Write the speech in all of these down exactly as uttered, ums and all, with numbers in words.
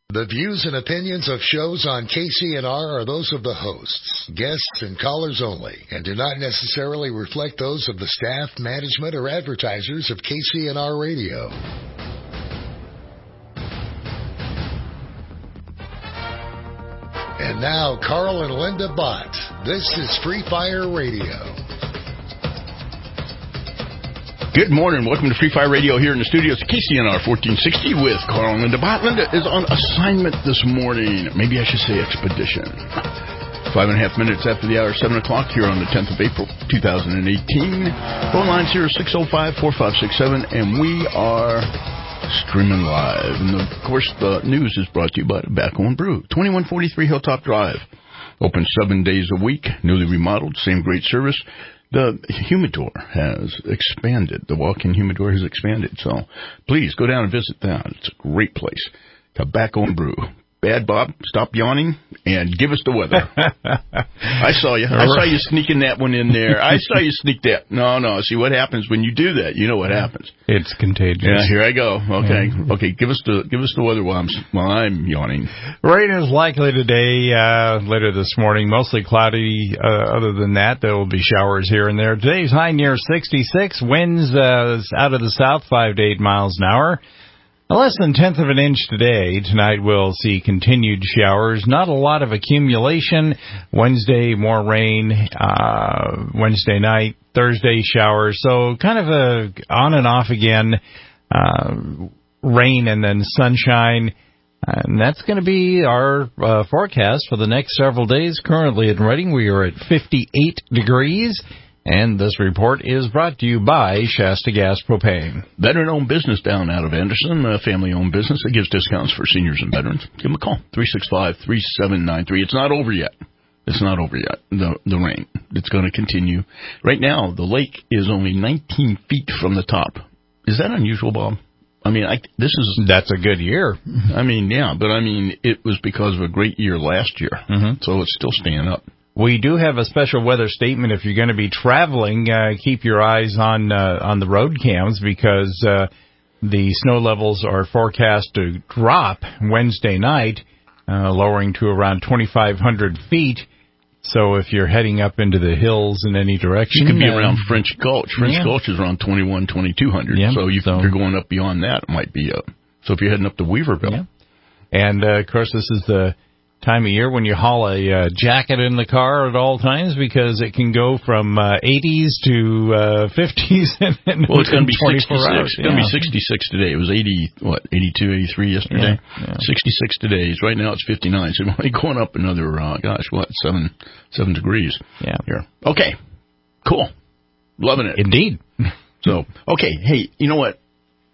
The views and opinions of shows on K C N R are those of the hosts, guests, and callers only, and do not necessarily reflect those of the staff, management, or advertisers of K C N R Radio. And now, Carl and Linda Bott. This is Free Fire Radio. Good morning. Welcome to Free Fire Radio here in the studios, K C N R fourteen sixty with Carl and Linda Bott. Linda is on assignment this morning. Maybe I should say expedition. Five and a half minutes after the hour, seven o'clock here on the tenth of April, two thousand eighteen. Phone lines here are six oh five, four five six seven, and we are streaming live. And, of course, the news is brought to you by Tobacco and Brew, twenty-one forty-three Hilltop Drive. Open seven days a week, newly remodeled, same great service. The humidor has expanded. The walk-in humidor has expanded. So please go down and visit that. It's a great place. Tobacco and Brew. Bad Bob, stop yawning and give us the weather. I saw you. I saw you sneaking that one in there. I saw you sneak that. No, no. See what happens when you do that. You know what happens. It's contagious. Yeah, here I go. Okay, yeah. okay. Give us the give us the weather while I'm while I'm yawning. Rain is likely today. Uh, later this morning, mostly cloudy. Uh, other than that, there will be showers here and there. Today's high near sixty-six. Winds uh, out of the south, five to eight miles an hour. Less than tenth of an inch today. Tonight we'll see continued showers. Not a lot of accumulation. Wednesday, more rain. Uh, Wednesday night, Thursday, showers. So kind of a on and off again. Uh, rain and then sunshine. And that's going to be our uh, forecast for the next several days. Currently in Reading, we are at fifty-eight degrees. And this report is brought to you by Shasta Gas Propane. Veteran-owned business down out of Anderson, a family-owned business that gives discounts for seniors and veterans. Give them a call, three six five, three seven nine three. It's not over yet. It's not over yet, the, the rain. It's going to continue. Right now, the lake is only nineteen feet from the top. Is that unusual, Bob? I mean, I, this is... That's a good year. I mean, yeah, but I mean, it was because of a great year last year. Mm-hmm. So it's still staying up. We do have a special weather statement. If you're going to be traveling, uh, keep your eyes on uh, on the road cams because uh, the snow levels are forecast to drop Wednesday night, uh, lowering to around twenty-five hundred feet. So if you're heading up into the hills in any direction... You could be uh, around French Gulch. French yeah. Gulch is around twenty-one, twenty-two hundred. Yeah, so, you, so if you're going up beyond that, it might be... Uh, so if you're heading up to Weaverville... Yeah. And, uh, of course, this is the time of year when you haul a uh, jacket in the car at all times because it can go from uh, eighties to uh, fifties. And, and well, it's going to be sixty-six. Hours. It's going to yeah. be sixty-six today. It was eighty, what, eighty-two, eighty-three yesterday. Yeah, yeah. sixty-six today. Right now it's fifty-nine. So we're only going up another, uh, gosh, what, seven, seven degrees. Yeah. Here. Okay. Cool. Loving it. Indeed. So, okay. Hey, you know what?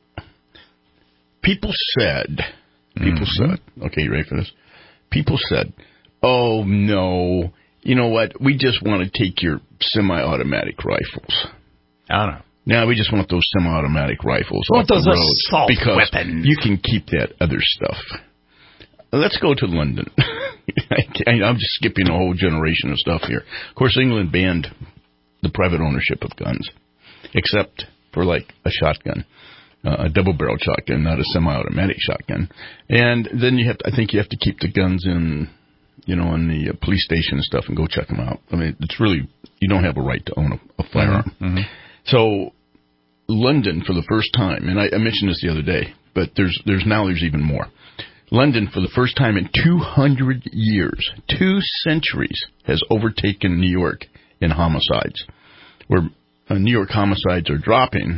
People said, people mm-hmm. said, okay, you ready for this? People said, oh, no, you know what, we just want to take your semi-automatic rifles. I don't know. Now we just want those semi-automatic rifles we off the those road assault because weapons. You can keep that other stuff. Let's go to London. I'm just skipping a whole generation of stuff here. Of course, England banned the private ownership of guns, except for, like, a shotgun. Uh, a double-barreled shotgun, not a semi-automatic shotgun. And then you have to, I think you have to keep the guns in, you know, in the uh, police station and stuff and go check them out. I mean, it's really, you don't have a right to own a, a firearm. Mm-hmm. So, London, for the first time, and I, I mentioned this the other day, but there's there's now there's even more. London, for the first time in two hundred years, two centuries, has overtaken New York in homicides. Where uh, New York homicides are dropping,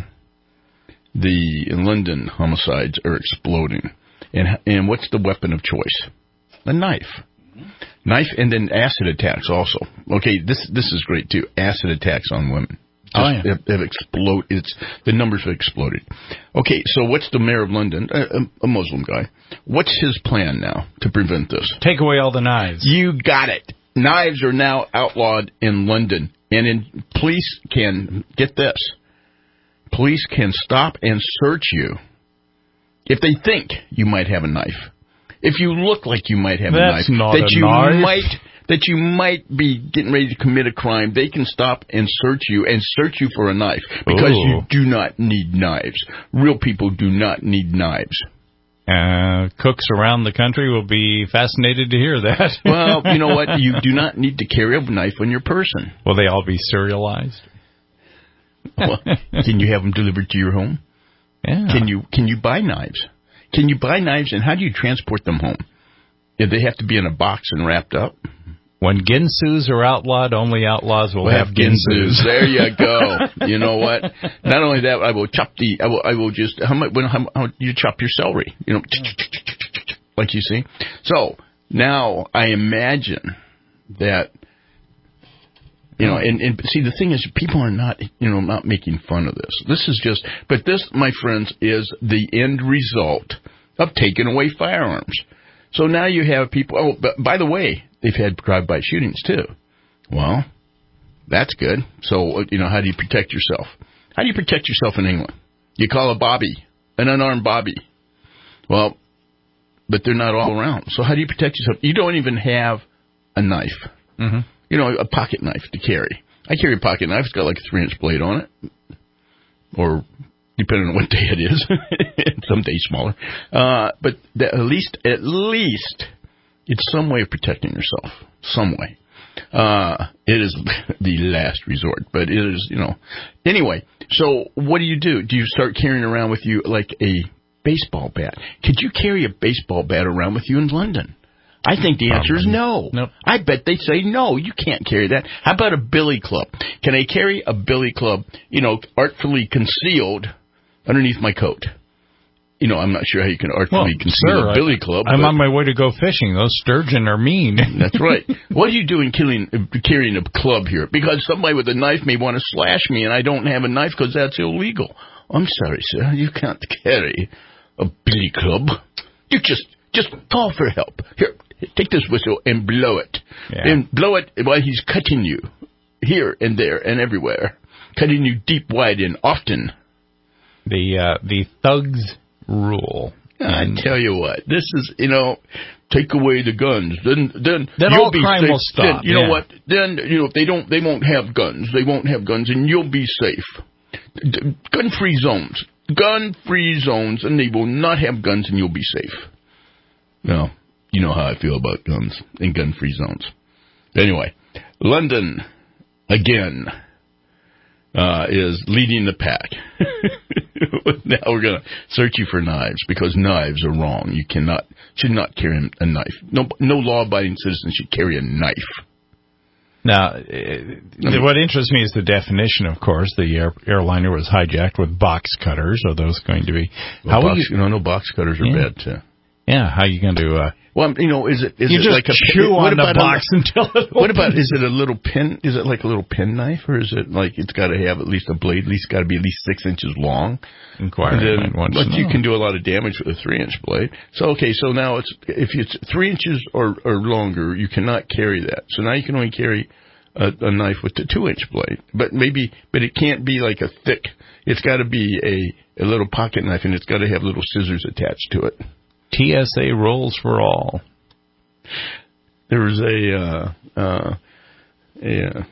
the in London homicides are exploding. And and what's the weapon of choice? A knife. Mm-hmm. Knife and then acid attacks also. Okay, this this is great too. Acid attacks on women. Just oh, yeah. have, have explode. It's the numbers have exploded. Okay, so what's the mayor of London, a, a Muslim guy? What's his plan now to prevent this? Take away all the knives. You got it. Knives are now outlawed in London, and in police can get this. Police can stop and search you if they think you might have a knife. If you look like you might have That's a knife, not that a you knife. might that you might be getting ready to commit a crime, they can stop and search you and search you for a knife because Ooh. you do not need knives. Real people do not need knives. Uh, cooks around the country will be fascinated to hear that. Well, you know what? You do not need to carry a knife on your person. Will they all be serialized? Well, can you have them delivered to your home? Yeah. Can you can you buy knives? Can you buy knives, and how do you transport them home? If they have to be in a box and wrapped up? When ginsus are outlawed, only outlaws will we'll have, have ginsus. ginsus. There you go. You know what? Not only that, I will chop the. I will. I will just. How much? When how, how you chop your celery? You know, like you see. So now I imagine that. You know, and, and see, the thing is, people are not, you know, not making fun of this. This is just, but this, my friends, is the end result of taking away firearms. So now you have people, oh, but by the way, they've had drive-by shootings too. Well, that's good. So, you know, how do you protect yourself? How do you protect yourself in England? You call a bobby, an unarmed bobby. Well, but they're not all around. So how do you protect yourself? You don't even have a knife. Mm-hmm. You know, a pocket knife to carry. I carry a pocket knife. It's got like a three-inch blade on it. Or, depending on what day it is. Some days smaller. Uh, but the, at least, at least, it's some way of protecting yourself. Some way. Uh, it is the last resort. But it is, you know. Anyway, so what do you do? Do you start carrying around with you like a baseball bat? Could you carry a baseball bat around with you in London? I think the answer is no. Nope. I bet they say no, you can't carry that. How about a billy club? Can I carry a billy club, you know, artfully concealed underneath my coat? You know, I'm not sure how you can artfully well, conceal sir, a billy club. I'm on my way to go fishing. Those sturgeon are mean. That's right. What are you doing killing, uh, carrying a club here? Because somebody with a knife may want to slash me, and I don't have a knife because that's illegal. I'm sorry, sir. You can't carry a billy club. You just, just call for help. Here. Take this whistle and blow it. Yeah. And blow it while he's cutting you here and there and everywhere. Cutting you deep, wide, and often. The uh, the thugs rule. I tell you what, this is, you know, take away the guns. Then then, then you'll all be crime safe. will stop. Then, you yeah. know what? Then, you know, if they don't, they won't have guns. They won't have guns, and you'll be safe. D- gun-free zones. Gun-free zones, and they will not have guns, and you'll be safe. No. You know how I feel about guns and gun-free zones. Anyway, London, again, uh, is leading the pack. Now we're going to search you for knives, because knives are wrong. You cannot, should not carry a knife. No, no law-abiding citizen should carry a knife. Now, uh, what interests me is the definition, of course. The air, airliner was hijacked with box cutters. Are those going to be... Well, how box, you, you know, no box cutters are yeah. bad, too. Yeah, how are you going to... Uh, Well, you know, is it is you it just like a chew what on the about box a, until it what about is it a little pin? Is it like a little pen knife, or is it like it's got to have at least a blade? At least got to be at least six inches long. Inquiring Then, but you know. can do a lot of damage with a three-inch blade. So okay, so now it's if it's three inches or, or longer, you cannot carry that. So now you can only carry a, a knife with a two-inch blade. But maybe, but it can't be like a thick. It's got to be a a little pocket knife, and it's got to have little scissors attached to it. T S A rules for all. There was a, uh, uh, a uh,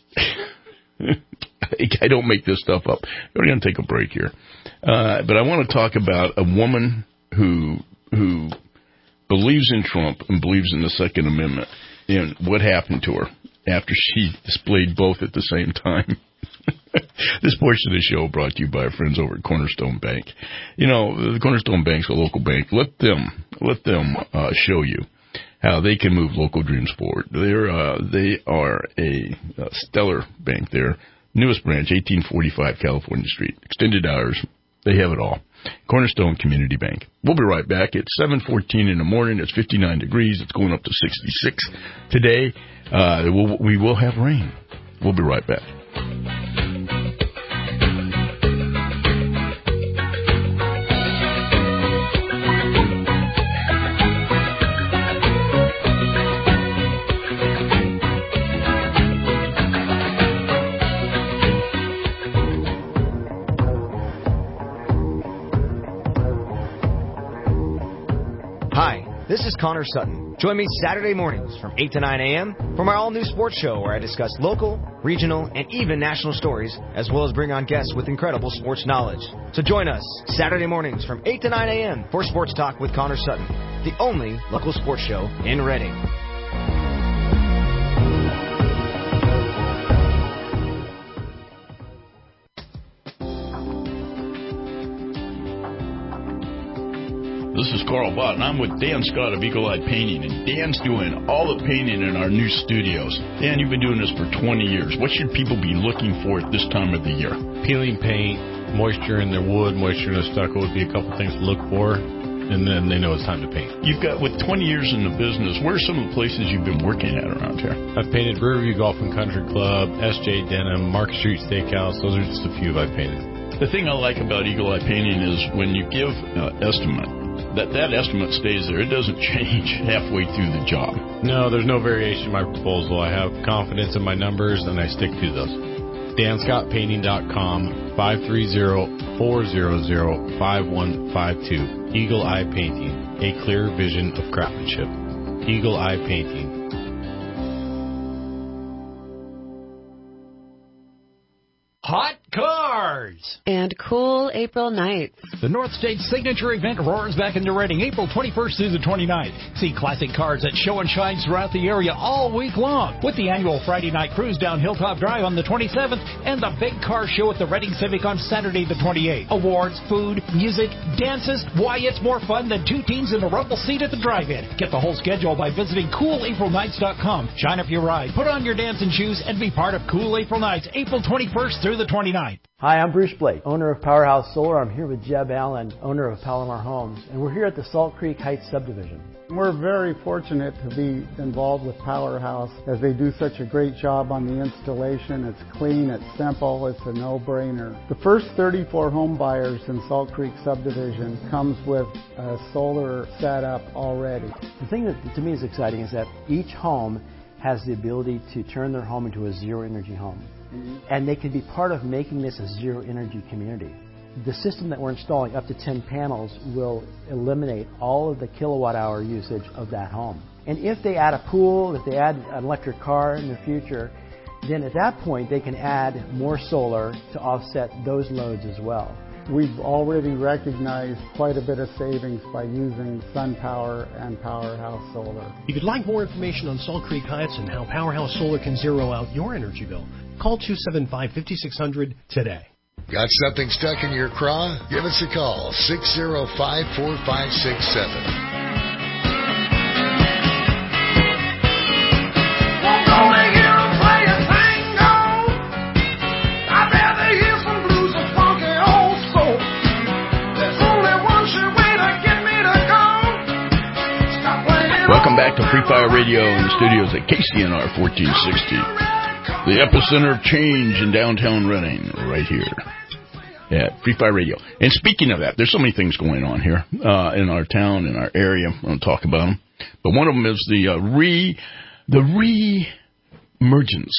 I don't make this stuff up. We're going to take a break here. Uh, but I want to talk about a woman who who believes in Trump and believes in the Second Amendment, and what happened to her after she displayed both at the same time. This portion of the show brought to you by our friends over at Cornerstone Bank. You know, the Cornerstone Bank's a local bank. Let them, let them uh, show you how they can move local dreams forward. They're, uh, they are a, a stellar bank. Their newest branch, eighteen forty-five California Street. Extended hours. They have it all. Cornerstone Community Bank. We'll be right back. It's seven fourteen in the morning. It's fifty-nine degrees. It's going up to sixty-six today. Uh, we'll, we will have rain. We'll be right back. Hi, this is Connor Sutton. Join me Saturday mornings from eight to nine a.m. for my all-new sports show where I discuss local, regional, and even national stories, as well as bring on guests with incredible sports knowledge. So join us Saturday mornings from eight to nine a.m. for Sports Talk with Connor Sutton, the only local sports show in Reading. This is Carl Bott, and I'm with Dan Scott of Eagle Eye Painting, and Dan's doing all the painting in our new studios. Dan, you've been doing this for twenty years. What should people be looking for at this time of the year? Peeling paint, moisture in their wood, moisture in their stucco would be a couple things to look for, and then they know it's time to paint. You've got, with twenty years in the business, where are some of the places you've been working at around here? I've painted Riverview Golf and Country Club, S J Denham, Market Street Steakhouse. Those are just a few I've painted. The thing I like about Eagle Eye Painting is when you give an uh, estimate, that that estimate stays there. It doesn't change halfway through the job. No, there's no variation in my proposal. I have confidence in my numbers, and I stick to those. Dan Scott Painting dot com, five three zero, four zero zero, five one five two. Eagle Eye Painting, a clear vision of craftsmanship. Eagle Eye Painting. Hot cars! And cool April nights. The North States Signature event roars back into Reading April twenty-first through the twenty-ninth. See classic cars at show and shines throughout the area all week long. With the annual Friday night cruise down Hilltop Drive on the twenty-seventh and the big car show at the Reading Civic on Saturday the twenty-eighth. Awards, food, music, dances. Why, it's more fun than two teens in a rumble seat at the drive-in. Get the whole schedule by visiting cool april nights dot com. Shine up your ride, put on your dancing shoes, and be part of Cool April Nights, April twenty-first through the twenty-ninth. Hi, I'm Bruce Blake, owner of Powerhouse Solar. I'm here with Jeb Allen, owner of Palomar Homes, and we're here at the Salt Creek Heights subdivision. We're very fortunate to be involved with Powerhouse as they do such a great job on the installation. It's clean, it's simple, it's a no-brainer. The first thirty-four home buyers in Salt Creek subdivision comes with a solar setup already. The thing that to me is exciting is that each home has the ability to turn their home into a zero-energy home. Mm-hmm. And they can be part of making this a zero-energy community. The system that we're installing, up to ten panels, will eliminate all of the kilowatt-hour usage of that home. And if they add a pool, if they add an electric car in the future, then at that point they can add more solar to offset those loads as well. We've already recognized quite a bit of savings by using SunPower and Powerhouse Solar. If you'd like more information on Salt Creek Heights and how Powerhouse Solar can zero out your energy bill, call two seven five, five six zero zero today. Got something stuck in your craw? Give us a call, six zero five, four five six seven. Welcome back to Free Fire Radio in the studios at K C N R fourteen sixty. The epicenter of change in downtown Reading, right here at Free Fire Radio. And speaking of that, there's so many things going on here uh, in our town, in our area. I'm going to talk about them. But one of them is the uh, re the re-emergence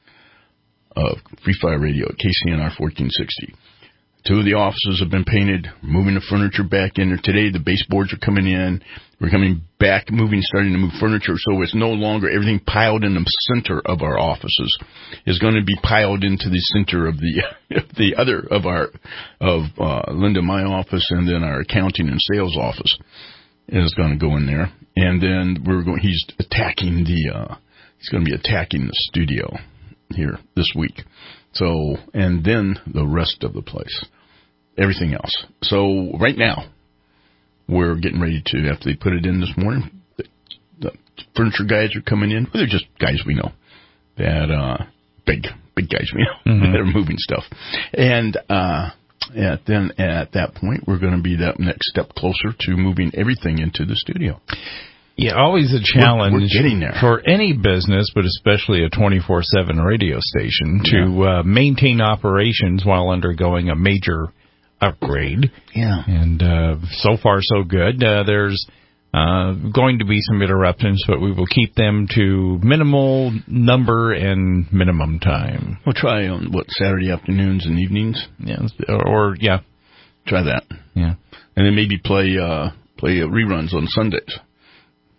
of Free Fire Radio at K C N R fourteen sixty. Two of the offices have been painted, moving the furniture back in there. Today, the baseboards are coming in. We're coming back, moving, starting to move furniture, so it's no longer everything piled in the center of our offices is going to be piled into the center of the the other of our of uh, Linda, my office, and then our accounting and sales office is going to go in there. And then we're going. He's attacking the. Uh, he's going to be attacking the studio here this week. So, and then the rest of the place, everything else. So right now, we're getting ready to, after they put it in this morning, the, the furniture guys are coming in. They're just guys we know, that uh, big, big guys we know mm-hmm. that are moving stuff. And uh, at, then at that point, we're going to be that next step closer to moving everything into the studio. Yeah, always a challenge we're, we're getting there. For any business, but especially a twenty-four seven radio station, yeah. to uh, maintain operations while undergoing a major upgrade. Yeah. And uh, so far, so good. Uh, there's uh, going to be some interruptions, but we will keep them to minimal number and minimum time. We'll try on, what, Saturday afternoons and evenings? Yeah, or, or yeah. Try that. Yeah. And then maybe play uh, play uh, reruns on Sundays.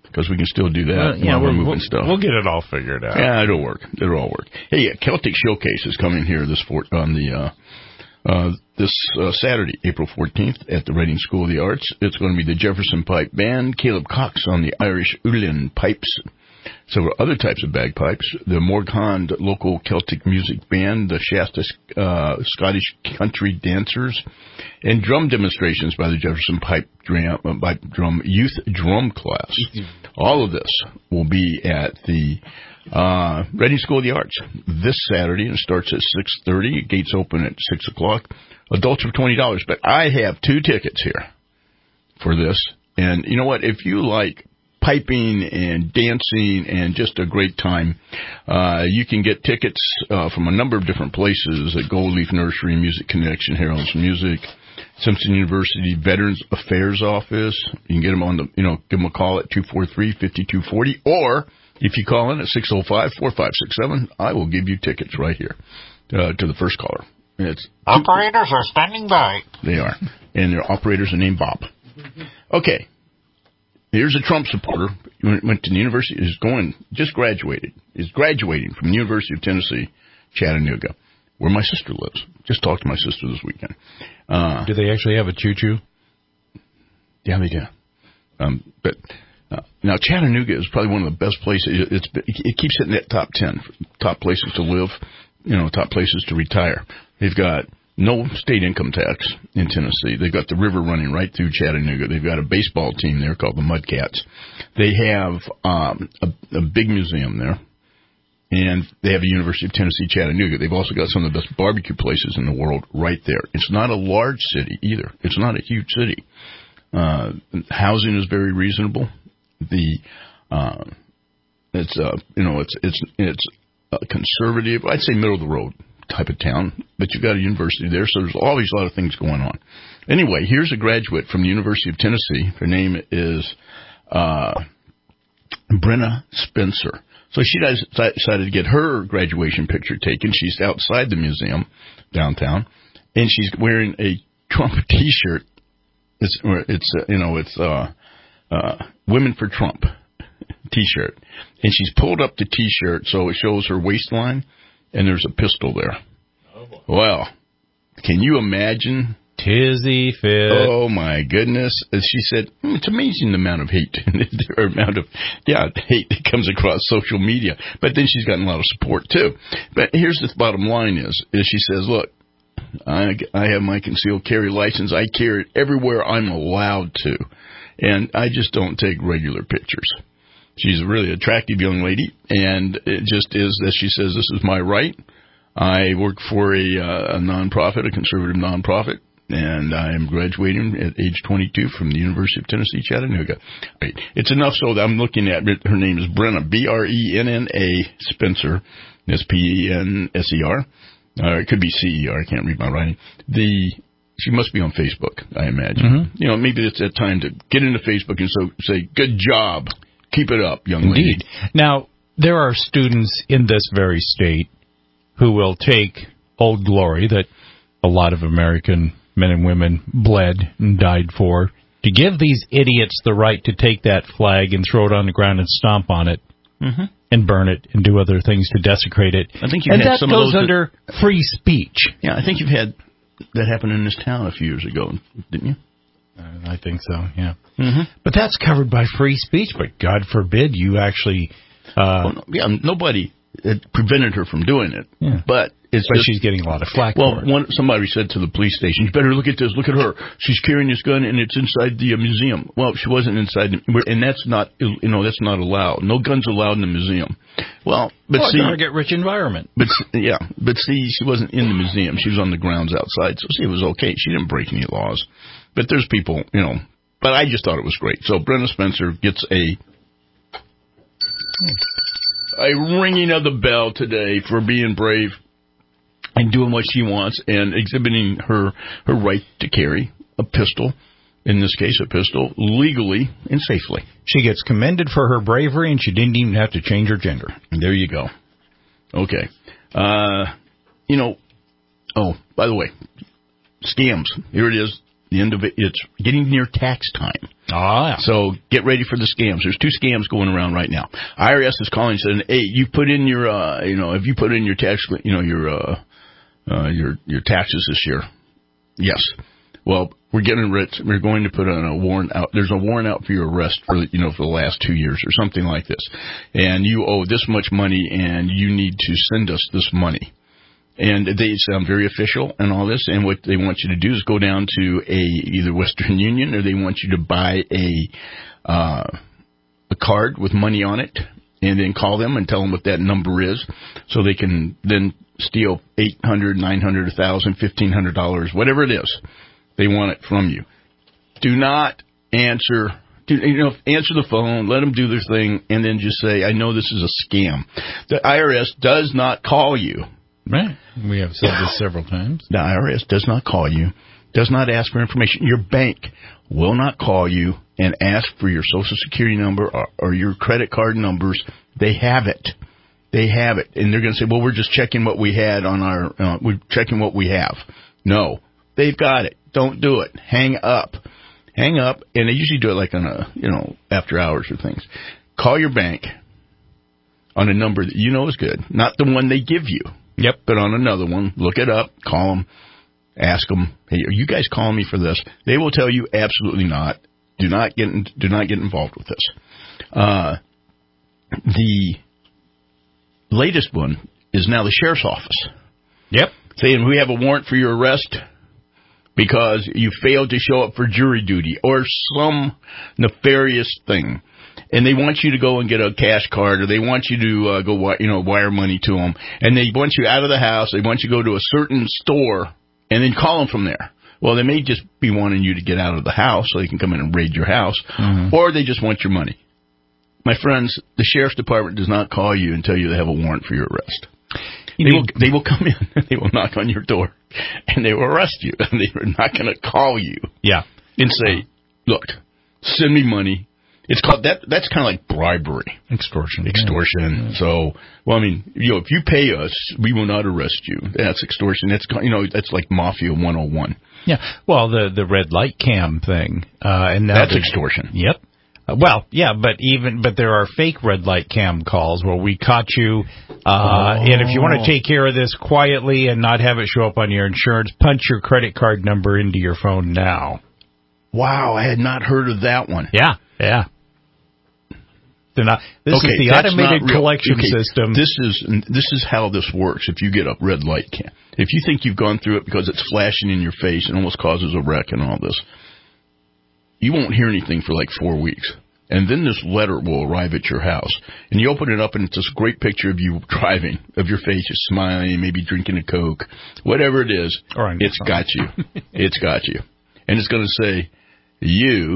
because we can still do that well, yeah, while we're we'll, moving we'll, stuff. We'll get it all figured out. Yeah, it'll work. It'll all work. Hey, yeah, Celtic Showcase is coming here this for, on the uh, uh, this uh, Saturday, April fourteenth, at the Reading School of the Arts. It's going to be the Jefferson Pipe Band, Caleb Cox on the Irish Uilleann pipes, several other types of bagpipes, the Morgond local Celtic music band, the Shasta uh, Scottish country dancers, and drum demonstrations by the Jefferson Pipe Drum, uh, by drum Youth Drum Class. All of this will be at the uh, Reading School of the Arts this Saturday, and it starts at six thirty. Gates open at six o'clock. Adults are twenty dollars, but I have two tickets here for this. And you know what? If you like piping and dancing and just a great time, uh, you can get tickets uh, from a number of different places at Gold Leaf Nursery, Music Connection, Herald's Music, Simpson University Veterans Affairs Office. You can get them on the, you know, give them a call at two four three, five two four zero, or if you call in at six oh five, four five six seven, I will give you tickets right here uh, to the first caller. It's Operators are standing by. They are. And their operators are named Bob. Okay. Here's a Trump supporter. He went to the university, is going, just graduated, is graduating from the University of Tennessee, Chattanooga, where my sister lives. Just talked to my sister this weekend. Uh, do they actually have a choo-choo? Yeah, they do. Um, but uh, now Chattanooga is probably one of the best places. It's, it keeps hitting that top ten, top places to live, you know, top places to retire. They've got no state income tax in Tennessee. They've got the river running right through Chattanooga. They've got a baseball team there called the Mudcats. They have um, a, a big museum there, and they have a University of Tennessee Chattanooga. They've also got some of the best barbecue places in the world right there. It's not a large city either. It's not a huge city. Uh, housing is very reasonable. The uh, it's uh, you know it's it's it's a conservative. I'd say middle of the road type of town, but you've got a university there, so there's always a lot of things going on. Anyway, here's a graduate from the University of Tennessee. Her name is uh, Brenna Spencer. So she decided to get her graduation picture taken. She's outside the museum downtown, and she's wearing a Trump T-shirt. It's it's uh, you know it's uh, uh, Women for Trump T-shirt, and she's pulled up the T-shirt so it shows her waistline. And there's a pistol there. Oh, boy. Well, can you imagine? Tizzy fit. Oh, my goodness. As she said, mm, it's amazing the amount of hate, or amount of, yeah, hate that comes across social media. But then she's gotten a lot of support, too. But here's the bottom line is, is she says, look, I, I have my concealed carry license. I carry it everywhere I'm allowed to. And I just don't take regular pictures. She's a really attractive young lady, and it just is that she says, this is my right. I work for a, uh, a nonprofit, a conservative nonprofit, and I am graduating at age twenty-two from the University of Tennessee, Chattanooga. Right. It's enough so that I'm looking at her name is Brenna, B R E N N A Spencer. That's P E N S E R. Uh, it could be C E R. I can't read my writing. The She must be on Facebook, I imagine. Mm-hmm. You know, maybe it's that time to get into Facebook and so say, good job. Keep it up, young lady. Indeed. Now, there are students in this very state who will take Old Glory that a lot of American men and women bled and died for, to give these idiots the right to take that flag and throw it on the ground and stomp on it mm-hmm. and burn it and do other things to desecrate it. I think you've and had that some goes of those under that, free speech. Yeah, I think you've had that happen in this town a few years ago, didn't you? I think so, yeah. Mm-hmm. But that's covered by free speech, but God forbid you actually... Uh, well, no, yeah, nobody prevented her from doing it, yeah. but it's but just, she's getting a lot of flack well, for it. One, somebody said to the police station, you better look at this, look at her. She's carrying this gun, and it's inside the uh, museum. Well, she wasn't inside, the, and that's not, you know, that's not allowed. No guns allowed in the museum. Well, but well, see... target-rich environment. But, yeah, but see, she wasn't in the museum. She was on the grounds outside, so see, it was okay. She didn't break any laws. But there's people, you know... But I just thought it was great. So Brenna Spencer gets a a ringing of the bell today for being brave and doing what she wants and exhibiting her, her right to carry a pistol, in this case a pistol, legally and safely. She gets commended for her bravery, and she didn't even have to change her gender. And there you go. Okay. Uh, you know, oh, by the way, scams. Here it is. the end of it, it's getting near tax time. Oh, yeah. So get ready for the scams. There's two scams going around right now. I R S is calling and saying, hey, you put in your, uh, you know, have you put in your tax, you know, your, uh, uh, your, your taxes this year? Yes. Well, we're getting rich. We're going to put on a warrant out. There's a warrant out for your arrest for, you know, for the last two years or something like this. And you owe this much money and you need to send us this money. And they sound very official and all this. And what they want you to do is go down to a either Western Union or they want you to buy a uh, a card with money on it and then call them and tell them what that number is so they can then steal eight hundred dollars, nine hundred dollars, one thousand dollars, fifteen hundred dollars, whatever it is. They want it from you. Do not answer. Do, you know, answer the phone. Let them do their thing, and then just say, "I know this is a scam." The I R S does not call you. Right. We have said this several times. The I R S does not call you. Does not ask for information. Your bank will not call you and ask for your Social Security number or, or your credit card numbers. They have it. They have it, and they're going to say, "Well, we're just checking what we had on our. Uh, we're checking what we have." No, they've got it. Don't do it. Hang up. Hang up, and they usually do it like on a, you know, after hours or things. Call your bank on a number that you know is good, not the one they give you. Yep. But on another one, look it up, call them, ask them, hey, are you guys calling me for this? They will tell you absolutely not. Do not get in, do not get involved with this. Uh, the latest one is now the sheriff's office. Yep. Saying we have a warrant for your arrest because you failed to show up for jury duty or some nefarious thing. And they want you to go and get a cash card, or they want you to uh, go, you know, wire money to them. And they want you out of the house. They want you to go to a certain store and then call them from there. Well, they may just be wanting you to get out of the house so they can come in and raid your house, mm-hmm. or they just want your money. My friends, the sheriff's department does not call you and tell you they have a warrant for your arrest. You they, know, will, they will come in and they will knock on your door and they will arrest you. And they are not going to call you yeah. and say, look, send me money. It's called that. That's kind of like bribery, extortion, extortion. Yeah. So, well, I mean, you know, if you pay us, we will not arrest you. That's extortion. That's, you know, that's like Mafia one oh one. Yeah. Well, the the red light cam thing, uh, and now that's extortion. Yep. Uh, well, yeah, but even but there are fake red light cam calls where we caught you, uh, oh. and if you want to take care of this quietly and not have it show up on your insurance, punch your credit card number into your phone now. Wow, I had not heard of that one. Yeah, yeah. They're not, this okay, is the automated collection okay, system. This is this is how this works. If you get a red light cam, if you think you've gone through it because it's flashing in your face and almost causes a wreck and all this, you won't hear anything for like four weeks. And then this letter will arrive at your house. And you open it up and it's this great picture of you driving, of your face, just smiling, maybe drinking a Coke. Whatever it is, it's got you. It's got you. And it's going to say, you...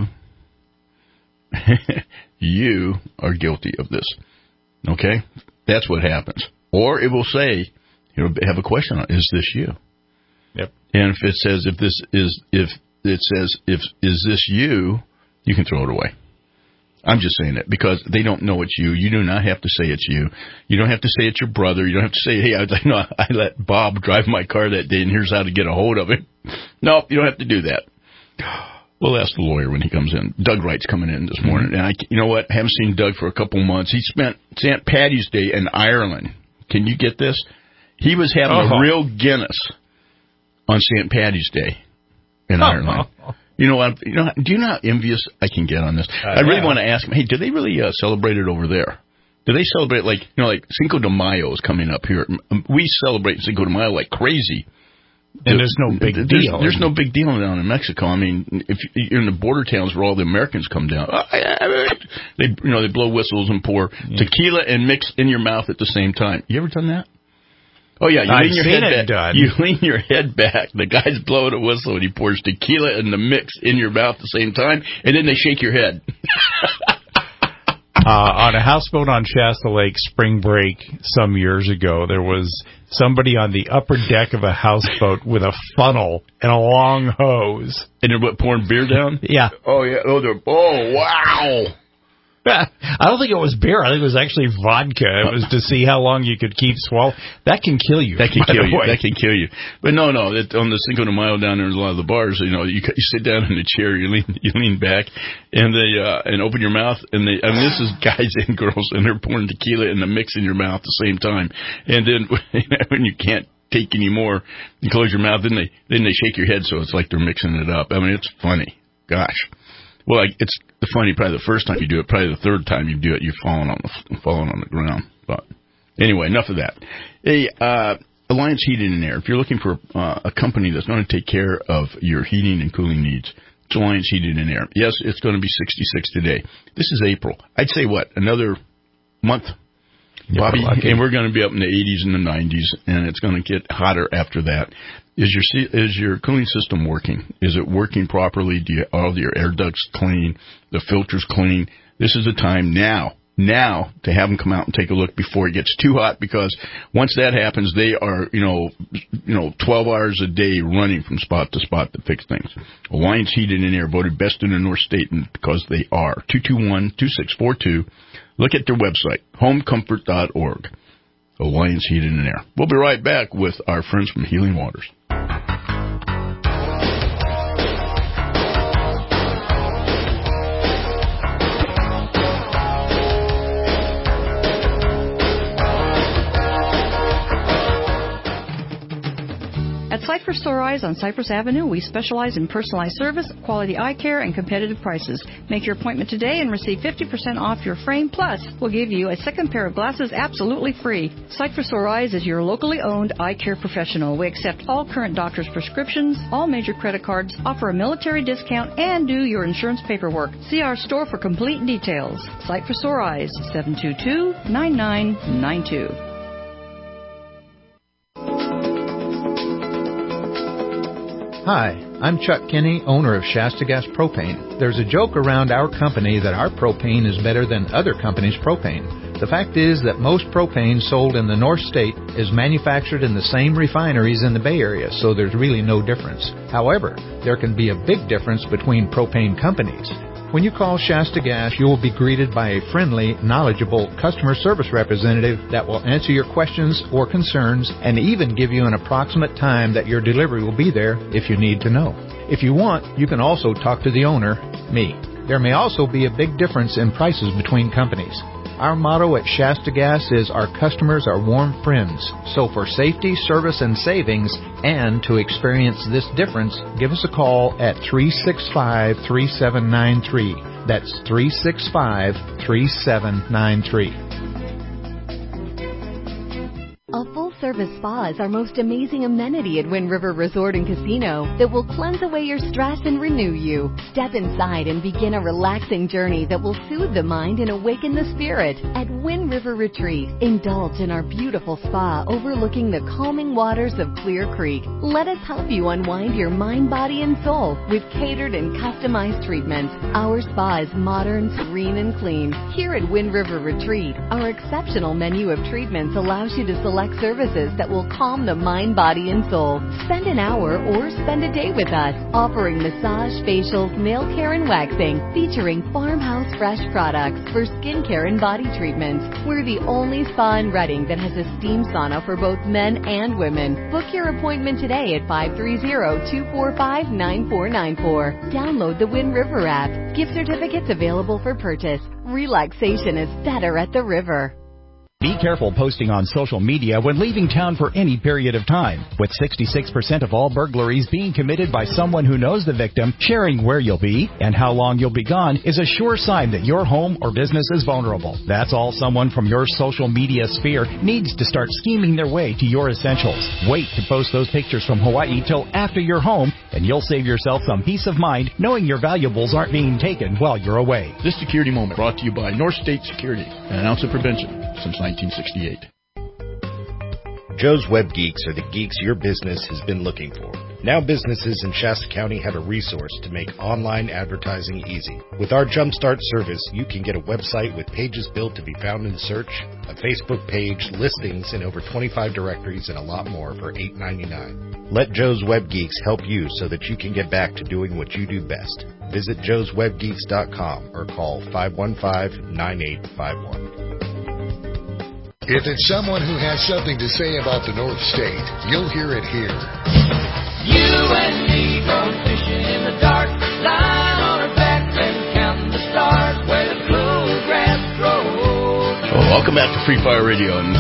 you are guilty of this. Okay? That's what happens. Or it will say, you know, have a question on it. Is this you? Yep. And if it says, if this is, if it says, if, is this you, you can throw it away. I'm just saying it because they don't know it's you. You do not have to say it's you. You don't have to say it's your brother. You don't have to say, hey, I, you know, I let Bob drive my car that day and here's how to get a hold of it. No, you don't have to do that. We'll ask the lawyer when he comes in. Doug Wright's coming in this morning. Mm-hmm. And I, you know what? I haven't seen Doug for a couple months. He spent Saint Paddy's Day in Ireland. Can you get this? He was having oh. a real Guinness on Saint Paddy's Day in oh. Ireland. You know what? You know, do you know how envious I can get on this? Uh, I really yeah. want to ask him, hey, do they really uh, celebrate it over there? Do they celebrate, like, you know, like Cinco de Mayo is coming up here. We celebrate Cinco de Mayo like crazy. And there's no big there's, deal. There's no big deal down in Mexico. I mean, if you're in the border towns where all the Americans come down, they you know they blow whistles and pour yeah. tequila and mix in your mouth at the same time. You ever done that? Oh yeah, you I've lean your seen head it back. Done. You lean your head back. The guy's blowing a whistle and he pours tequila and the mix in your mouth at the same time, and then they shake your head. Uh, on a houseboat on Shasta Lake spring break some years ago, there was somebody on the upper deck of a houseboat with a funnel and a long hose. And they're what, pouring beer down? Yeah. Oh, yeah. Oh, they're, oh, wow. I don't think it was beer. I think it was actually vodka. It was to see how long you could keep swallowing. That can kill you. That can kill you. That can kill you. But no, no. It, on the Cinco de Mayo down there, in a lot of the bars, you know, you, you sit down in the chair, you lean, you lean back, and they uh, and open your mouth, and they. I mean, this is guys and girls, and they're pouring tequila in the mix in your mouth at the same time, and then when you can't take any more, you close your mouth, then they then they shake your head, so it's like they're mixing it up. I mean, it's funny. Gosh. Well, like, it's funny probably the first time you do it. Probably the third time you do it, you're falling on the falling on the ground. But anyway, enough of that. Hey, uh, Alliance Heating and Air. If you're looking for uh, a company that's going to take care of your heating and cooling needs, it's Alliance Heating and Air. Yes, it's going to be sixty-six today. This is April. I'd say what, another month, Bobby, yeah, and we're going to be up in the eighties and the nineties, and it's going to get hotter after that. Is your is your cooling system working? Is it working properly? Do you all your air ducts clean? The filters clean? This is the time now, now to have them come out and take a look before it gets too hot. Because once that happens, they are you know you know twelve hours a day running from spot to spot to fix things. Alliance Heating and Air voted best in the North State because they are. two two one, two six four two. Look at their website, home comfort dot org. Alliance Heating and Air. We'll be right back with our friends from Healing Waters. At Cypress Sore Eyes on Cypress Avenue, we specialize in personalized service, quality eye care, and competitive prices. Make your appointment today and receive fifty percent off your frame. Plus, we'll give you a second pair of glasses absolutely free. Cypress Sore Eyes is your locally owned eye care professional. We accept all current doctor's prescriptions, all major credit cards, offer a military discount, and do your insurance paperwork. See our store for complete details. Cypress Sore Eyes, seven two two, nine nine nine two. Hi, I'm Chuck Kinney, owner of Shasta Gas Propane. There's a joke around our company that our propane is better than other companies' propane. The fact is that most propane sold in the North State is manufactured in the same refineries in the Bay Area, so there's really no difference. However, there can be a big difference between propane companies. When you call Shasta Gas, you will be greeted by a friendly, knowledgeable customer service representative that will answer your questions or concerns and even give you an approximate time that your delivery will be there if you need to know. If you want, you can also talk to the owner, me. There may also be a big difference in prices between companies. Our motto at Shasta Gas is our customers are warm friends. So for safety, service, and savings, and to experience this difference, give us a call at three six five, three seven nine three. That's three six five, three seven nine three. A full-service spa is our most amazing amenity at Wind River Resort and Casino that will cleanse away your stress and renew you. Step inside and begin a relaxing journey that will soothe the mind and awaken the spirit. At Wind River Retreat, indulge in our beautiful spa overlooking the calming waters of Clear Creek. Let us help you unwind your mind, body, and soul with catered and customized treatments. Our spa is modern, serene, and clean. Here at Wind River Retreat, our exceptional menu of treatments allows you to select services that will calm the mind, body, and soul. Spend an hour or spend a day with us, offering massage, facials, nail care, and waxing, featuring farmhouse fresh products for skincare and body treatments. We're the only spa in Redding that has a steam sauna for both men and women. Book your appointment today at five three zero, two four five, nine four nine four. Download the Wind River app. Gift certificates available for purchase. Relaxation is better at the river. Be careful posting on social media when leaving town for any period of time. With sixty-six percent of all burglaries being committed by someone who knows the victim, sharing where you'll be and how long you'll be gone is a sure sign that your home or business is vulnerable. That's all someone from your social media sphere needs to start scheming their way to your essentials. Wait to post those pictures from Hawaii till after you're home, and you'll save yourself some peace of mind knowing your valuables aren't being taken while you're away. This security moment brought to you by North State Security, an ounce of prevention since nineteen sixty-eight. Joe's Web Geeks are the geeks your business has been looking for. Now businesses in Shasta County have a resource to make online advertising easy. With our Jumpstart service, you can get a website with pages built to be found in search, a Facebook page, listings in over twenty-five directories, and a lot more for eight ninety-nine. Let Joe's Web Geeks help you so that you can get back to doing what you do best. Visit joes web geeks dot com or call five one five, nine eight five one. If it's someone who has something to say about the North State, you'll hear it here. You and me going fishing in the dark, lying on our backs and counting the stars where the bluegrass grows. Well, welcome back to Free Fire Radio and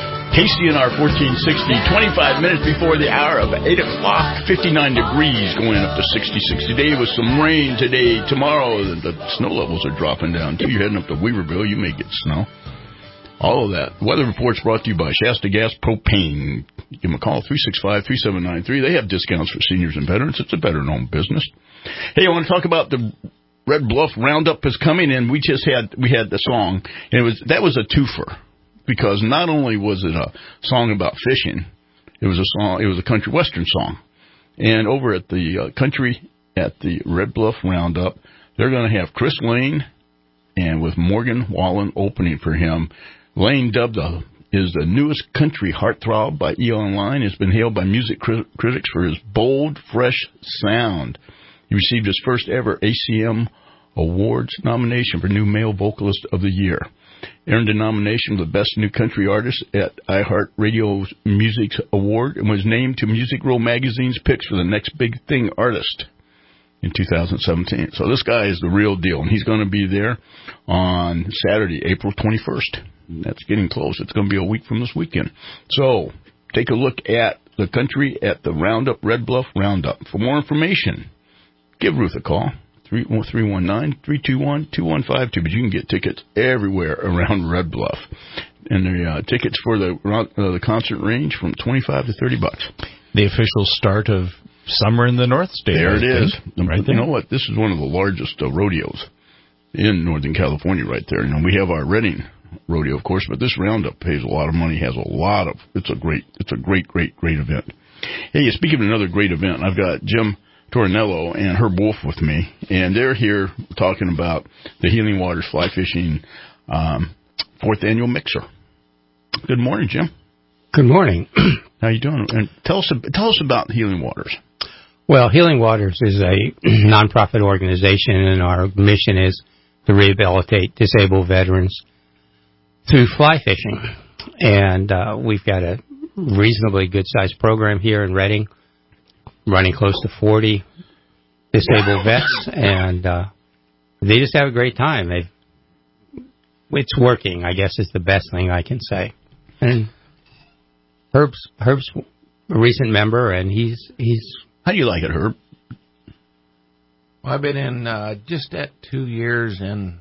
K C N R fourteen sixty, twenty-five minutes before the hour of eight o'clock, fifty-nine degrees, going up to sixty-six today with some rain today. Tomorrow, the snow levels are dropping down, too. You're heading up to Weaverville, you may get snow. All of that. Weather report's brought to you by Shasta Gas Propane. Give them a call, three six five, three seven nine three. They have discounts for seniors and veterans. It's a better-known business. Hey, I want to talk about the Red Bluff Roundup is coming, and we just had we had the song, and it was that was a twofer because not only was it a song about fishing, it was a song, it was a country western song, and over at the uh, country at the Red Bluff Roundup, they're going to have Chris Lane, and with Morgan Wallen opening for him. Lane, dubbed the, is the newest country heartthrob by E! Online, has been hailed by music cri- critics for his bold, fresh sound. He received his first ever A C M Awards nomination for New Male Vocalist of the Year. Earned a nomination for the Best New Country Artist at iHeartRadio's Music Award and was named to Music Row Magazine's picks for the Next Big Thing Artist in two thousand seventeen. So this guy is the real deal, and he's going to be there on Saturday, April twenty-first. That's getting close. It's going to be a week from this weekend. So take a look at the country at the Roundup, Red Bluff Roundup. For more information, give Ruth a call, three one nine, three two one, two one five two. But you can get tickets everywhere around Red Bluff. And the uh, tickets for the uh, the concert range from twenty-five to thirty bucks. The official start of summer in the North State. There it is. Right there. You know what? This is one of the largest uh, rodeos in Northern California right there. You know, we have our Redding rodeo, of course, but this Roundup pays a lot of money, has a lot of, it's a great, it's a great, great, great event. Hey, speaking of another great event, I've got Jim Tornello and Herb Wolf with me, and they're here talking about the Healing Waters Fly Fishing um, fourth annual mixer. Good morning, Jim. Good morning. How you doing? And tell us, tell us about Healing Waters. Well, Healing Waters is a nonprofit organization, and our mission is to rehabilitate disabled veterans through fly fishing. And uh, we've got a reasonably good-sized program here in Redding, running close to forty disabled vets, and uh, they just have a great time. They've, it's working, I guess, is the best thing I can say. And Herb's Herb's a recent member, and he's he's. How do you like it, Herb? Well, I've been in uh, just at two years, and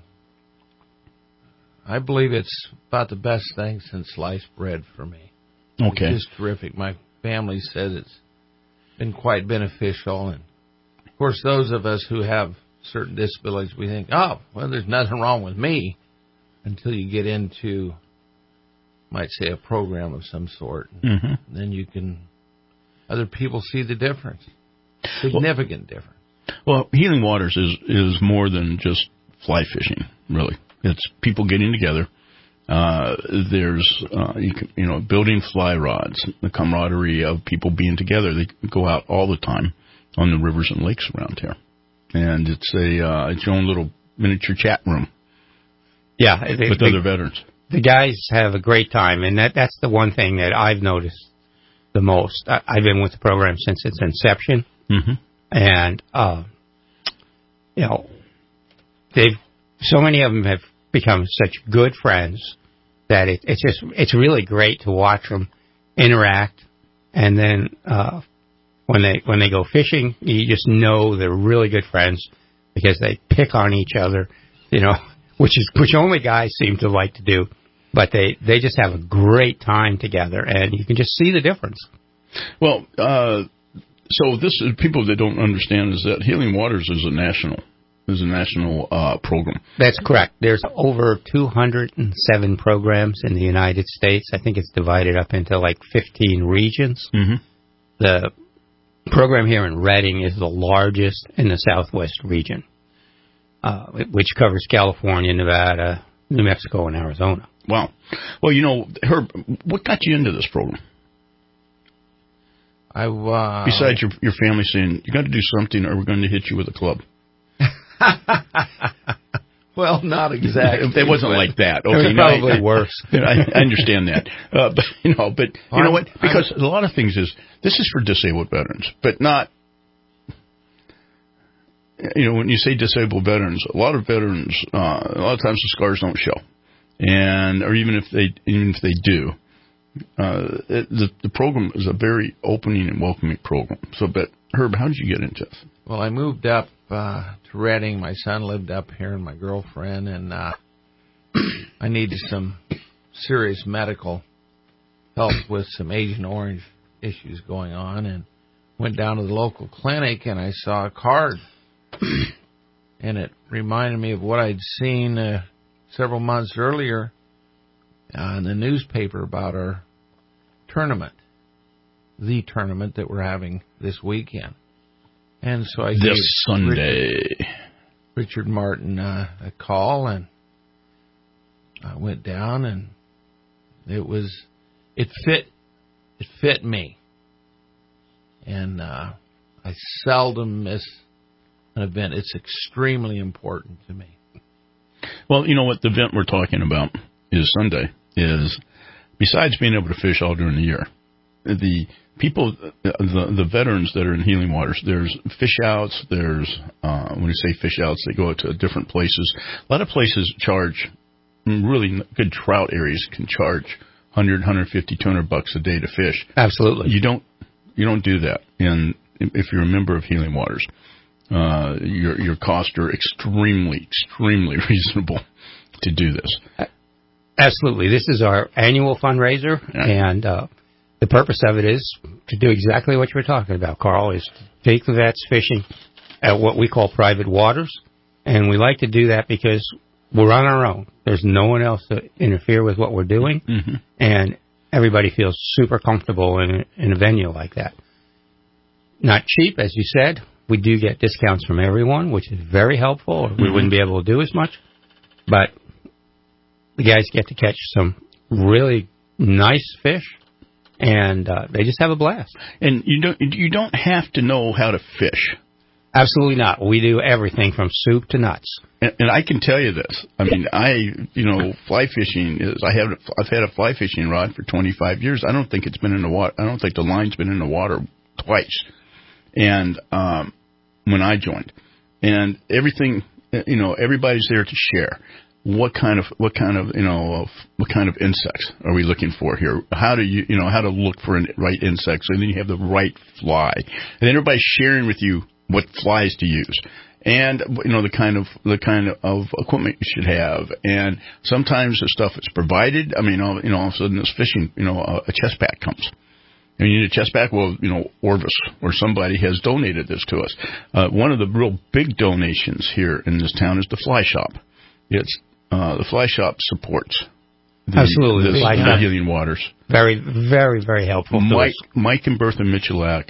I believe it's about the best thing since sliced bread for me. Okay. It's just terrific. My family says it's been quite beneficial. And, of course, those of us who have certain disabilities, we think, oh, well, there's nothing wrong with me until you get into, might say, a program of some sort. Mm-hmm. Then you can, other people see the difference. Significant well, difference. Well, Healing Waters is, is more than just fly fishing, really. It's people getting together. Uh, there's, uh, you, can, you know, building fly rods, the camaraderie of people being together. They go out all the time on the rivers and lakes around here. And it's a, uh, it's your own little miniature chat room. Yeah. They, with the, other veterans. The guys have a great time, and that, that's the one thing that I've noticed the most. I, I've been with the program since its inception. Mm-hmm. And, uh, you know, they've, so many of them have become such good friends that it, it's just, it's really great to watch them interact. And then, uh, when they, when they go fishing, you just know they're really good friends because they pick on each other, you know, which is, which only guys seem to like to do. But they, they just have a great time together, and you can just see the difference. Well, uh, so this is, people that don't understand is that Healing Waters is a national, is a national, uh, program. That's correct. There's over two hundred seven programs in the United States. I think it's divided up into like fifteen regions. Mm-hmm. The, program here in Redding is the largest in the Southwest region, uh, which covers California, Nevada, New Mexico, and Arizona. Wow. Well, you know, Herb, what got you into this program? I uh, Besides your your family saying, you got to do something or we're going to hit you with a club. Well, not exactly. It wasn't but like that. Okay, it was probably I, worse. I, I understand that. Uh, but, you know, but you know what? Because I'm, a lot of things is, this is for disabled veterans, but not, you know, when you say disabled veterans, a lot of veterans, uh, a lot of times the scars don't show. And, or even if they, even if they do, uh, it, the, the program is a very opening and welcoming program. So, but Herb, how did you get into this? Well, I moved up uh, to Redding. My son lived up here, and my girlfriend, and uh, I needed some serious medical help with some Agent Orange issues going on, and went down to the local clinic, and I saw a card, and it reminded me of what I'd seen uh, several months earlier uh, in the newspaper about our tournament, the tournament that we're having this weekend. And so I this gave Sunday Richard, Richard Martin uh, a call, and I went down, and it was it fit it fit me, and uh, I seldom miss an event. It's extremely important to me. Well, you know what the event we're talking about is Sunday is, besides being able to fish all during the year, the people, the the veterans that are in Healing Waters, there's fish outs, there's, uh, when you say fish outs, they go out to different places. A lot of places charge, really good trout areas can charge one hundred, one fifty, two hundred bucks a day to fish. Absolutely. You don't, you don't do that. And if you're a member of Healing Waters, uh, your, your costs are extremely, extremely reasonable to do this. Absolutely. This is our annual fundraiser, yeah. and, uh, the purpose of it is to do exactly what you were talking about, Carl, is to take the vets fishing at what we call private waters. And we like to do that because we're on our own. There's no one else to interfere with what we're doing. Mm-hmm. And everybody feels super comfortable in a, in a venue like that. Not cheap, as you said. We do get discounts from everyone, which is very helpful, or we mm-hmm. wouldn't be able to do as much. But the guys get to catch some really nice fish. And uh, they just have a blast. And you don't you don't have to know how to fish. Absolutely not. We do everything from soup to nuts. And, and I can tell you this. I mean, I you know, fly fishing is. I have I've had a fly fishing rod for twenty-five years. I don't think it's been in the water. I don't think the line's been in the water twice. And um, when I joined, and everything, you know, everybody's there to share. What kind of what kind of you know what kind of insects are we looking for here? How do you you know how to look for the right insects, and then you have the right fly, and then everybody's sharing with you what flies to use, and you know the kind of the kind of equipment you should have, and sometimes the stuff is provided. I mean, all, you know, all of a sudden this fishing, you know, a, a chest pack comes. And you need a chest pack? Well, you know, Orvis or somebody has donated this to us. Uh, one of the real big donations here in this town is the Fly Shop. It's Uh, the Fly Shop supports the, Absolutely. the, the, the Healing Waters. Very, very, very helpful. Mike, Mike and Bertha Michalak,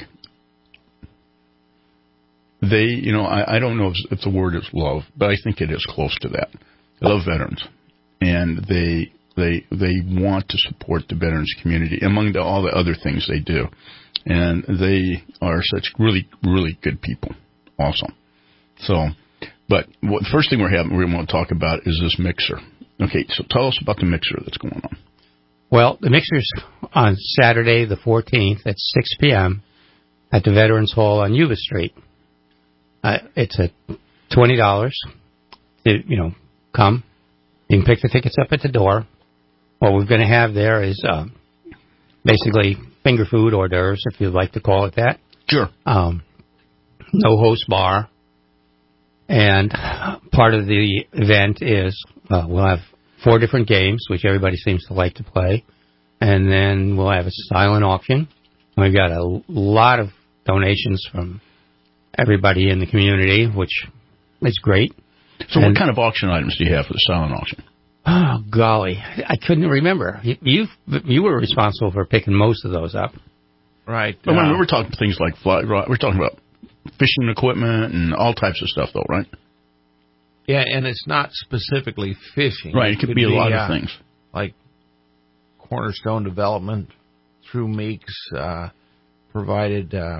they, you know, I, I don't know if, if the word is love, but I think it is close to that. They love veterans, and they they they want to support the veterans community among the, all the other things they do, and they are such really, really good people. Also, so. But what, the first thing we're having, we're going to talk about is this mixer. Okay, so tell us about the mixer that's going on. Well, the mixer's on Saturday the fourteenth at six p.m. at the Veterans Hall on Yuba Street. Uh, it's at twenty dollars. It, you know, come. You can pick the tickets up at the door. What we're going to have there is uh, basically finger food hors d'oeuvres, if you'd like to call it that. Sure. Um, no host bar. And part of the event is uh, we'll have four different games, which everybody seems to like to play. And then we'll have a silent auction. We've got a lot of donations from everybody in the community, which is great. So and, what kind of auction items do you have for the silent auction? Oh, golly. I couldn't remember. You you, you were responsible for picking most of those up. Right. But when uh, we were talking things like fly rod, we're talking about fishing equipment and all types of stuff, though, right? Yeah, and it's not specifically fishing. Right, it could, it could be a lot uh, of things. Like Cornerstone Development through Meeks uh, provided uh,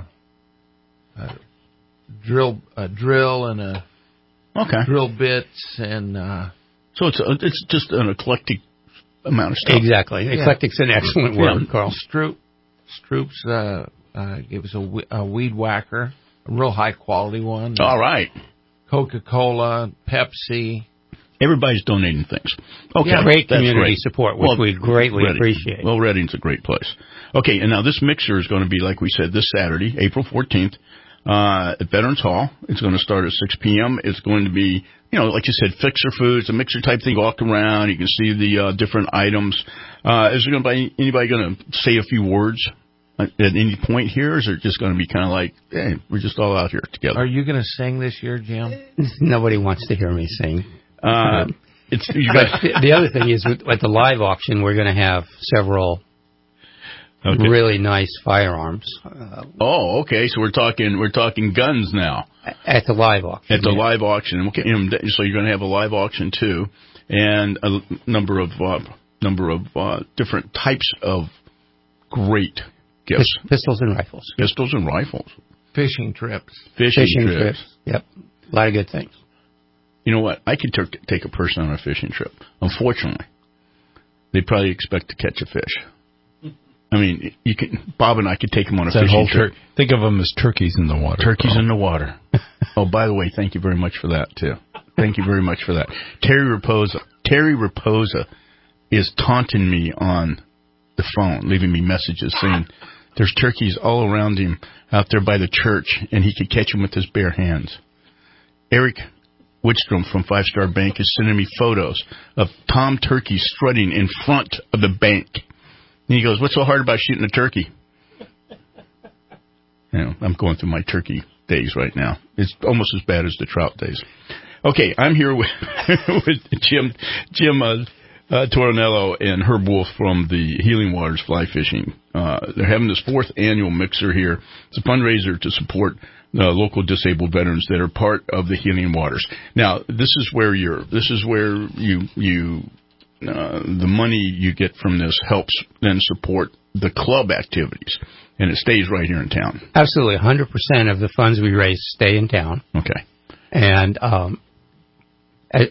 a drill, a drill and a okay. drill bits, and uh, so it's a, it's just an eclectic amount of stuff. Exactly, yeah. Eclectic's an excellent word, yeah. Carl. Stroop, Stroop's uh, uh, gave us a, a weed whacker, a real high quality one. All right. Coca-Cola, Pepsi. Everybody's donating things. Okay, yeah, great that's community great. support, which well, we greatly Reading. appreciate. Well, Reading's a great place. Okay, and now this mixer is going to be, like we said, this Saturday, April fourteenth, uh, at Veterans Hall. It's going to start at six p.m. It's going to be, you know, like you said, fixer foods, a mixer type thing. Walk around, you can see the uh, different items. Uh, is there going to be anybody going to say a few words at any point here, or is it just going to be kind of like, hey, we're just all out here together? Are you going to sing this year, Jim? Nobody wants to hear me sing. Uh, it's you got, the, the other thing is, with, at the live auction, we're going to have several okay. really nice firearms. Uh, oh, okay. So we're talking we're talking guns now. At the live auction. At the yeah. live auction. Okay. So you're going to have a live auction too, and a number of uh, number of uh, different types of great gifts. Pistols and rifles. Pistols and rifles. Fishing trips. Fishing, Fishing trips. trips. Yep. A lot of good things. You know what? I could t- take a person on a fishing trip. Unfortunately, they probably expect to catch a fish. I mean, you can. Bob and I could take them on a that fishing trip. Tur- think of them as turkeys in the water. Turkeys bro. in the water. Oh, by the way, thank you very much for that, too. Thank you very much for that. Terry Raposa. Terry Raposa is taunting me on the phone, leaving me messages saying there's turkeys all around him out there by the church, and he could catch them with his bare hands. Eric Wickstrom from Five Star Bank is sending me photos of Tom turkeys strutting in front of the bank. And he goes, what's so hard about shooting a turkey? You know, I'm going through my turkey days right now. It's almost as bad as the trout days. Okay, I'm here with, with Jim Jim uh, uh, Tornello and Herb Wolf from the Healing Waters Fly Fishing. Uh, they're having this fourth annual mixer here. It's a fundraiser to support Uh, local disabled veterans that are part of the Healing Waters. Now, this is where you're. This is where you you uh, the money you get from this helps then support the club activities, and it stays right here in town. Absolutely, one hundred percent of the funds we raise stay in town. Okay, and um, as,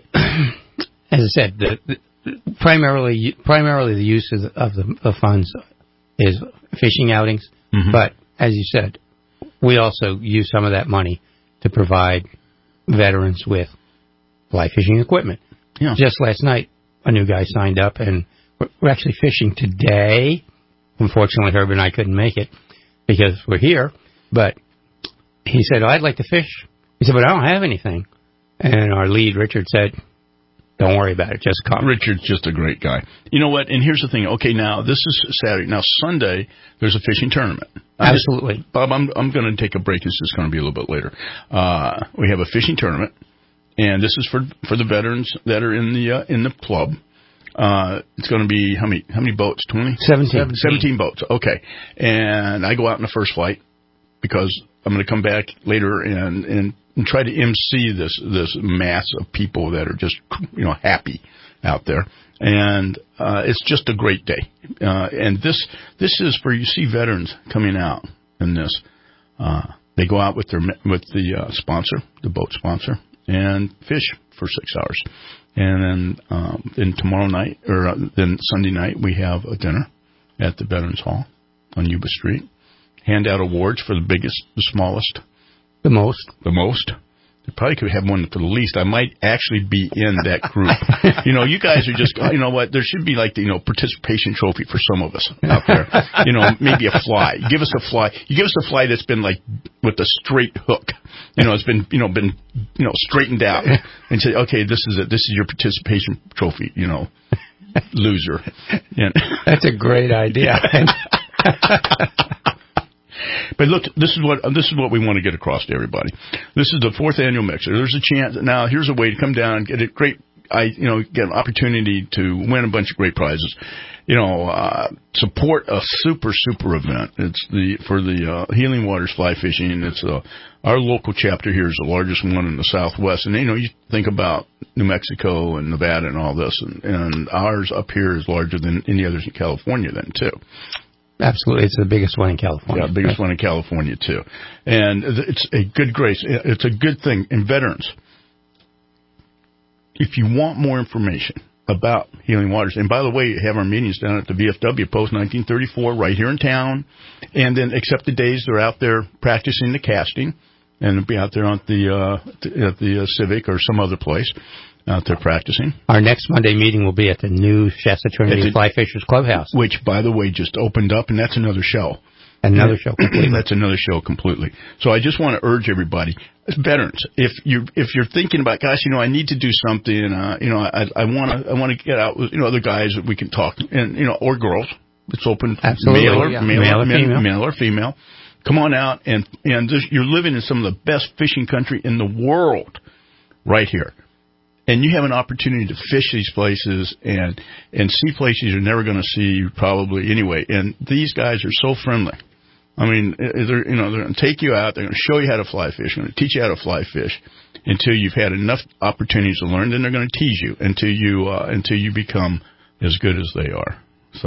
as I said, the, the, primarily primarily the use of the, of the, the funds is fishing outings, mm-hmm. but as you said, we also use some of that money to provide veterans with fly fishing equipment. Yeah. Just last night, a new guy signed up, and we're actually fishing today. Unfortunately, Herb and I couldn't make it because we're here. But he said, oh, I'd like to fish. He said, but I don't have anything. And our lead, Richard, said, don't worry about it. Just come. Richard's just a great guy. You know what? And here's the thing. Okay, now, this is Saturday. Now, Sunday, there's a fishing tournament. I'm Absolutely. Just, Bob, I'm, I'm going to take a break. This is going to be a little bit later. Uh, we have a fishing tournament, and this is for for the veterans that are in the uh, in the club. Uh, it's going to be, how many how many boats? twenty? seventeen. seventeen boats. Okay. And I go out in the first flight because I'm going to come back later and, and, and try to emcee this this mass of people that are just, you know, happy out there. And uh, it's just a great day. Uh, and this this is for, you see veterans coming out in this. Uh, they go out with their with the uh, sponsor, the boat sponsor, and fish for six hours. And then um, then tomorrow night, or uh, then Sunday night, we have a dinner at the Veterans Hall on Yuba Street. Hand out awards for the biggest, the smallest. The most. The most. They probably could have one for the least. I might actually be in that group. You know, you guys are just, you know what, there should be like the, you know, participation trophy for some of us out there. You know, maybe a fly. You give us a fly. You give us a fly that's been like with a straight hook. You know, it's been, you know, been, you know, straightened out. And say, okay, this is it. This is your participation trophy, you know, loser. Yeah. That's a great idea. But look, this is what this is what we want to get across to everybody. This is the fourth annual mixer. There's a chance now. Here's a way to come down and get a great I, you know, get an opportunity to win a bunch of great prizes. You know, uh, support a super, super event. It's the, for the, uh, Healing Waters Fly Fishing. It's, uh, our local chapter here is the largest one in the Southwest. And, you know, you think about New Mexico and Nevada and all this, and, and ours up here is larger than any others in California then, too. Absolutely. It's the biggest one in California. Yeah, biggest right? one in California, too. And it's a good grace. It's a good thing. And veterans, if you want more information about Healing Waters, and by the way, you have our meetings down at the V F W Post nineteen thirty-four right here in town, and then except the days they're out there practicing the casting, and they'll be out there at the, uh, at the uh, Civic or some other place out there practicing. Our next Monday meeting will be at the new Shasta Trinity Fly Fishers Clubhouse. Which, by the way, just opened up, and that's another show. Another show completely. That's another show completely. So I just want to urge everybody, veterans, if you if you're thinking about, gosh, you know, I need to do something, uh, you know, I I want to I want to get out with, you know, other guys that we can talk, and you know, or girls. It's open. Absolutely. Male or, yeah. male, male, or male, female. male or female. Come on out, and and this, you're living in some of the best fishing country in the world, right here. And you have an opportunity to fish these places and and see places you're never going to see probably anyway. And these guys are so friendly. I mean, they're, you know, they're going to take you out. They're going to show you how to fly fish. They're going to teach you how to fly fish until you've had enough opportunities to learn. Then they're going to tease you until you uh, until you become as good as they are. So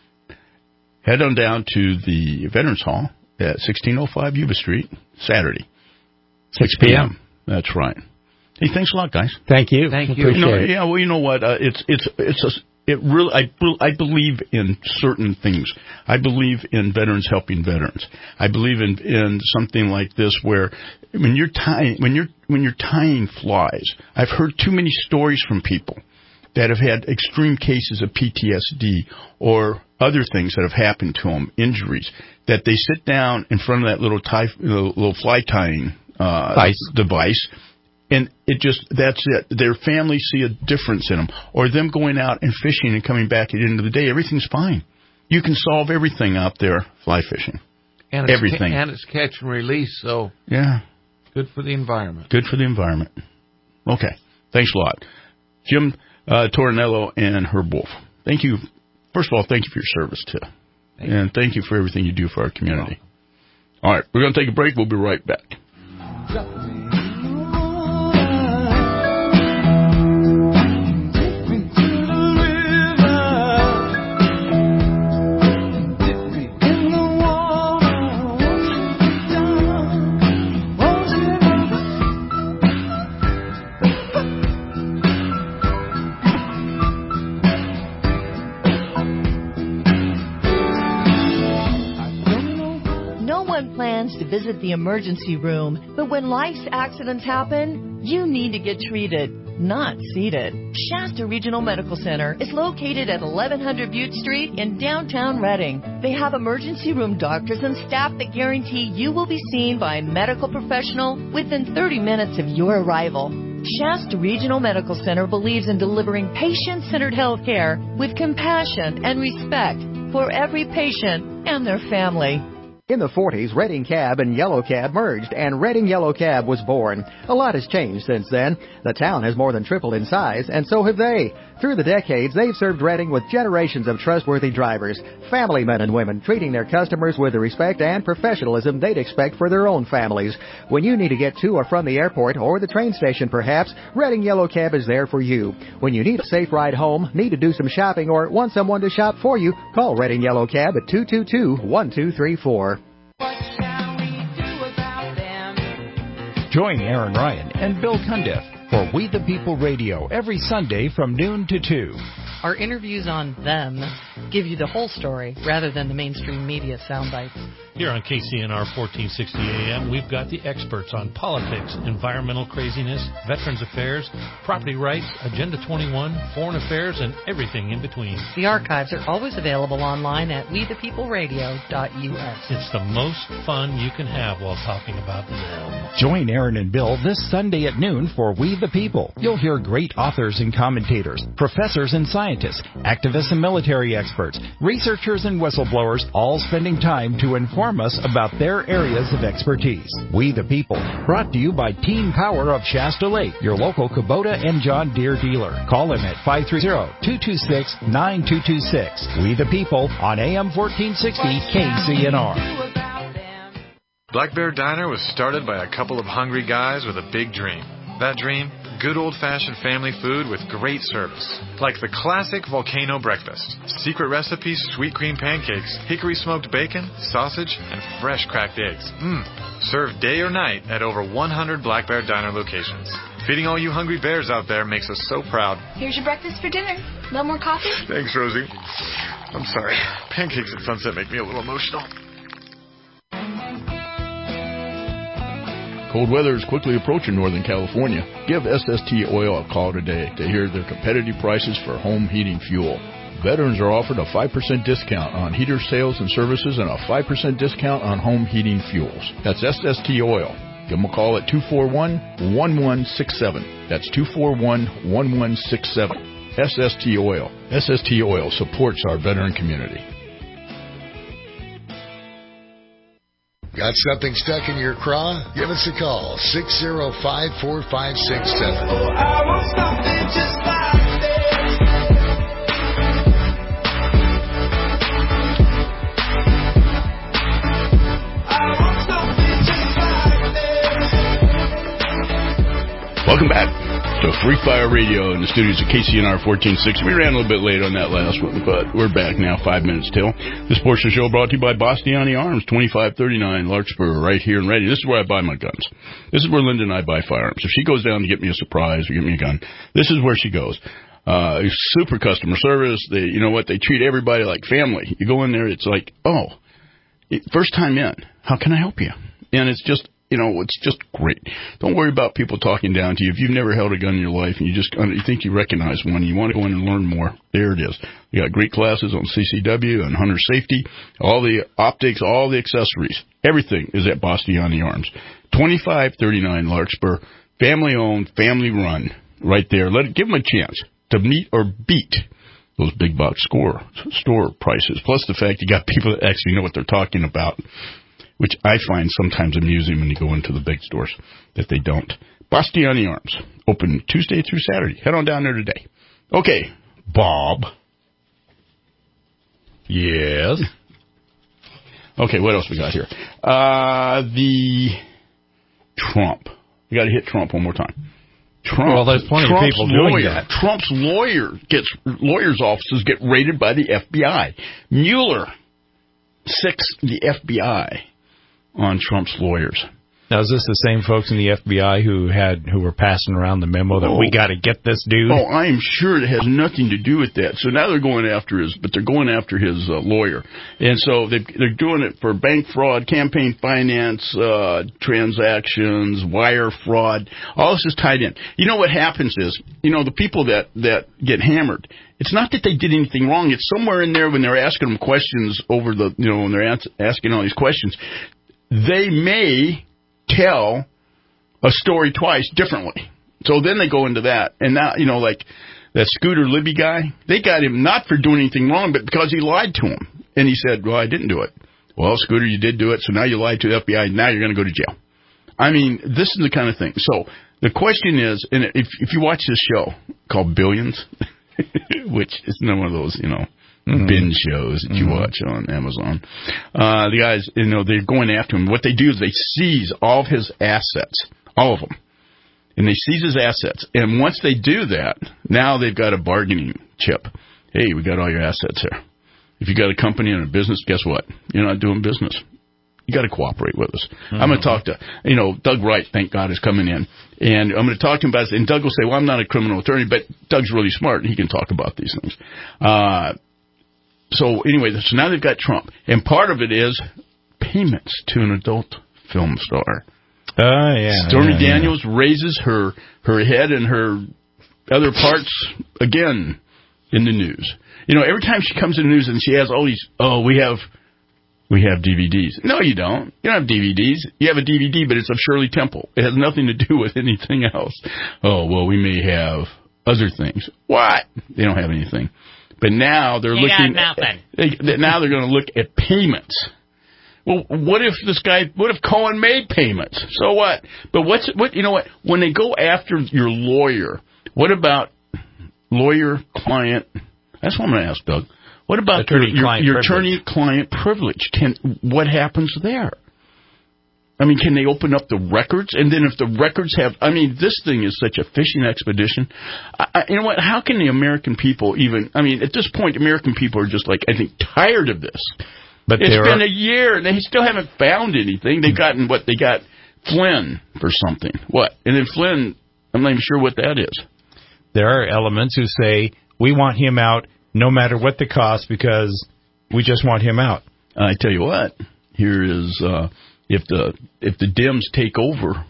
head on down to the Veterans Hall at sixteen oh five Yuba Street, Saturday, six p.m. That's right. Hey, thanks a lot, guys. Thank you. Thank you. you know, it. yeah, well, you know what? Uh, it's it's it's a. It really, I, I believe in certain things. I believe in veterans helping veterans. I believe in, in something like this where when you're tying, when you're, when you're tying flies, I've heard too many stories from people that have had extreme cases of P T S D or other things that have happened to them, injuries, that they sit down in front of that little tie, little fly tying, uh, device. device And it just, that's it. Their families see a difference in them. Or them going out and fishing and coming back at the end of the day, everything's fine. You can solve everything out there fly fishing. And it's everything. Ca- and it's catch and release, so yeah, good for the environment. Good for the environment. Okay. Thanks a lot. Jim uh, Tornello and Herb Wolf. Thank you. First of all, thank you for your service, too. Thank and you. Thank you for everything you do for our community. All right. We're going to take a break. We'll be right back. To visit the emergency room, but when life's accidents happen, you need to get treated, not seated. Shasta Regional Medical Center is located at eleven hundred Butte Street in downtown Reading. They have emergency room doctors and staff that guarantee you will be seen by a medical professional within thirty minutes of your arrival. Shasta Regional Medical Center believes in delivering patient-centered health care with compassion and respect for every patient and their family. In the forties, Reading Cab and Yellow Cab merged, and Reading Yellow Cab was born. A lot has changed since then. The town has more than tripled in size, and so have they. Through the decades, they've served Reading with generations of trustworthy drivers, family men and women, treating their customers with the respect and professionalism they'd expect for their own families. When you need to get to or from the airport or the train station, perhaps, Reading Yellow Cab is there for you. When you need a safe ride home, need to do some shopping, or want someone to shop for you, call Reading Yellow Cab at two two two, one two three four. Join Aaron Ryan and Bill Cundiff for We the People Radio every Sunday from noon to two. Our interviews on them give you the whole story rather than the mainstream media sound bites. Here on K C N R fourteen sixty A M, we've got the experts on politics, environmental craziness, veterans affairs, property rights, Agenda twenty-one, foreign affairs, and everything in between. The archives are always available online at we the people radio dot U S. It's the most fun you can have while talking about them. Join Aaron and Bill this Sunday at noon for We the People. You'll hear great authors and commentators, professors and scientists, activists and military experts, researchers and whistleblowers, all spending time to inform inform us about their areas of expertise. We the People, brought to you by Team Power of Shasta Lake, your local Kubota and John Deere dealer. Call them at five three zero, two two six, nine two two six. We the People on A M fourteen sixty K C N R. Black Bear Diner was started by a couple of hungry guys with a big dream. That dream? Good old-fashioned family food with great service. Like the classic volcano breakfast. Secret recipes, sweet cream pancakes, hickory smoked bacon, sausage, and fresh cracked eggs. Mmm. Served day or night at over one hundred Black Bear Diner locations. Feeding all you hungry bears out there makes us so proud. Here's your breakfast for dinner. No more coffee? Thanks, Rosie. I'm sorry. Pancakes at sunset make me a little emotional. Cold weather is quickly approaching Northern California. Give S S T Oil a call today to hear their competitive prices for home heating fuel. Veterans are offered a five percent discount on heater sales and services and a five percent discount on home heating fuels. That's S S T Oil. Give them a call at two four one, one one six seven. That's two four one, one one six seven. S S T Oil. S S T Oil supports our veteran community. Got something stuck in your craw? Give us a call, six zero five, four five six seven. Oh, I want something just like this. I want something just like this. Welcome back to Free Fire Radio in the studios of K C N R fourteen sixty. We ran a little bit late on that last one, but we're back now, five minutes till. This portion of the show brought to you by Bastiani Arms, twenty-five thirty-nine Larkspur, right here in Reading. This is where I buy my guns. This is where Linda and I buy firearms. If she goes down to get me a surprise or get me a gun, this is where she goes. Uh, super customer service. They, you know what? They treat everybody like family. You go in there, it's like, oh, first time in. How can I help you? And it's just, you know, it's just great. Don't worry about people talking down to you. If you've never held a gun in your life and you just you think you recognize one, you want to go in and learn more, there it is. You got great classes on C C W and hunter safety, all the optics, all the accessories. Everything is at Bastiani Arms. twenty-five thirty-nine Larkspur, family-owned, family-run, right there. Let it, give them a chance to meet or beat those big box score, store prices, plus the fact you got people that actually know what they're talking about, which I find sometimes amusing when you go into the big stores, that they don't. Bastiani Arms, open Tuesday through Saturday. Head on down there today. Okay, Bob. Yes. Okay, what else we got here? Uh, the Trump. We got to hit Trump one more time. Trump. Well, there's plenty Trump's of people doing lawyer, that. Trump's lawyer gets lawyers' offices get raided by the F B I. Mueller sicks the F B I on Trump's lawyers. Now, is this the same folks in the F B I who had who were passing around the memo that oh. we got to get this dude? Oh, I am sure it has nothing to do with that. So now they're going after his, but they're going after his uh, lawyer, and so they they're doing it for bank fraud, campaign finance uh, transactions, wire fraud. All this is tied in. You know what happens is, you know, the people that that get hammered. It's not that they did anything wrong. It's somewhere in there when they're asking them questions over the, you know, when they're asking all these questions, they may tell a story twice differently. So then they go into that. And now, you know, like that Scooter Libby guy, they got him not for doing anything wrong, but because he lied to him. And he said, well, I didn't do it. Well, Scooter, you did do it, so now you lied to the F B I, now you're going to go to jail. I mean, this is the kind of thing. So the question is, and if, if you watch this show called Billions, which is one of those, you know, Mm-hmm. binge shows that you mm-hmm. watch on Amazon. Uh, the guys, you know, they're going after him. What they do is they seize all of his assets, all of them. And they seize his assets. And once they do that, now they've got a bargaining chip. Hey, we got all your assets here. If you got a company and a business, guess what? You're not doing business. You got to cooperate with us. Mm-hmm. I'm going to talk to, you know, Doug Wright, thank God, is coming in. And I'm going to talk to him about it. And Doug will say, well, I'm not a criminal attorney, but Doug's really smart, and he can talk about these things. Uh, So anyway, so now they've got Trump, and part of it is payments to an adult film star. Oh, uh, yeah. Stormy yeah, Daniels yeah. raises her her head and her other parts again in the news. You know, every time she comes in the news and she has all these, oh, we have we have D V Ds. No, you don't. You don't have D V Ds. You have a D V D, but it's of Shirley Temple. It has nothing to do with anything else. Oh, well, we may have other things. What? They don't have anything. But now they're you looking. Got nothing. At, they, now they're going to look at payments. Well, what if this guy, what if Cohen made payments? So what? But what's, what, you know what, when they go after your lawyer, what about lawyer, client, that's what I'm going to ask, Doug. What about attorney, your, your, your attorney-client privilege? Can, what happens there? I mean, can they open up the records? And then if the records have, I mean, this thing is such a fishing expedition. I, I, you know what? How can the American people even, I mean, at this point, American people are just like, I think, tired of this. But it's been are, a year, and they still haven't found anything. They've gotten what? They got Flynn for something. What? And then Flynn, I'm not even sure what that is. There are elements who say, we want him out no matter what the cost because we just want him out. I tell you what, here is... Uh, If the if the Dems take over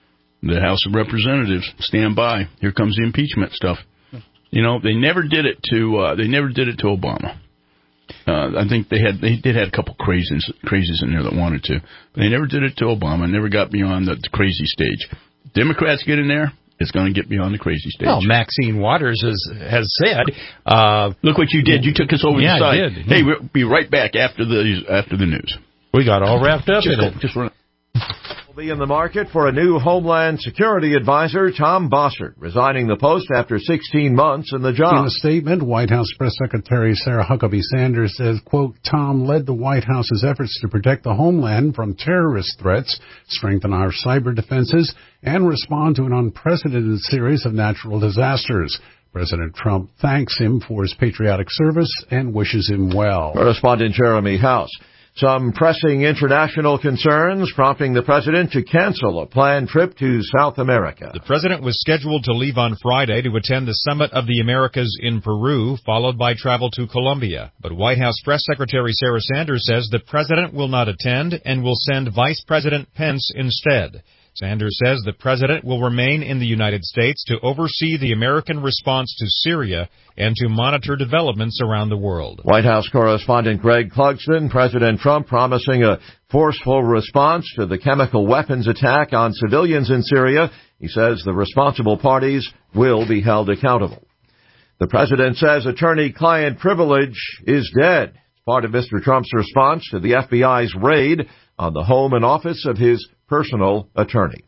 the House of Representatives, stand by. Here comes the impeachment stuff. You know, they never did it to uh, they never did it to Obama. Uh, I think they had they did have a couple crazies crazies in there that wanted to, but they never did it to Obama. Never got beyond the, the crazy stage. Democrats get in there, it's going to get beyond the crazy stage. Well, Maxine Waters has has said, uh, "Look what you did. You took us over yeah, the side." I did. Hey, we'll be right back after the after the news. We got all wrapped up just in go, it. Just run. Will be in the market for a new Homeland Security advisor, Tom Bossert, resigning the post after sixteen months in the job. In a statement, White House Press Secretary Sarah Huckabee Sanders says, quote, Tom led the White House's efforts to protect the homeland from terrorist threats, strengthen our cyber defenses, and respond to an unprecedented series of natural disasters. President Trump thanks him for his patriotic service and wishes him well. Correspondent Jeremy House. Some pressing international concerns prompting the president to cancel a planned trip to South America. The president was scheduled to leave on Friday to attend the Summit of the Americas in Peru, followed by travel to Colombia. But White House Press Secretary Sarah Sanders says the president will not attend and will send Vice President Pence instead. Sanders says the president will remain in the United States to oversee the American response to Syria and to monitor developments around the world. White House correspondent Greg Clugston, President Trump promising a forceful response to the chemical weapons attack on civilians in Syria. He says the responsible parties will be held accountable. The president says attorney-client privilege is dead. It's part of Mister Trump's response to the F B I's raid on the home and office of his personal attorney.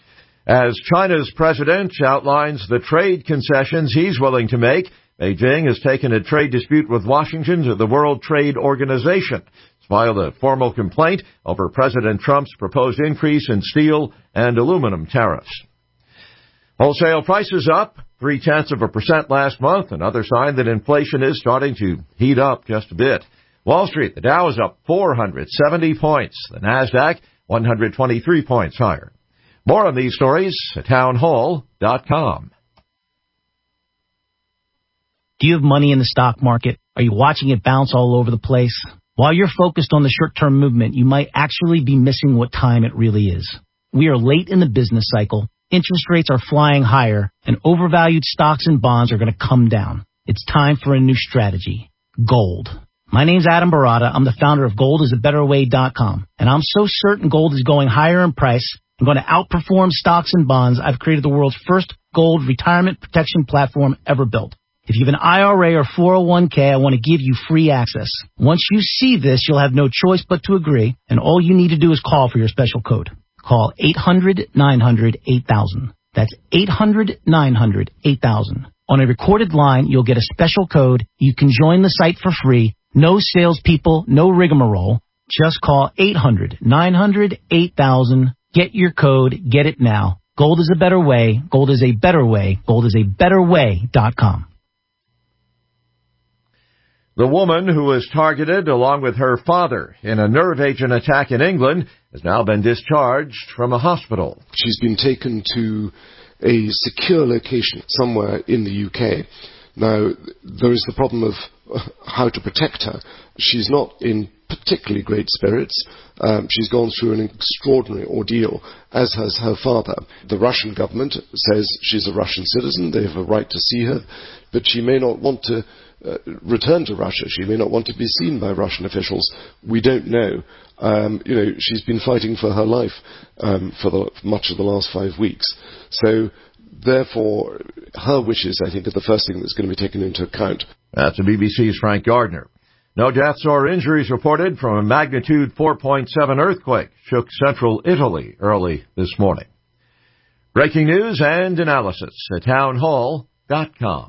As China's president outlines the trade concessions he's willing to make, Beijing has taken a trade dispute with Washington to the World Trade Organization. It's filed a formal complaint over President Trump's proposed increase in steel and aluminum tariffs. Wholesale prices up three-tenths of a percent last month, another sign that inflation is starting to heat up just a bit. Wall Street, the Dow is up four hundred seventy points. The Nasdaq, one hundred twenty-three points higher. More on these stories at town hall dot com. Do you have money in the stock market? Are you watching it bounce all over the place? While you're focused on the short-term movement, you might actually be missing what time it really is. We are late in the business cycle. Interest rates are flying higher, and overvalued stocks and bonds are going to come down. It's time for a new strategy. Gold. My name's Adam Barata. I'm the founder of gold is a better way dot com, and I'm so certain gold is going higher in price and going to outperform stocks and bonds. I've created the world's first gold retirement protection platform ever built. If you have an I R A or four oh one k, I want to give you free access. Once you see this, you'll have no choice but to agree, and all you need to do is call for your special code. Call eight hundred nine hundred eight thousand. That's eight hundred nine hundred eight thousand. On a recorded line, you'll get a special code. You can join the site for free. No salespeople, no rigmarole. Just call eight hundred nine hundred eight thousand. Get your code. Get it now. Gold is a better way. Gold is a better way. Gold is a better way dot com. The woman who was targeted along with her father in a nerve agent attack in England has now been discharged from a hospital. She's been taken to a secure location somewhere in the U K. Now, there is the problem of how to protect her. She's not in particularly great spirits. Um, she's gone through an extraordinary ordeal, as has her father. The Russian government says she's a Russian citizen. They have a right to see her, but she may not want to uh, return to Russia. She may not want to be seen by Russian officials. We don't know. Um, you know, she's been fighting for her life um, for the, much of the last five weeks. So, therefore, her wishes, I think, are the first thing that's going to be taken into account. That's the B B C's Frank Gardner. No deaths or injuries reported from a magnitude four point seven earthquake shook central Italy early this morning. Breaking news and analysis at town hall dot com.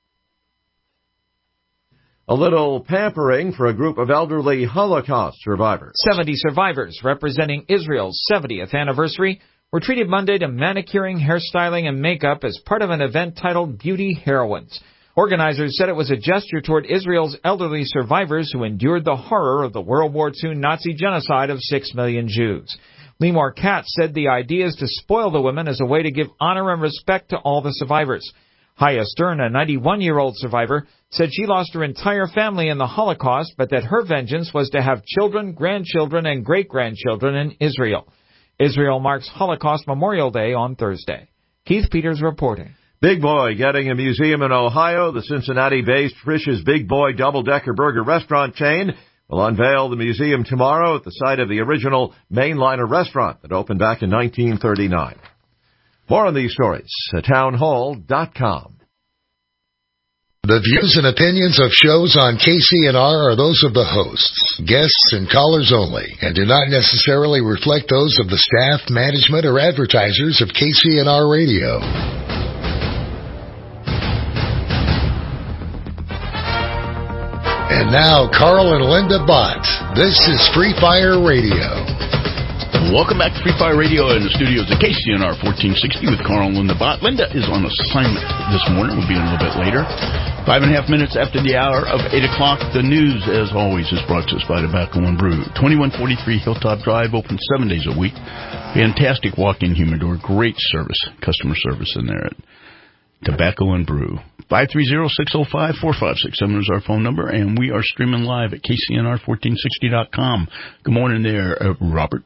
A little pampering for a group of elderly Holocaust survivors. seventy survivors representing Israel's seventieth anniversary were treated Monday to manicuring, hairstyling, and makeup as part of an event titled Beauty Heroines. Organizers said it was a gesture toward Israel's elderly survivors who endured the horror of the World War Two Nazi genocide of six million Jews. Limor Katz said the idea is to spoil the women as a way to give honor and respect to all the survivors. Haya Stern, a ninety-one-year-old survivor, said she lost her entire family in the Holocaust, but that her vengeance was to have children, grandchildren, and great-grandchildren in Israel. Israel marks Holocaust Memorial Day on Thursday. Keith Peters reporting. Big Boy getting a museum in Ohio. The Cincinnati-based Frisch's Big Boy double-decker burger restaurant chain will unveil the museum tomorrow at the site of the original mainliner restaurant that opened back in nineteen thirty-nine. More on these stories at town hall dot com. The views and opinions of shows on K C N R are those of the hosts, guests, and callers only, and do not necessarily reflect those of the staff, management, or advertisers of K C N R Radio. And now, Carl and Linda Bott. This is Free Fire Radio. Welcome back to Free Fire Radio in the studios at K C N R fourteen sixty with Carl and Linda Bott. Linda is on assignment this morning. We'll be in a little bit later. Five and a half minutes after the hour of eight o'clock. The news, as always, is brought to us by Tobacco and Brew. twenty-one forty-three Hilltop Drive, open seven days a week. Fantastic walk-in humidor. Great service, customer service in there at Tobacco and Brew. five three zero, six zero five, four five six seven is our phone number, and we are streaming live at K C N R fourteen sixty dot com. Good morning there, uh, Robert.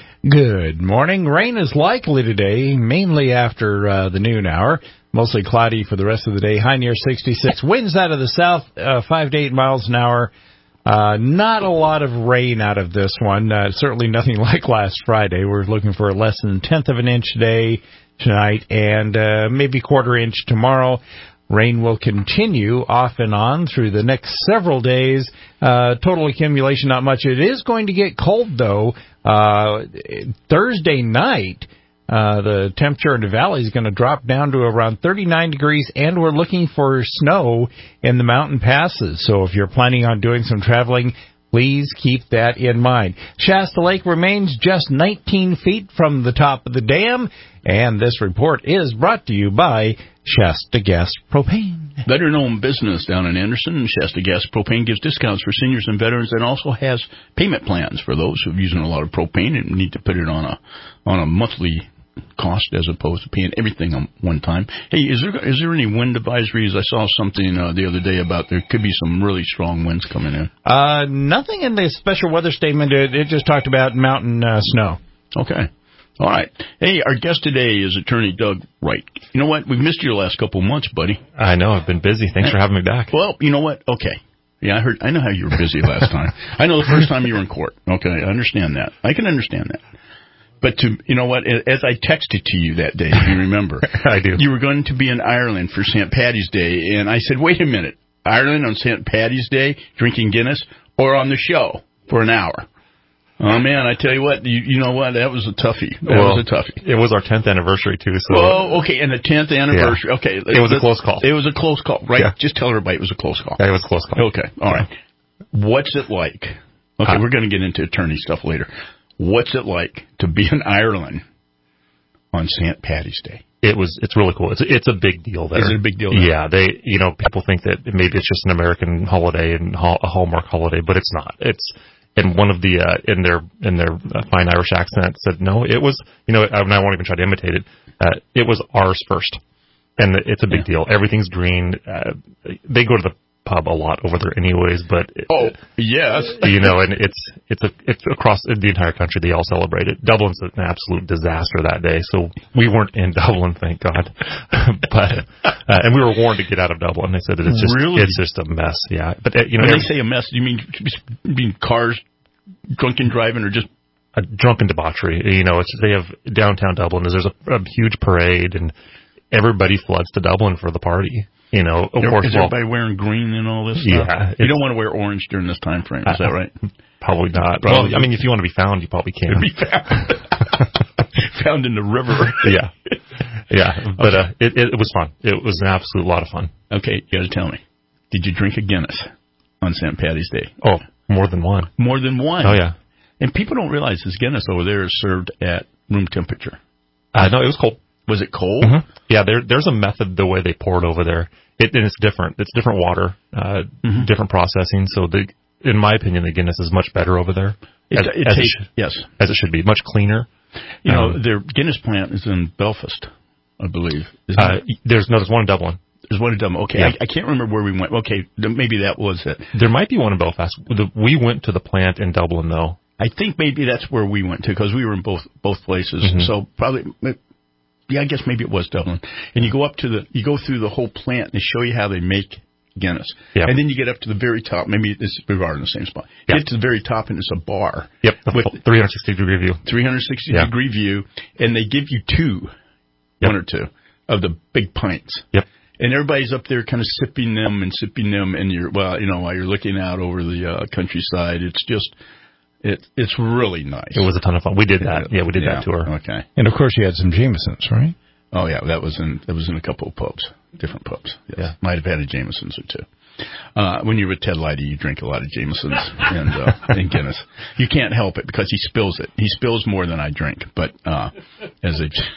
Good morning. Rain is likely today, mainly after uh, the noon hour. Mostly cloudy for the rest of the day. High near sixty-six. Winds out of the south, uh, five to eight miles an hour. Uh, not a lot of rain out of this one. Uh, certainly nothing like last Friday. We're looking for less than a tenth of an inch today, tonight, and uh, maybe quarter inch tomorrow. Rain will continue off and on through the next several days. Uh, total accumulation, not much. It is going to get cold, though. Uh, Thursday night, uh, the temperature in the valley is going to drop down to around thirty-nine degrees, and we're looking for snow in the mountain passes. So if you're planning on doing some traveling, please keep that in mind. Shasta Lake remains just nineteen feet from the top of the dam, and this report is brought to you by Shasta Gas Propane. Better known business down in Anderson. Shasta Gas Propane gives discounts for seniors and veterans, and also has payment plans for those who are using a lot of propane and need to put it on a on a monthly cost as opposed to paying everything on one time. Hey, is there is there any wind advisories? I saw something uh, the other day about there could be some really strong winds coming in. Uh, nothing in the special weather statement. It, it just talked about mountain uh, snow. Okay. All right. Hey, our guest today is Attorney Doug Wright. You know what? We've missed you the last couple of months, buddy. I know. I've been busy. Thanks for having me back. Well, you know what? Okay. Yeah, I heard. I know how you were busy last time. I know the first time you were in court. Okay, I understand that. I can understand that. But to you know what? As I texted to you that day, if you remember, I do. You were going to be in Ireland for Saint Paddy's Day, and I said, "Wait a minute, Ireland on Saint Paddy's Day, drinking Guinness, or on the show for an hour?" Oh, man, I tell you what, you, you know what, that was a toughie. That well, was a toughie. It was our tenth anniversary, too. So. Oh, okay, and the tenth anniversary. Yeah. Okay. It was a close call. It was a close call, right? Yeah. Just tell everybody it was a close call. Yeah, it was a close call. Okay, all right. What's it like? Okay, uh, we're going to get into attorney stuff later. What's it like to be in Ireland on Saint Paddy's Day? It was. It's really cool. It's a, it's a big deal there. Is it a big deal there? Yeah. They, you know, people think that maybe it's just an American holiday and a Hallmark holiday, but it's not. It's and one of the uh, in their in their uh, fine Irish accent said, no, it was. You know, I, I won't even try to imitate it. Uh, it was ours first, and it's a big yeah. deal. Everything's green. Uh, they go to the pub a lot over there anyways, but oh yes, you know, and it's it's a it's across the entire country. They all celebrate it. Dublin's an absolute disaster that day, so we weren't in Dublin, thank God. But uh, and we were warned to get out of Dublin. They said that it's just really? it's just a mess. Yeah, but uh, you know, when they say a mess, do you mean you mean cars drunken driving or just a drunken debauchery? You know, it's they have downtown Dublin. There's a, a huge parade and everybody floods to Dublin for the party. You know, of Is course, well, everybody wearing green and all this stuff? Yeah. You don't want to wear orange during this time frame, is uh, that right? Probably not. Probably. Well, I mean, if you want to be found, you probably can. Be found. Found in the river. yeah. Yeah. But uh, it, it, it was fun. It was an absolute lot of fun. Okay, you got to tell me. Did you drink a Guinness on Saint Patty's Day? Oh, more than one. More than one? Oh, yeah. And people don't realize this Guinness over there is served at room temperature. Uh, no, it was cold. Was it cold? Mm-hmm. Yeah, there, there's a method the way they pour it over there. It, and it's different. It's different water, uh, mm-hmm. different processing. So, the, in my opinion, the Guinness is much better over there. It, as, it as tastes, it, yes. As it should be. Much cleaner. You um, know, their Guinness plant is in Belfast, I believe. Uh, there's, no, there's one in Dublin. There's one in Dublin. Okay, yeah. I, I can't remember where we went. Okay, maybe that was it. There might be one in Belfast. We went to the plant in Dublin, though. I think maybe that's where we went to, because we were in both both places. Mm-hmm. So probably, yeah, I guess maybe it was Dublin. And you go up to the, you go through the whole plant, and they show you how they make Guinness. Yep. And then you get up to the very top. Maybe it's, we are in the same spot. Yep. Get to the very top, and it's a bar. Yep, with three hundred sixty degree view. three hundred sixty yeah. degree view, and they give you two, yep. one or two, of the big pints. Yep. And everybody's up there kind of sipping them and sipping them, and you're, well, you know, while you're looking out over the uh, countryside, it's just, it, it's really nice. It was a ton of fun. We did that. Yeah, we did yeah. that tour. Okay. And of course you had some Jamesons, right? Oh yeah, that was in, that was in a couple of pubs, different pubs. Yes. Yeah. Might have had a Jameson's or two. Uh, when you're with Ted Leidy, you drink a lot of Jamesons and, uh, and Guinness. You can't help it because he spills it. He spills more than I drink, but, uh, as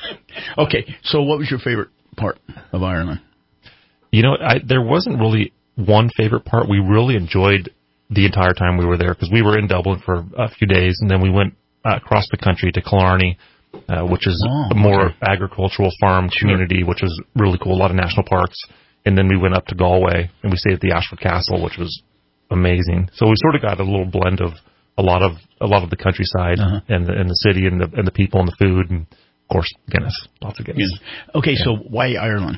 a, okay. So what was your favorite part of Ireland? You know, I, there wasn't really one favorite part. We really enjoyed the entire time we were there, because we were in Dublin for a few days, and then we went uh, across the country to Killarney, uh, which is oh, a more okay. agricultural farm community, which was really cool. A lot of national parks. And then we went up to Galway, and we stayed at the Ashford Castle, which was amazing. So we sort of got a little blend of a lot of a lot of the countryside uh-huh. and the, and the city and the and the people and the food, and of course Guinness, lots of Guinness. Yeah. Okay, yeah. So why Ireland?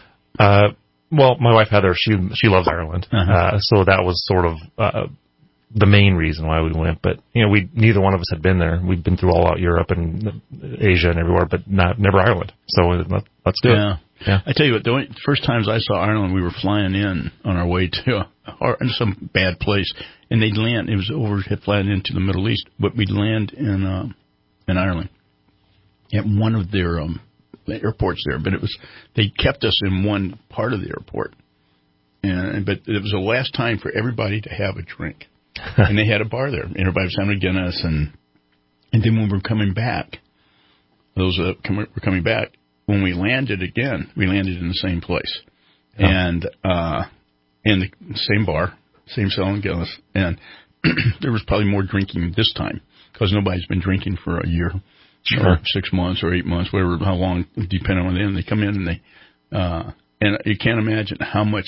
Uh, well, my wife Heather, she she loves Ireland, uh-huh. uh, so that was sort of uh, the main reason why we went. But you know, we neither one of us had been there. We'd been through all out Europe and Asia and everywhere, but not never Ireland. So let, let's do yeah. it. Yeah. I tell you what, the only, first times I saw Ireland, we were flying in on our way to a, or in some bad place, and they'd land. It was over, had flying into the Middle East, but we'd land in uh, in Ireland at one of their um, airports there. But it was they kept us in one part of the airport, and but it was the last time for everybody to have a drink, and they had a bar there. And everybody was having a Guinness, and and then when we were coming back, those uh, com- were coming back. When we landed again, we landed in the same place, oh. and uh, in the same bar, same selling Guinness, and there was probably more drinking this time because nobody's been drinking for a year, sure. or six months or eight months, whatever, how long, depending on them. They come in and they, uh, and you can't imagine how much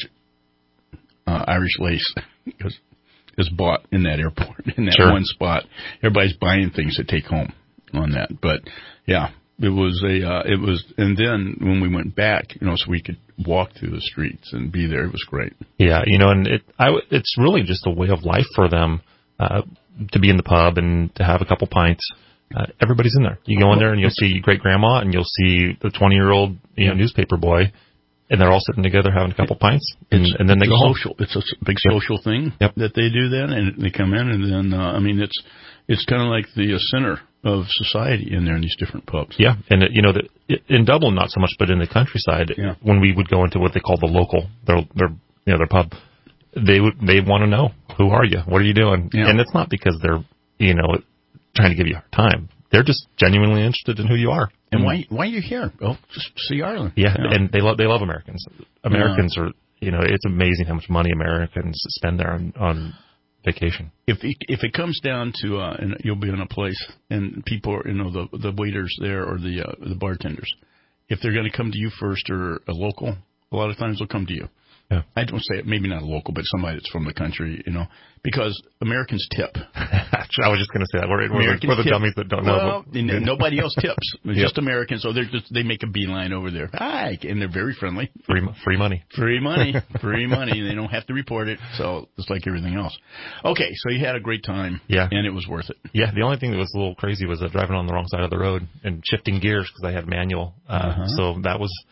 uh, Irish lace is, is bought in that airport, in that sure. one spot. Everybody's buying things to take home on that, but yeah. It was a, uh, it was, and then when we went back, you know, so we could walk through the streets and be there, it was great. Yeah, you know, and it, I, it's really just a way of life for them, uh, to be in the pub and to have a couple pints. Uh, everybody's in there. You go in there and you'll see great grandma and you'll see the twenty year old, you know, newspaper boy, and they're all sitting together having a couple pints, and, and then they go social. home. It's a big social yep. thing yep. that they do then, and they come in, and then, uh, I mean, it's, it's kind of like the uh, center of society in there in these different pubs. Yeah, and uh, you know, the, in Dublin not so much, but in the countryside, yeah. when we would go into what they call the local, their their you know their pub, they would they want to know, who are you, what are you doing, yeah. and it's not because they're you know trying to give you a hard time. They're just genuinely interested in who you are. And why why are you here? Oh, just see Ireland. Yeah, yeah. and they love they love Americans. Americans yeah. are you know it's amazing how much money Americans spend there on. on vacation. If it, if it comes down to, uh, and you'll be in a place and people are, you know, the the waiters there or the uh, the bartenders, if they're going to come to you first or a local, a lot of times they'll come to you. Yeah. I don't say it, maybe not a local, but somebody that's from the country, you know, because Americans tip. I was just going to say that. We're, we're, we're the dummies that don't well, know. Well, nobody else tips. It's yep. just Americans, so they're just, they make a beeline over there. Hi, and they're very friendly. Free, free money. Free money. Free money. They don't have to report it, so it's like everything else. Okay, so you had a great time. Yeah. And it was worth it. Yeah, the only thing that was a little crazy was uh, driving on the wrong side of the road and shifting gears because I had manual. Uh, uh-huh. So that was...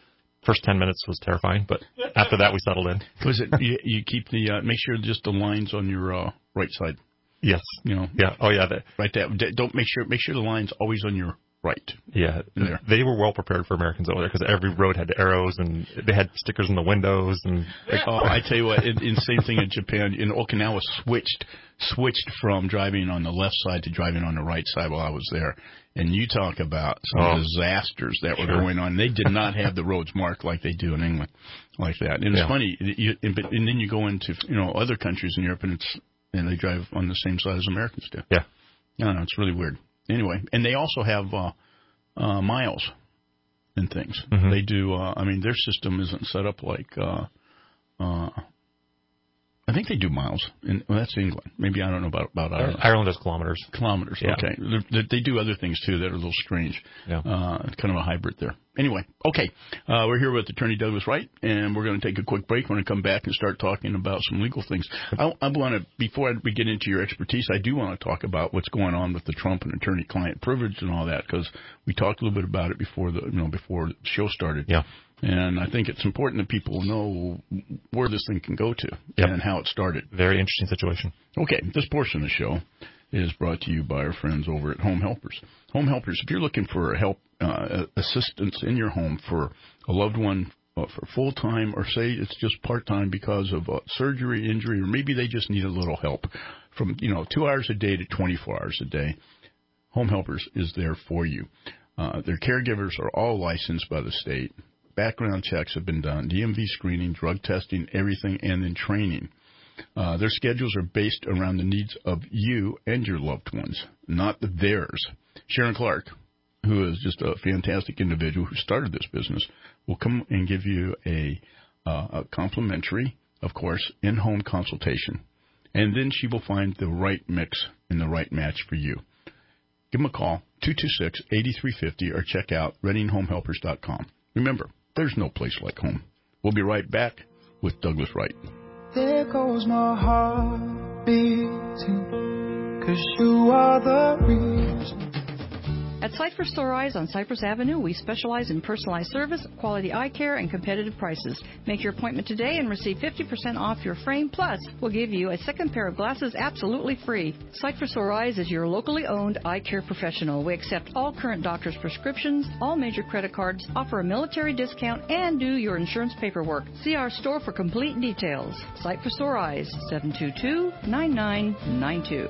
First ten minutes was terrifying, but after that we settled in. Was it you, you keep the uh, make sure just the lines on your uh, right side? Yes. You know. Yeah. Oh yeah. That, right. That don't make sure make sure the line's always on your right. Yeah. There. They were well prepared for Americans over there because every road had arrows and they had stickers in the windows and. Like, oh, I tell you what, in, in same thing in Japan. In Okinawa, switched switched from driving on the left side to driving on the right side while I was there. And you talk about some oh, disasters that were sure. going on. They did not have the roads marked like they do in England, like that. And it's yeah. funny, you, and, but, and then you go into you know other countries in Europe, and it's and they drive on the same side as Americans do. Yeah, I don't know, it's really weird. Anyway, and they also have uh, uh, miles and things. Mm-hmm. They do. Uh, I mean, their system isn't set up like. Uh, uh, I think they do miles. In, well, that's England. Maybe I don't know about about Ireland. Ireland does kilometers. Kilometers. Yeah. Okay. They, they do other things too that are a little strange. Yeah. Uh, it's kind of a hybrid there. Anyway, okay. Uh, we're here with Attorney Douglas Wright, and we're going to take a quick break. We're going to come back and start talking about some legal things. I, I want to, before we get into your expertise, I do want to talk about what's going on with the Trump and attorney-client privilege and all that, because we talked a little bit about it before the you know before the show started. Yeah. And I think it's important that people know where this thing can go to yep. and how it started. Very interesting situation. Okay, this portion of the show is brought to you by our friends over at Home Helpers. Home Helpers, if you're looking for help, uh, assistance in your home for a loved one uh, for full-time, or say it's just part-time because of uh, surgery, injury, or maybe they just need a little help from, you know, two hours a day to twenty-four hours a day, Home Helpers is there for you. Uh, their caregivers are all licensed by the state. Background checks have been done, D M V screening, drug testing, everything, and then training. Uh, their schedules are based around the needs of you and your loved ones, not theirs. Sharon Clark, who is just a fantastic individual who started this business, will come and give you a, uh, a complimentary, of course, in-home consultation. And then she will find the right mix and the right match for you. Give them a call, two two six, eight three five zero, or check out reading home helpers dot com. Remember, there's no place like home. We'll be right back with Douglas Wright. There goes my heart beating, 'cause you are the reason. At Sight for Sore Eyes on Cypress Avenue, we specialize in personalized service, quality eye care, and competitive prices. Make your appointment today and receive fifty percent off your frame. Plus, we'll give you a second pair of glasses absolutely free. Sight for Sore Eyes is your locally owned eye care professional. We accept all current doctor's prescriptions, all major credit cards, offer a military discount, and do your insurance paperwork. See our store for complete details. Sight for Sore Eyes, seven two two, nine nine nine two.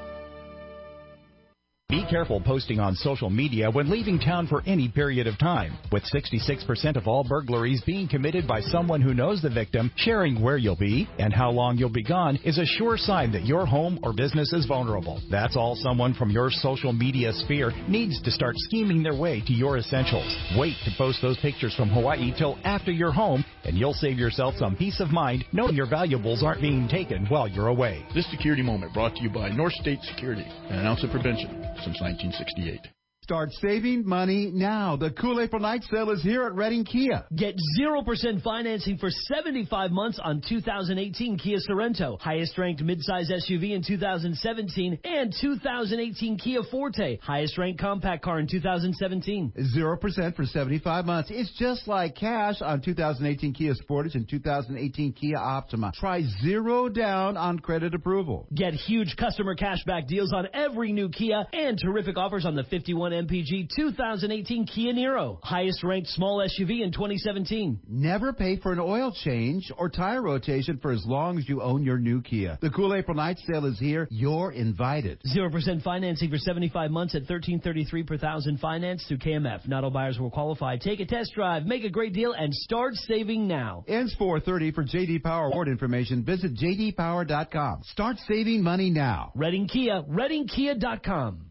Be careful posting on social media when leaving town for any period of time. With sixty-six percent of all burglaries being committed by someone who knows the victim, sharing where you'll be and how long you'll be gone is a sure sign that your home or business is vulnerable. That's all someone from your social media sphere needs to start scheming their way to your essentials. Wait to post those pictures from Hawaii till after you're home, and you'll save yourself some peace of mind knowing your valuables aren't being taken while you're away. This security moment brought to you by North State Security, an ounce of prevention since nineteen sixty-eight. Start saving money now. The Cool April Night Sale is here at Reading Kia. Get zero percent financing for seventy-five months on two thousand eighteen Kia Sorento, highest ranked midsize S U V in two thousand seventeen, and two thousand eighteen Kia Forte, highest ranked compact car in two thousand seventeen. zero percent for seventy-five months. It's just like cash on two thousand eighteen Kia Sportage and two thousand eighteen Kia Optima. Try zero down on credit approval. Get huge customer cashback deals on every new Kia and terrific offers on the fifty-one M P G two thousand eighteen Kia Niro, highest ranked small S U V in twenty seventeen. Never pay for an oil change or tire rotation for as long as you own your new Kia. The Cool April Night Sale is here. You're invited. zero percent financing for seventy-five months at thirteen thirty-three per thousand financed through K M F. Not all buyers will qualify. Take a test drive, make a great deal, and start saving now. Ends four thirty. For J D Power award information, visit j d power dot com. Start saving money now. Reading Kia, reading kia dot com.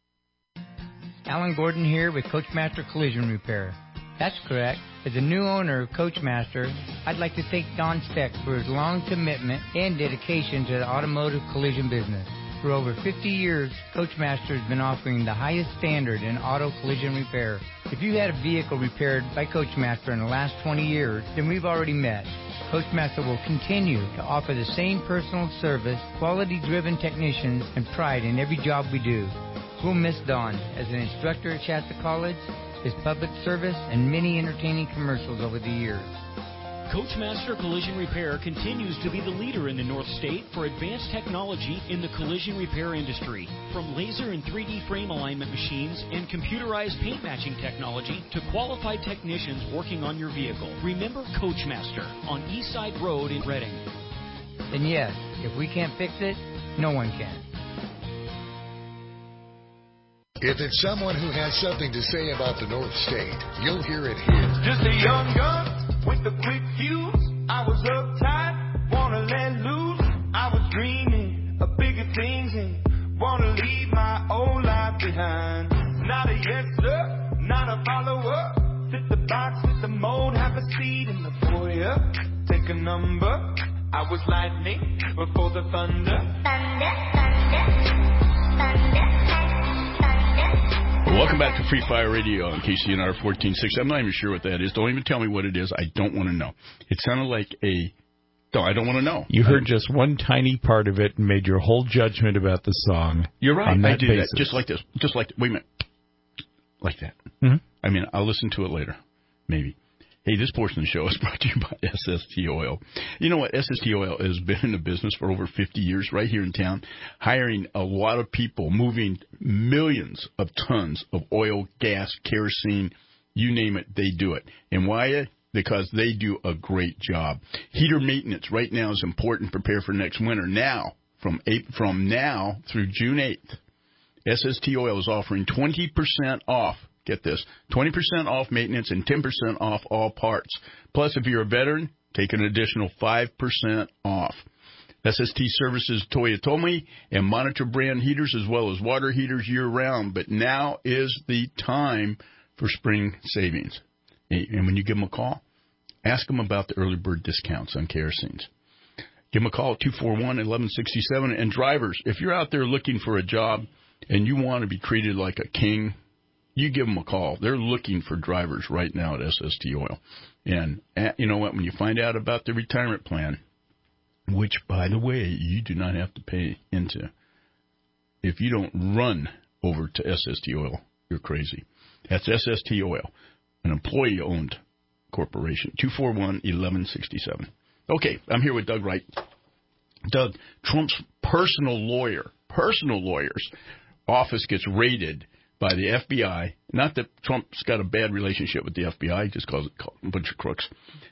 Alan Gordon here with Coachmaster Collision Repair. That's correct. As a new owner of Coachmaster, I'd like to thank Don Steck for his long commitment and dedication to the automotive collision business. For over fifty years, Coachmaster has been offering the highest standard in auto collision repair. If you had a vehicle repaired by Coachmaster in the last twenty years, then we've already met. Coachmaster will continue to offer the same personal service, quality-driven technicians, and pride in every job we do. We'll miss Don as an instructor at Shasta College his public service, and many entertaining commercials over the years. Coachmaster Collision Repair continues to be the leader in the North State for advanced technology in the collision repair industry. From laser and three D frame alignment machines and computerized paint matching technology to qualified technicians working on your vehicle. Remember Coachmaster on Eastside Road in Reading. And yes, if we can't fix it, no one can. If it's someone who has something to say about the North State, you'll hear it here. Just a young gun with a quick fuse. I was uptight, wanna let loose. I was dreaming of bigger things and wanna leave my old life behind. Not a yes sir, not a follower. Fit the box, fit the mold, have a seat in the foyer. Take a number. I was lightning before the thunder. Thunder, thunder, thunder. Welcome back to Free Fire Radio on K C N R fourteen sixty. I'm not even sure what that is. Don't even tell me what it is. I don't want to know. It sounded like a... No, I don't want to know. You heard just one tiny part of it and made your whole judgment about the song. You're right. On that I do basis. that. Just like this. Just like... Wait a minute. Like that. Mm-hmm. I mean, I'll listen to it later. Maybe. Hey, this portion of the show is brought to you by S S T Oil. You know what? S S T Oil has been in the business for over fifty years right here in town, hiring a lot of people, moving millions of tons of oil, gas, kerosene, you name it, they do it. And why? Because they do a great job. Heater maintenance right now is important. Prepare for next winter. Now, from April, from now through June eighth, S S T Oil is offering twenty percent off. Get this, twenty percent off maintenance and ten percent off all parts. Plus, if you're a veteran, take an additional five percent off. S S T services Toyotomi and Monitor brand heaters as well as water heaters year-round. But now is the time for spring savings. And when you give them a call, ask them about the early bird discounts on kerosenes. Give them a call at two four one, one one six seven. And drivers, if you're out there looking for a job and you want to be treated like a king, you give them a call. They're looking for drivers right now at S S T Oil. And uh, you know what? When you find out about the retirement plan, which, by the way, you do not have to pay into, if you don't run over to S S T Oil, you're crazy. That's S S T Oil, an employee-owned corporation. two four one, one one six seven. Okay, I'm here with Doug Wright. Doug, Trump's personal lawyer, personal lawyer's office gets raided by the F B I. Not that Trump's got a bad relationship with the F B I. He just calls it a bunch of crooks.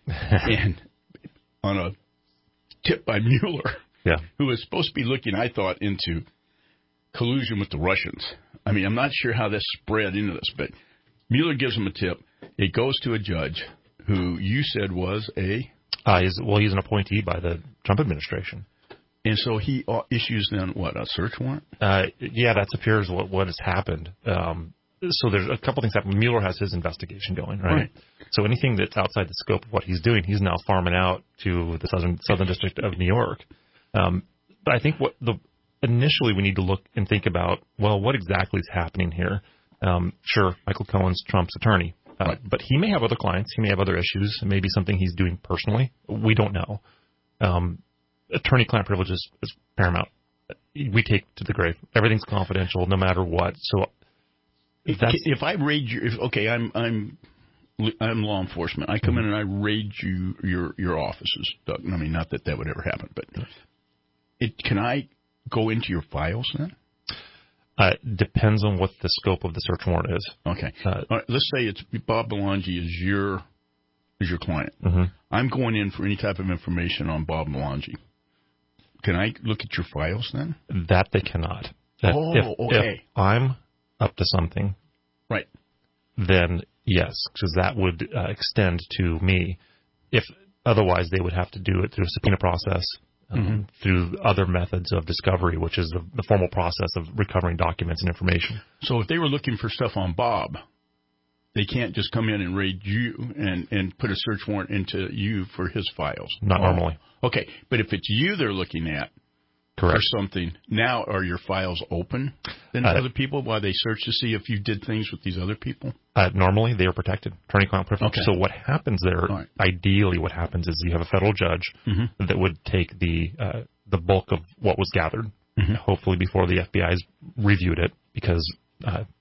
And on a tip by Mueller, yeah. who was supposed to be looking, I thought, into collusion with the Russians. I mean, I'm not sure how this spread into this, but Mueller gives him a tip. It goes to a judge who you said was a... Uh, he's, well, he's an appointee by the Trump administration. And so he issues then, what, a search warrant? Uh, yeah, that appears what, what has happened. Um, so there's a couple things that Mueller has his investigation going, right? Right. So anything that's outside the scope of what he's doing, he's now farming out to the Southern Southern District of New York. Um, but I think what the initially we need to look and think about, well, what exactly is happening here? Um, sure, Michael Cohen's Trump's attorney, uh, right. but he may have other clients, he may have other issues, maybe something he's doing personally. We don't know. Um, Attorney-client privilege is, is paramount. We take to the grave. Everything's confidential, no matter what. So, if, that's, if I raid you, if, okay, I'm I'm I'm law enforcement. I come mm-hmm. in and I raid you your your offices. Doug. I mean, not that that would ever happen, but it can I go into your files then? Uh, depends on what the scope of the search warrant is. Okay. Uh, All right, let's say it's Bob Belangi is your is your client. Mm-hmm. I'm going in for any type of information on Bob Belangi. Can I look at your files then? That they cannot. That oh, if, okay. If I'm up to something, right? Then yes, because that would uh, extend to me. If otherwise, they would have to do it through a subpoena process, um, mm-hmm. through other methods of discovery, which is the, the formal process of recovering documents and information. So if they were looking for stuff on Bob, they can't just come in and raid you and, and put a search warrant into you for his files. Not oh. normally. Okay, but if it's you they're looking at Correct. for something, now are your files open then to uh, other people while they search to see if you did things with these other people? Uh, normally they are protected, attorney-client privilege. Okay. So what happens there, right. ideally what happens is you have a federal judge mm-hmm. that would take the uh, the bulk of what was gathered, mm-hmm. hopefully before the F B I has reviewed it, because uh,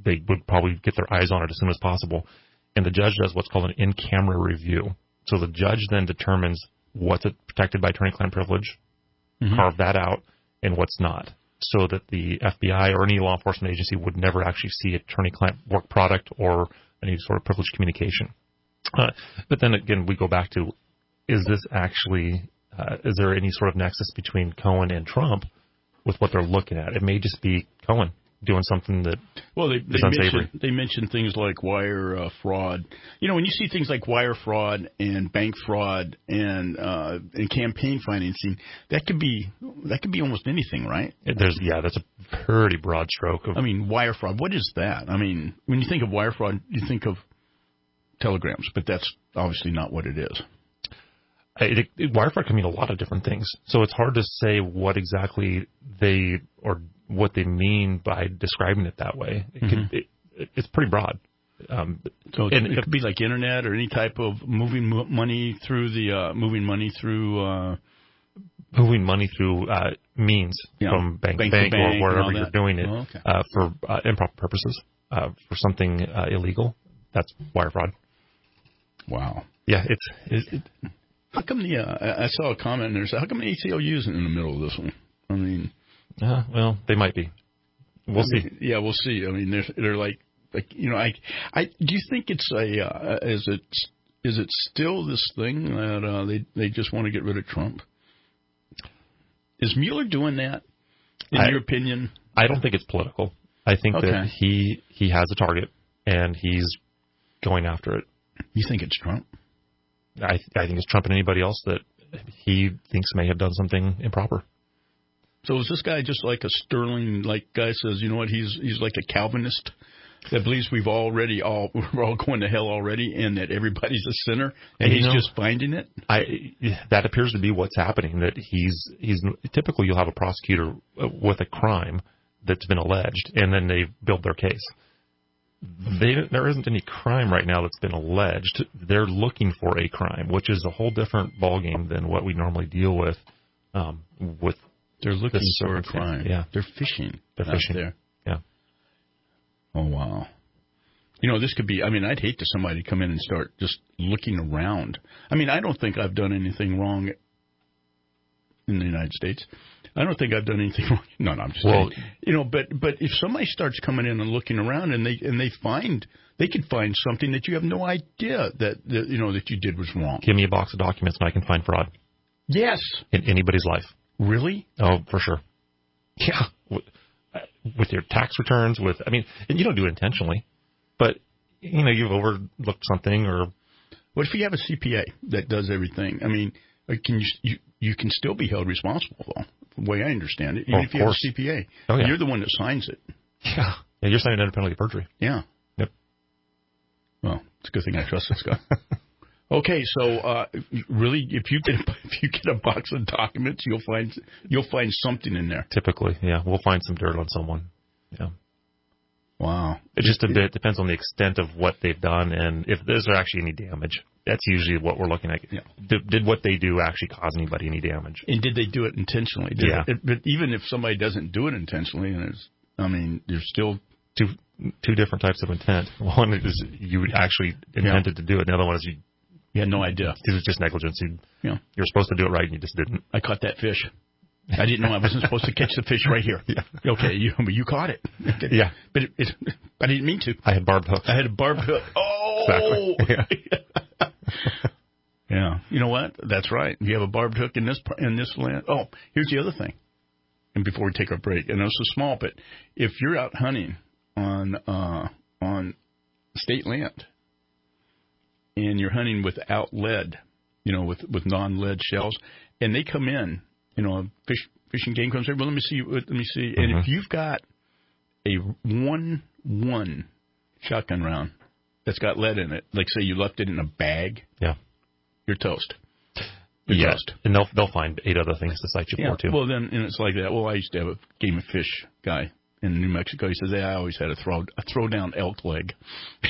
they would probably get their eyes on it as soon as possible. And the judge does what's called an in-camera review. So the judge then determines what's protected by attorney-client privilege, mm-hmm. carve that out, and what's not, so that the F B I or any law enforcement agency would never actually see attorney-client work product or any sort of privileged communication. Uh, but then again, we go back to, is this actually, uh, is there any sort of nexus between Cohen and Trump with what they're looking at? It may just be Cohen doing something that well, they, is they unsavory. Mention, they mention things like wire uh, fraud. You know, when you see things like wire fraud and bank fraud and uh, and campaign financing, that could be that could be almost anything, right? There's yeah, that's a pretty broad stroke. Of, I mean, wire fraud. What is that? I mean, when you think of wire fraud, you think of telegrams, but that's obviously not what it is. It, it, wire fraud can mean a lot of different things, so it's hard to say what exactly they or what they mean by describing it that way. It mm-hmm. could, it, it's pretty broad. Um, so and it could be like internet or any type of moving money through the uh, moving money through uh, moving money through uh, means yeah. from bank, bank to bank, bank or wherever you're that. doing it oh, okay. uh, for uh, improper purposes, uh, for something uh, illegal. That's wire fraud. Wow. Yeah, it's. It, it, how come the? Uh, I saw a comment in there. So how come the A C L U isn't in the middle of this one? I mean, uh, well, they might be. We'll I mean, see. Yeah, we'll see. I mean, they're they're like like you know, I I do you think it's a uh, is it is it still this thing that uh, they they just want to get rid of Trump? Is Mueller doing that? In I, your opinion? I don't think it's political. I think okay. that he he has a target and he's going after it. You think it's Trump? I I think it's Trump and anybody else that he thinks may have done something improper. So is this guy just like a sterling, like guy says, you know what, he's he's like a Calvinist that believes we've already all we're all going to hell already and that everybody's a sinner and, and he's know, just finding it? I that appears to be what's happening. That he's he's typically you'll have a prosecutor with a crime that's been alleged and then they build their case. They, there isn't any crime right now that's been alleged. They're looking for a crime, which is a whole different ballgame than what we normally deal with. Um, with they're looking for a crime. Yeah, they're fishing. They're fishing there. Yeah. Oh wow. You know, this could be. I mean, I'd hate to somebody come in and start just looking around. I mean, I don't think I've done anything wrong in the United States. I don't think I've done anything wrong. No, no, I'm just well, kidding. You know, but but if somebody starts coming in and looking around and they and they find they could find something that you have no idea that, that you know that you did was wrong. Give me a box of documents and I can find fraud. Yes. In anybody's life. Really? Oh, for sure. Yeah. With, with your tax returns, with I mean, and you don't do it intentionally, but you know you've overlooked something or. What if you have a C P A that does everything? I mean, can you you you can still be held responsible though. The way I understand it, even oh, if you have a C P A, oh, yeah. you're the one that signs it. Yeah, yeah, you're signing under penalty of perjury. Yeah. Yep. Well, it's a good thing I trust this guy. Okay, so uh, really, if you get if you get a box of documents, you'll find you'll find something in there. Typically, yeah, we'll find some dirt on someone. Yeah. Wow. It just a bit depends on the extent of what they've done and if there's actually any damage. That's usually what we're looking at. Yeah. Did, did what they do actually cause anybody any damage? And did they do it intentionally? Did yeah. It, but even if somebody doesn't do it intentionally, and it's, I mean, there's still two two different types of intent. One is you actually intended yeah. to do it. The other one is you. You had no idea. It was just negligence. You, yeah. You're supposed to do it right, and you just didn't. I caught that fish. I didn't know I wasn't supposed to catch the fish right here. Yeah. Okay, you you caught it. Okay. Yeah. But it, it, I didn't mean to. I had barbed hooks. I had a barbed hook. Oh! Exactly. Yeah. Yeah. You know what? That's right. You have a barbed hook in this in this land. Oh, here's the other thing. And before we take our break, and it's so small, but if you're out hunting on uh, on state land and you're hunting without lead, you know, with, with non-lead shells, and they come in, you know, a fish fishing game comes in. Well, let me see. Let me see. And mm-hmm. if you've got a one one shotgun round that's got lead in it, like say you left it in a bag, yeah, you're toast. You're yeah, toast. And they'll they'll find eight other things to cite you yeah. for too. Well, then and it's like that. Well, I used to have a game of fish guy in New Mexico. He says, hey, I always had a throw a throw down elk leg.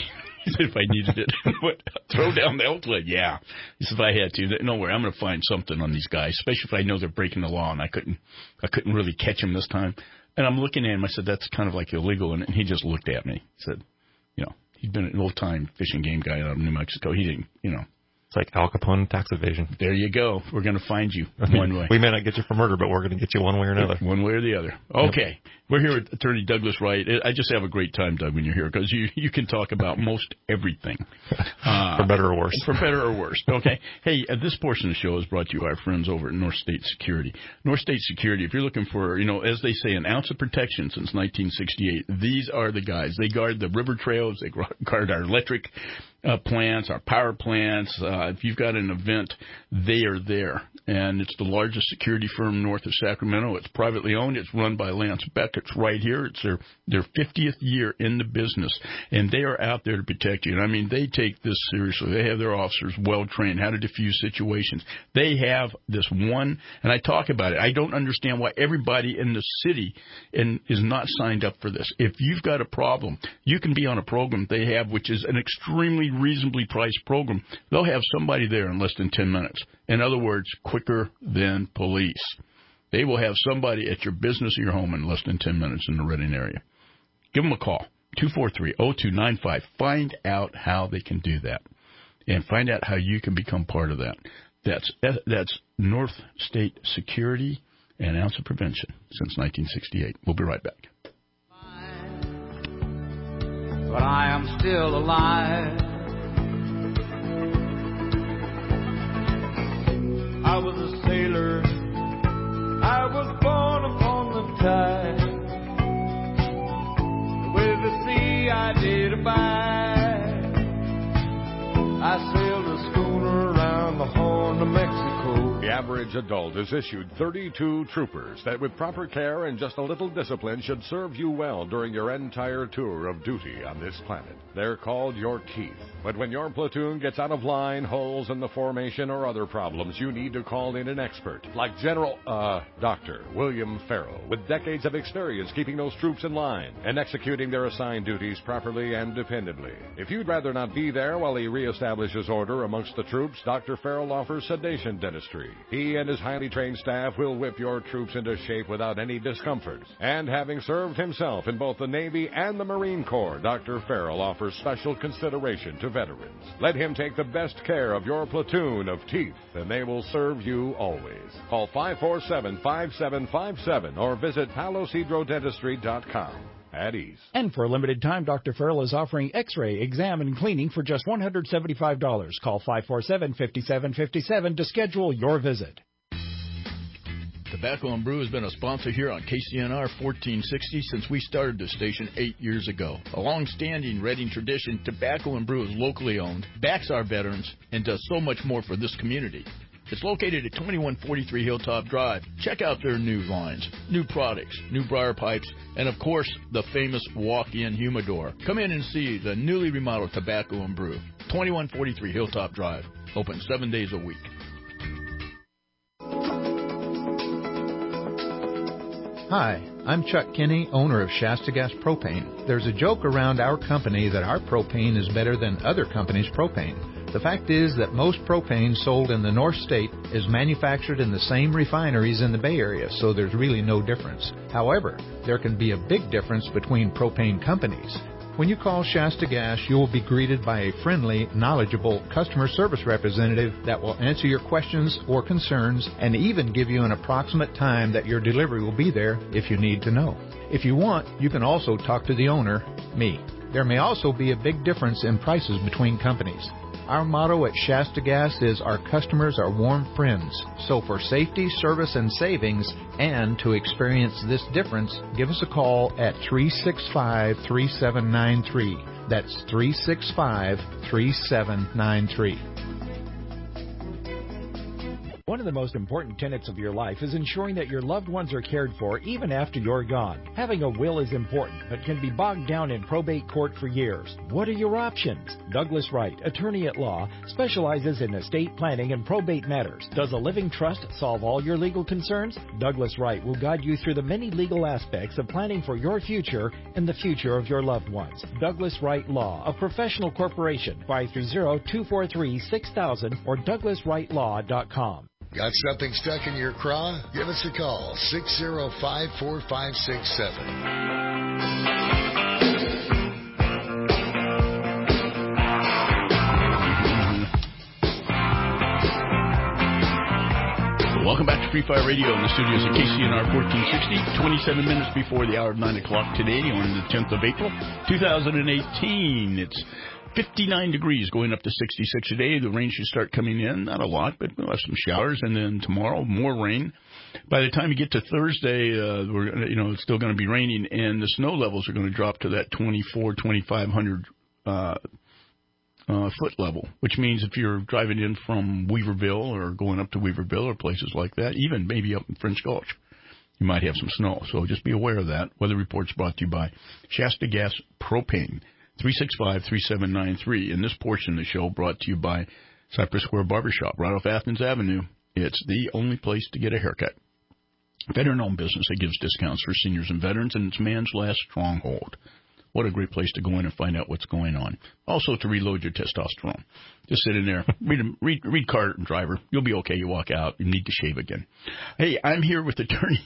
He said, if I needed it. What, throw down the elk leg? Yeah. He said, if I had to. No worry, I'm going to find something on these guys, especially if I know they're breaking the law, and I couldn't I couldn't really catch them this time. And I'm looking at him. I said, that's kind of like illegal. And he just looked at me. He said, you know, he'd been an old-time fishing game guy out of New Mexico. He didn't, you know. It's like Al Capone tax evasion. There you go. We're going to find you I mean, one way. We may not get you for murder, but we're going to get you one way or another. One way or the other. Okay. Yep. We're here with Attorney Douglas Wright. I just have a great time, Doug, when you're here, because you, you can talk about most everything. Uh, for better or worse. For better or worse. Okay. Hey, uh, this portion of the show is brought to you by our friends over at North State Security. North State Security, if you're looking for, you know, as they say, an ounce of protection since nineteen sixty-eight, these are the guys. They guard the river trails. They guard our electric uh, plants, our power plants. Uh, if you've got an event, they are there. And it's the largest security firm north of Sacramento. It's privately owned. It's run by Lance Beck. It's right here. It's their, their fiftieth year in the business. And they are out there to protect you. And, I mean, they take this seriously. They have their officers well-trained, how to defuse situations. They have this one, and I talk about it. I don't understand why everybody in the city in, is not signed up for this. If you've got a problem, you can be on a program they have, which is an extremely reasonably priced program. They'll have somebody there in less than ten minutes. In other words, quicker than police. They will have somebody at your business or your home in less than ten minutes in the Redding area. Give them a call, two four three, zero two nine five. Find out how they can do that, and find out how you can become part of that. That's that's North State Security and Ounce of Prevention since nineteen sixty-eight. We'll be right back. But I am still alive. I was a sailor, I was born upon the tide. With the sea I did abide. I sailed a schooner around the Horn of Mexico. The average adult is issued thirty-two troopers that with proper care and just a little discipline should serve you well during your entire tour of duty on this planet. They're called your teeth. But when your platoon gets out of line, holes in the formation, or other problems, you need to call in an expert, like General, uh, Doctor William Farrell, with decades of experience keeping those troops in line and executing their assigned duties properly and dependably. If you'd rather not be there while he reestablishes order amongst the troops, Doctor Farrell offers sedation dentistry. He and his highly trained staff will whip your troops into shape without any discomfort. And having served himself in both the Navy and the Marine Corps, Doctor Farrell offers special consideration to veterans. Let him take the best care of your platoon of teeth, and they will serve you always. Call five four seven, five seven five seven or visit palos hydro dentistry dot com. At ease. And for a limited time, Doctor Farrell is offering X-ray, exam, and cleaning for just one hundred seventy-five dollars. Call five four seven, five seven five seven to schedule your visit. Tobacco and Brew has been a sponsor here on K C N R fourteen sixty since we started this station eight years ago. A long-standing Redding tradition, Tobacco and Brew is locally owned, backs our veterans, and does so much more for this community. It's located at twenty-one forty-three Hilltop Drive. Check out their new lines, new products, new briar pipes, and of course, the famous walk-in humidor. Come in and see the newly remodeled Tobacco and Brew. twenty-one forty-three Hilltop Drive. Open seven days a week. Hi, I'm Chuck Kinney, owner of Shasta Gas Propane. There's a joke around our company that our propane is better than other companies' propane. The fact is that most propane sold in the North State is manufactured in the same refineries in the Bay Area, so there's really no difference. However, there can be a big difference between propane companies. When you call Shasta Gas, you will be greeted by a friendly, knowledgeable customer service representative that will answer your questions or concerns and even give you an approximate time that your delivery will be there if you need to know. If you want, you can also talk to the owner, me. There may also be a big difference in prices between companies. Our motto at Shasta Gas is our customers are warm friends. So for safety, service, and savings, and to experience this difference, give us a call at three six five, three seven nine three. That's three six five, three seven nine three. One of of the most important tenets of your life is ensuring that your loved ones are cared for even after you're gone. Having a will is important, but can be bogged down in probate court for years. What are your options? Douglas Wright, attorney at law, specializes in estate planning and probate matters. Does a living trust solve all your legal concerns? Douglas Wright will guide you through the many legal aspects of planning for your future and the future of your loved ones. Douglas Wright Law, a professional corporation, five three zero, two four three, six thousand or douglas wright law dot com. Got something stuck in your craw? Give us a call, six zero five, four five six seven. Welcome back to Free Fire Radio in the studios at K C N R fourteen sixty, twenty-seven minutes before the hour of nine o'clock today on the tenth of April, two thousand eighteen. It's fifty-nine degrees, going up to sixty-six today. The rain should start coming in, not a lot, but we'll have some showers, and then tomorrow more rain. By the time you get to Thursday, uh, we're you know it's still going to be raining, and the snow levels are going to drop to that twenty-four, twenty-five hundred uh, uh, foot level, which means if you're driving in from Weaverville or going up to Weaverville or places like that, even maybe up in French Gulch, you might have some snow. So just be aware of that. Weather reports brought to you by Shasta Gas Propane. three six five, three seven nine three. And this portion of the show brought to you by Cypress Square Barbershop, right off Athens Avenue. It's the only place to get a haircut. Veteran-owned business that gives discounts for seniors and veterans, and it's man's last stronghold. What a great place to go in and find out what's going on. Also to reload your testosterone. Just sit in there, read read, read Car and Driver. You'll be okay. You walk out. You need to shave again. Hey, I'm here with attorney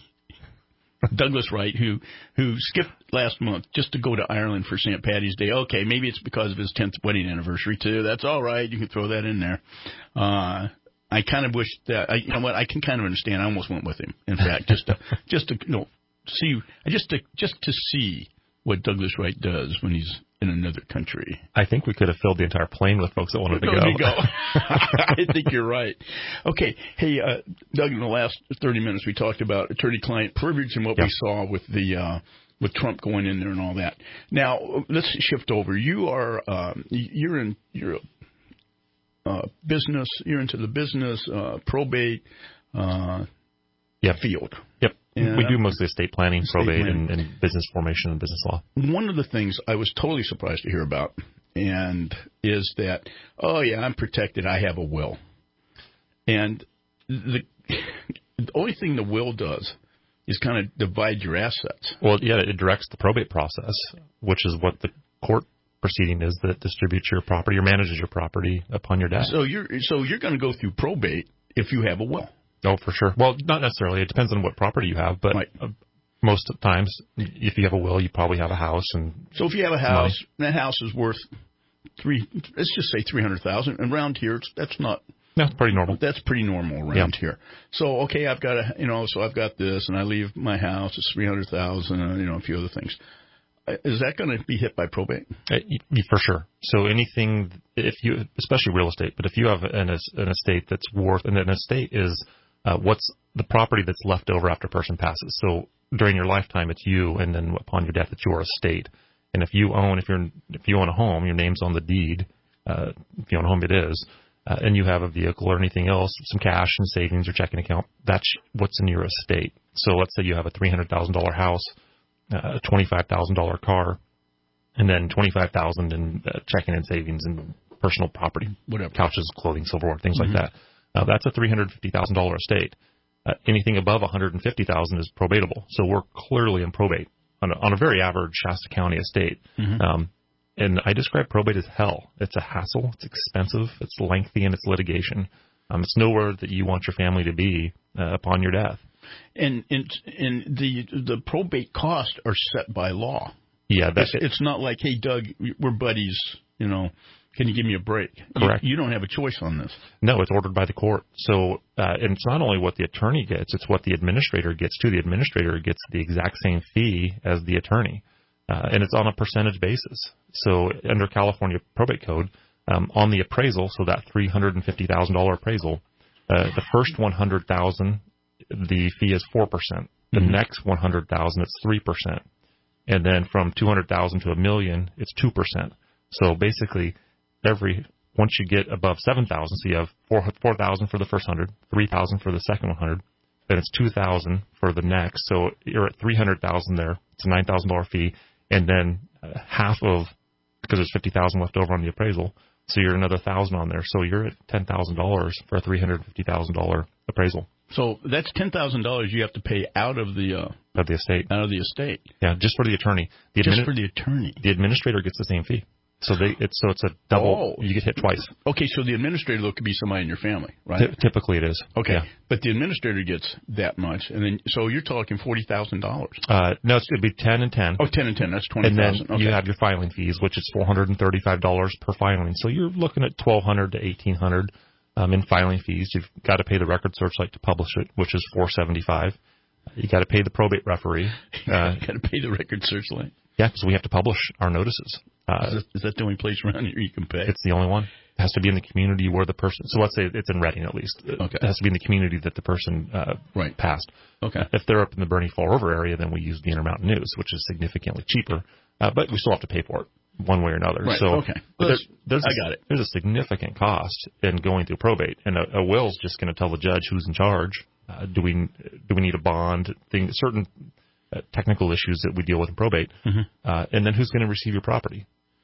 Douglas Wright, who who skipped last month just to go to Ireland for Saint Paddy's Day. Okay, maybe it's because of his tenth wedding anniversary, too. That's all right. You can throw that in there. Uh, I kind of wish that, I, you know what, I can kind of understand. I almost went with him, in fact, just to, just to you know, see, just to, just to see what Douglas Wright does when he's in another country. I think we could have filled the entire plane with folks that wanted to there go. You go. I think you're right. Okay. Hey, uh, Doug, in the last thirty minutes, we talked about attorney-client privilege and what yep. we saw with the uh, with Trump going in there and all that. Now, let's shift over. You are um, you're in you're a, uh, business. You're into the business uh, probate uh, yep. field. Yep. And we do mostly estate planning, estate probate, planning. And, and business formation and business law. One of the things I was totally surprised to hear about and is that, oh, yeah, I'm protected. I have a will. And the, the only thing the will does is kind of divide your assets. Well, yeah, it directs the probate process, which is what the court proceeding is that distributes your property or manages your property upon your death. So you're so you're going to go through probate if you have a will. Oh, for sure. Well, not necessarily. It depends on what property you have, but right. uh, most of the times, if you have a will, you probably have a house. And so if you have a house, money. That house is worth three. Let's just say three hundred thousand. And around here, it's, that's not. That's pretty normal. That's pretty normal around yeah. here. So okay, I've got a, you know, so I've got this, and I leave my house. It's three hundred thousand, and you know, a few other things. Is that going to be hit by probate? Uh, for sure. So anything, if you, especially real estate, but if you have an, an estate that's worth, and an estate is Uh, what's the property that's left over after a person passes? So during your lifetime, it's you, and then upon your death, it's your estate. And if you own, if you're, if you own a home, your name's on the deed. Uh, if you own a home, it is, uh, and you have a vehicle or anything else, some cash and savings or checking account. That's what's in your estate. So let's say you have a three hundred thousand dollar house, uh, a twenty-five thousand dollar car, and then twenty-five thousand in uh, checking and savings and personal property, whatever, couches, clothing, silverware, things mm-hmm. like that. Uh, that's a three hundred fifty thousand dollars estate. Uh, anything above one hundred fifty thousand dollars is probatable. So we're clearly in probate on a, on a very average Shasta County estate. Mm-hmm. Um, and I describe probate as hell. It's a hassle. It's expensive. It's lengthy, and it's litigation. Um, it's nowhere that you want your family to be uh, upon your death. And, and and the the probate costs are set by law. Yeah, that's it's, it. It's not like, hey, Doug, we're buddies, you know. Can you give me a break? Correct. You, you don't have a choice on this. No, it's ordered by the court. So, uh, and it's not only what the attorney gets, it's what the administrator gets too. The administrator gets the exact same fee as the attorney. Uh, and it's on a percentage basis. So under California probate code, um, on the appraisal, so that three hundred fifty thousand dollars appraisal, uh, the first one hundred thousand dollars, the fee is four percent. The mm-hmm. next one hundred thousand dollars, it's three percent. And then from two hundred thousand dollars to a million, it's two percent. So basically, every Once you get above seven thousand, so you have four four thousand for the first hundred, three thousand for the second one hundred, then it's two thousand for the next. So you're at three hundred thousand there. It's a nine thousand dollar fee, and then uh, half of because there's fifty thousand left over on the appraisal, so you're another thousand on there. So you're at ten thousand dollars for a three hundred fifty thousand dollar appraisal. So that's ten thousand dollars you have to pay out of the uh, of the estate. Out of the estate. Yeah, just for the attorney. The just admini- for the attorney. The administrator gets the same fee. So they it's so it's a double. Oh. You get hit twice. Okay, so the administrator though could be somebody in your family, right? T- typically it is. Okay, yeah. But the administrator gets that much, and then so you're talking forty thousand dollars. Uh, no, it's going to be ten and ten. Oh, ten and ten. That's twenty thousand. And then okay. you have your filing fees, which is four hundred and thirty-five dollars per filing. So you're looking at twelve hundred to eighteen hundred um, in filing fees. You've got to pay the record searchlight to publish it, which is four seventy-five. You got to pay the probate referee. Uh, you got to pay the record searchlight. Yeah, because we have to publish our notices. Uh, is, that, is that the only place around here you can pay? It's the only one. It has to be in the community where the person. So let's say it's in Reading at least. Okay. It has to be in the community that the person uh, right. passed. Okay. If they're up in the Bernie Fall River area, then we use the Intermountain News, which is significantly cheaper, uh, but we still have to pay for it one way or another. Right. So okay. There, there's I a, got it. There's a significant cost in going through probate, and a, a will's just going to tell the judge who's in charge. Uh, do we do we need a bond? Thing certain uh, technical issues that we deal with in probate, mm-hmm. uh, and then who's going to receive your property?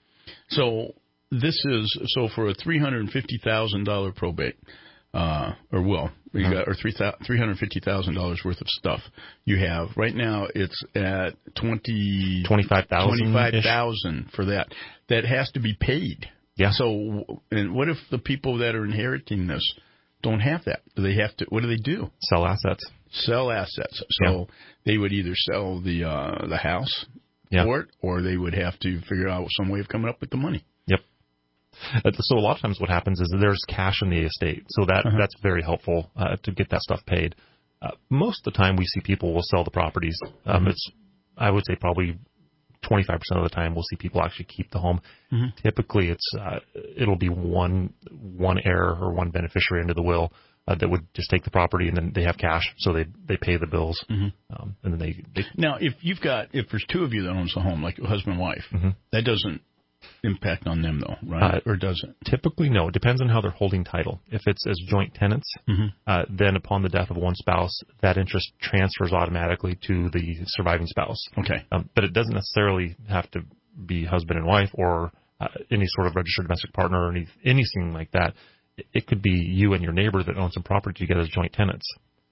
So this is so for a three hundred fifty thousand dollar probate, uh, or will you mm-hmm. got or three three hundred fifty thousand dollars worth of stuff you have right now. It's at twenty twenty five thousand twenty five thousand for that. That has to be paid. Yeah. So and what if the people that are inheriting this don't have that? Do they have to? What do they do? Sell assets. Sell assets. So yeah. they would either sell the uh, the house yeah. for it, or they would have to figure out some way of coming up with the money. Yep. So a lot of times what happens is that there's cash in the estate, so that uh-huh. that's very helpful uh, to get that stuff paid. Uh, most of the time we see people will sell the properties. Um, mm-hmm. It's I would say probably twenty-five percent of the time we'll see people actually keep the home. Mm-hmm. Typically it's uh, it'll be one one heir or one beneficiary under the will uh, that would just take the property, and then they have cash, so they they pay the bills, mm-hmm. um, and then they, they now if you've got if there's two of you that owns the home, like husband and wife, mm-hmm. that doesn't impact on them though, right? Uh, or does it? Typically, no. It depends on how they're holding title. If it's as joint tenants, mm-hmm. uh, then upon the death of one spouse, that interest transfers automatically to the surviving spouse. Okay. Um, but it doesn't necessarily have to be husband and wife or uh, any sort of registered domestic partner or any, anything like that. It, it could be you and your neighbor that own some property together as joint tenants.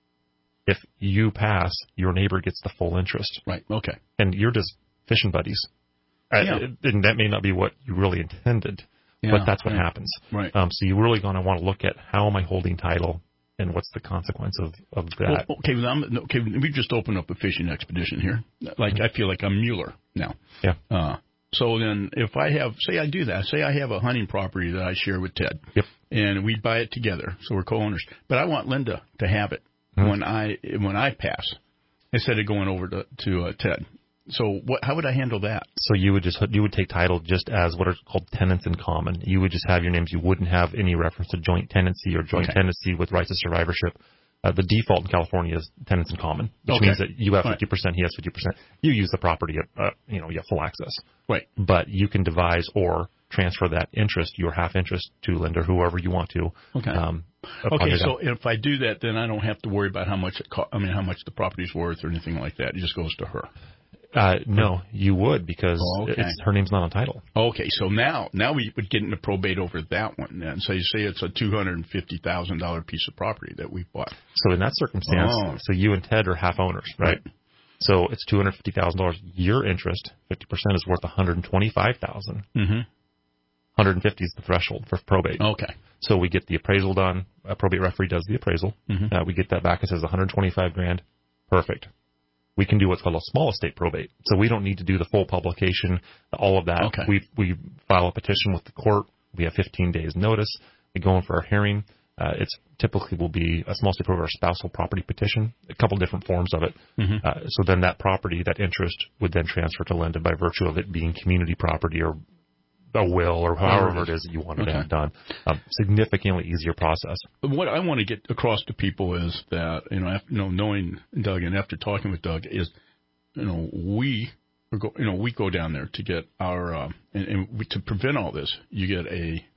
If you pass, your neighbor gets the full interest. Right. Okay. And you're just fishing buddies. Yeah. Uh, and that may not be what you really intended, yeah, but that's what right. happens. Right. Um, so you're really going to want to look at how am I holding title and what's the consequence of, of that. Well, okay, well, I'm, okay, we've just opened up a fishing expedition here. Like, mm-hmm. I feel like I'm Mueller now. Yeah. Uh, so then if I have, say I do that, say I have a hunting property that I share with Ted. Yep. And we buy it together, so we're co-owners. But I want Linda to have it mm-hmm. when I when I pass, instead of going over to, to uh, Ted. So what? How would I handle that? So you would just you would take title just as what are called tenants in common. You would just have your names. You wouldn't have any reference to joint tenancy or joint okay. tenancy with rights of survivorship. Uh, the default in California is tenants in common, which okay. means that you have right. fifty percent, he has fifty percent. You use the property, at, uh, you know, you have full access. Right. But you can devise or transfer that interest, your half interest, to Linda, whoever you want to. Okay. Um, okay. So if I do that, then I don't have to worry about how much it co- I mean, how much the property's worth or anything like that. It just goes to her. Uh, no, you would because oh, okay. it's, her name's not on title. Okay, so now now we would get into probate over that one then. So you say it's a two hundred and fifty thousand dollar piece of property that we bought. So in that circumstance, oh. so you and Ted are half owners, right? right. So it's two hundred fifty thousand dollars. Your interest, fifty percent, is worth one hundred twenty five thousand. Mm-hmm. one hundred fifty is the threshold for probate. Okay. So we get the appraisal done. A probate referee does the appraisal. Mm-hmm. Uh, we get that back. It says one hundred twenty-five grand. Perfect. We can do what's called a small estate probate. So we don't need to do the full publication, all of that. Okay. We we file a petition with the court. We have fifteen days notice. We go in for a hearing. Uh, it's typically will be a small estate probate or a spousal property petition, a couple different forms of it. Mm-hmm. Uh, so then that property, that interest, would then transfer to Linda by virtue of it being community property or a will or however it is that you want it okay. to have done. Um, significantly easier process. What I want to get across to people is that, you know, after, you know, knowing Doug and after talking with Doug is, you know, we, go, you know, we go down there to get our, uh, and, and we, to prevent all this, you get a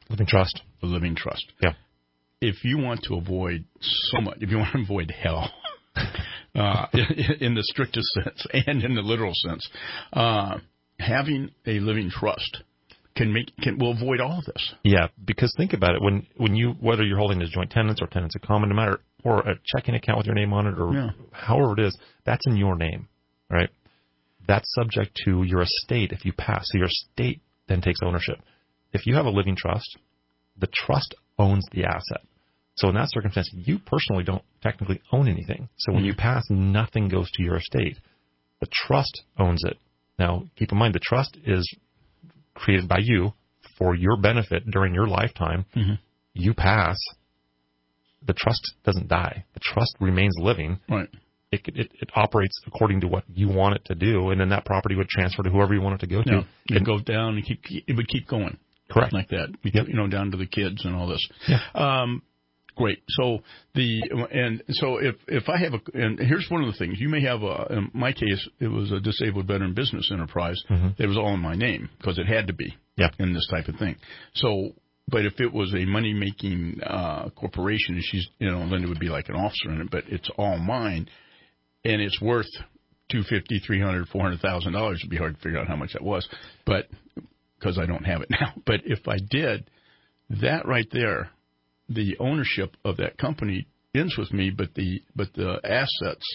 Living trust. A living trust. Yeah. If you want to avoid so much, if you want to avoid hell, uh, in, in the strictest sense and in the literal sense, uh, having a living trust can make can will avoid all of this. Yeah, because think about it. When when you whether you're holding as joint tenants or tenants in common, no matter, or a checking account with your name on it, or yeah. however it is, that's in your name, right? That's subject to your estate if you pass. So your estate then takes ownership. If you have a living trust, the trust owns the asset. So in that circumstance, you personally don't technically own anything. So when mm-hmm. you pass, nothing goes to your estate. The trust owns it. Now, keep in mind, the trust is created by you for your benefit during your lifetime. Mm-hmm. You pass, the trust doesn't die. The trust remains living. Right. It, it it operates according to what you want it to do, and then that property would transfer to whoever you want it to go to. Yeah. It goes down and keep it would keep going. Correct. Like that. Yep. You know, down to the kids and all this. Yeah. Um, great. So the and so if if I have a and here's one of the things, you may have a in my case it was a disabled veteran business enterprise. Mm-hmm. It was all in my name because it had to be. Yeah. In this type of thing. So. But if it was a money-making uh, corporation, and she's, you know, Linda would be like an officer in it, but it's all mine, and it's worth two hundred fifty thousand dollars, three hundred thousand dollars, four hundred thousand dollars. It'd be hard to figure out how much that was, but because I don't have it now. But if I did, that right there, the ownership of that company ends with me, but the but the assets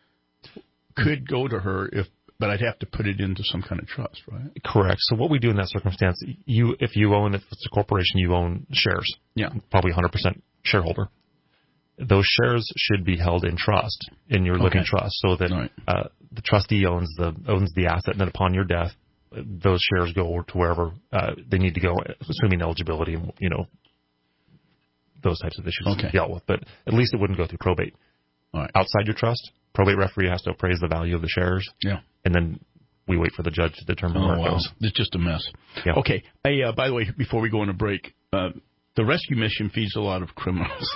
could go to her if. But I'd have to put it into some kind of trust, right? Correct. So what we do in that circumstance, you if you own, if it's a corporation, you own shares. Yeah. Probably one hundred percent shareholder. Those shares should be held in trust, in your living okay. trust, so that right. uh, the trustee owns the owns the asset, and then upon your death, those shares go to wherever uh, they need to go, assuming eligibility and, you know, those types of issues okay. to be dealt with. But at least it wouldn't go through probate. All right. Outside your trust, probate referee has to appraise the value of the shares. Yeah. And then we wait for the judge to determine oh, where it wow. goes. It's just a mess. Yeah. Okay. Hey, uh, by the way, before we go on a break, uh, the rescue mission feeds a lot of criminals.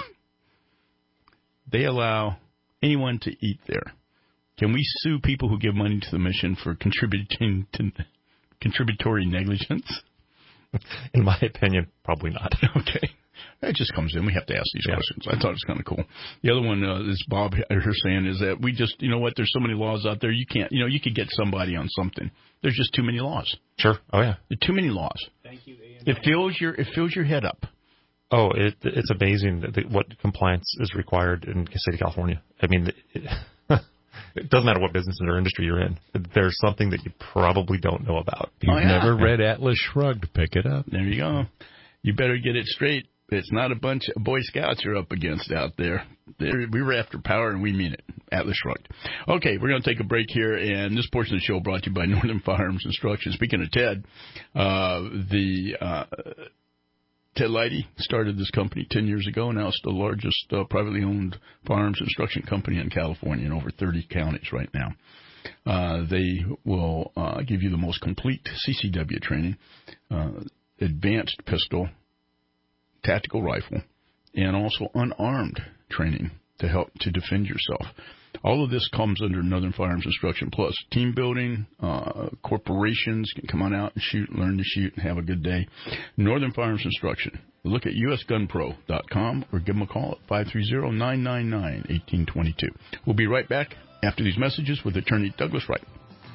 They allow anyone to eat there. Can we sue people who give money to the mission for contributing to contributory negligence? In my opinion, probably not. Okay. It just comes in. We have to ask these yeah. questions. I thought it was kind of cool. The other one uh, is Bob her saying is that we just, you know what, there's so many laws out there. You can't, you know, you could get somebody on something. There's just too many laws. Sure. Oh, yeah. There are too many laws. Thank you, A M. It fills your, it fills your head up. Oh, it, it's amazing that what compliance is required in the state of California. I mean, it, it doesn't matter what business or industry you're in. There's something that you probably don't know about. You've oh, yeah. never read Atlas Shrugged. Pick it up. There you go. You better get it straight. It's not a bunch of Boy Scouts you're up against out there. They're, we were after power, and we mean it. Atlas Shrugged. Okay, we're going to take a break here, and this portion of the show brought to you by Northern Firearms Instruction. Speaking of Ted, uh, the uh, Ted Leidy started this company ten years ago, and now it's the largest uh, privately owned firearms instruction company in California in over thirty counties right now. Uh, they will uh, give you the most complete C C W training, uh, advanced pistol, tactical rifle, and also unarmed training to help to defend yourself. All of this comes under Northern Firearms Instruction Plus. Team building, uh, corporations can come on out and shoot, learn to shoot, and have a good day. Northern Firearms Instruction. Look at U S gun pro dot com or give them a call at five three zero, nine nine nine, one eight two two. We'll be right back after these messages with attorney Douglas Wright.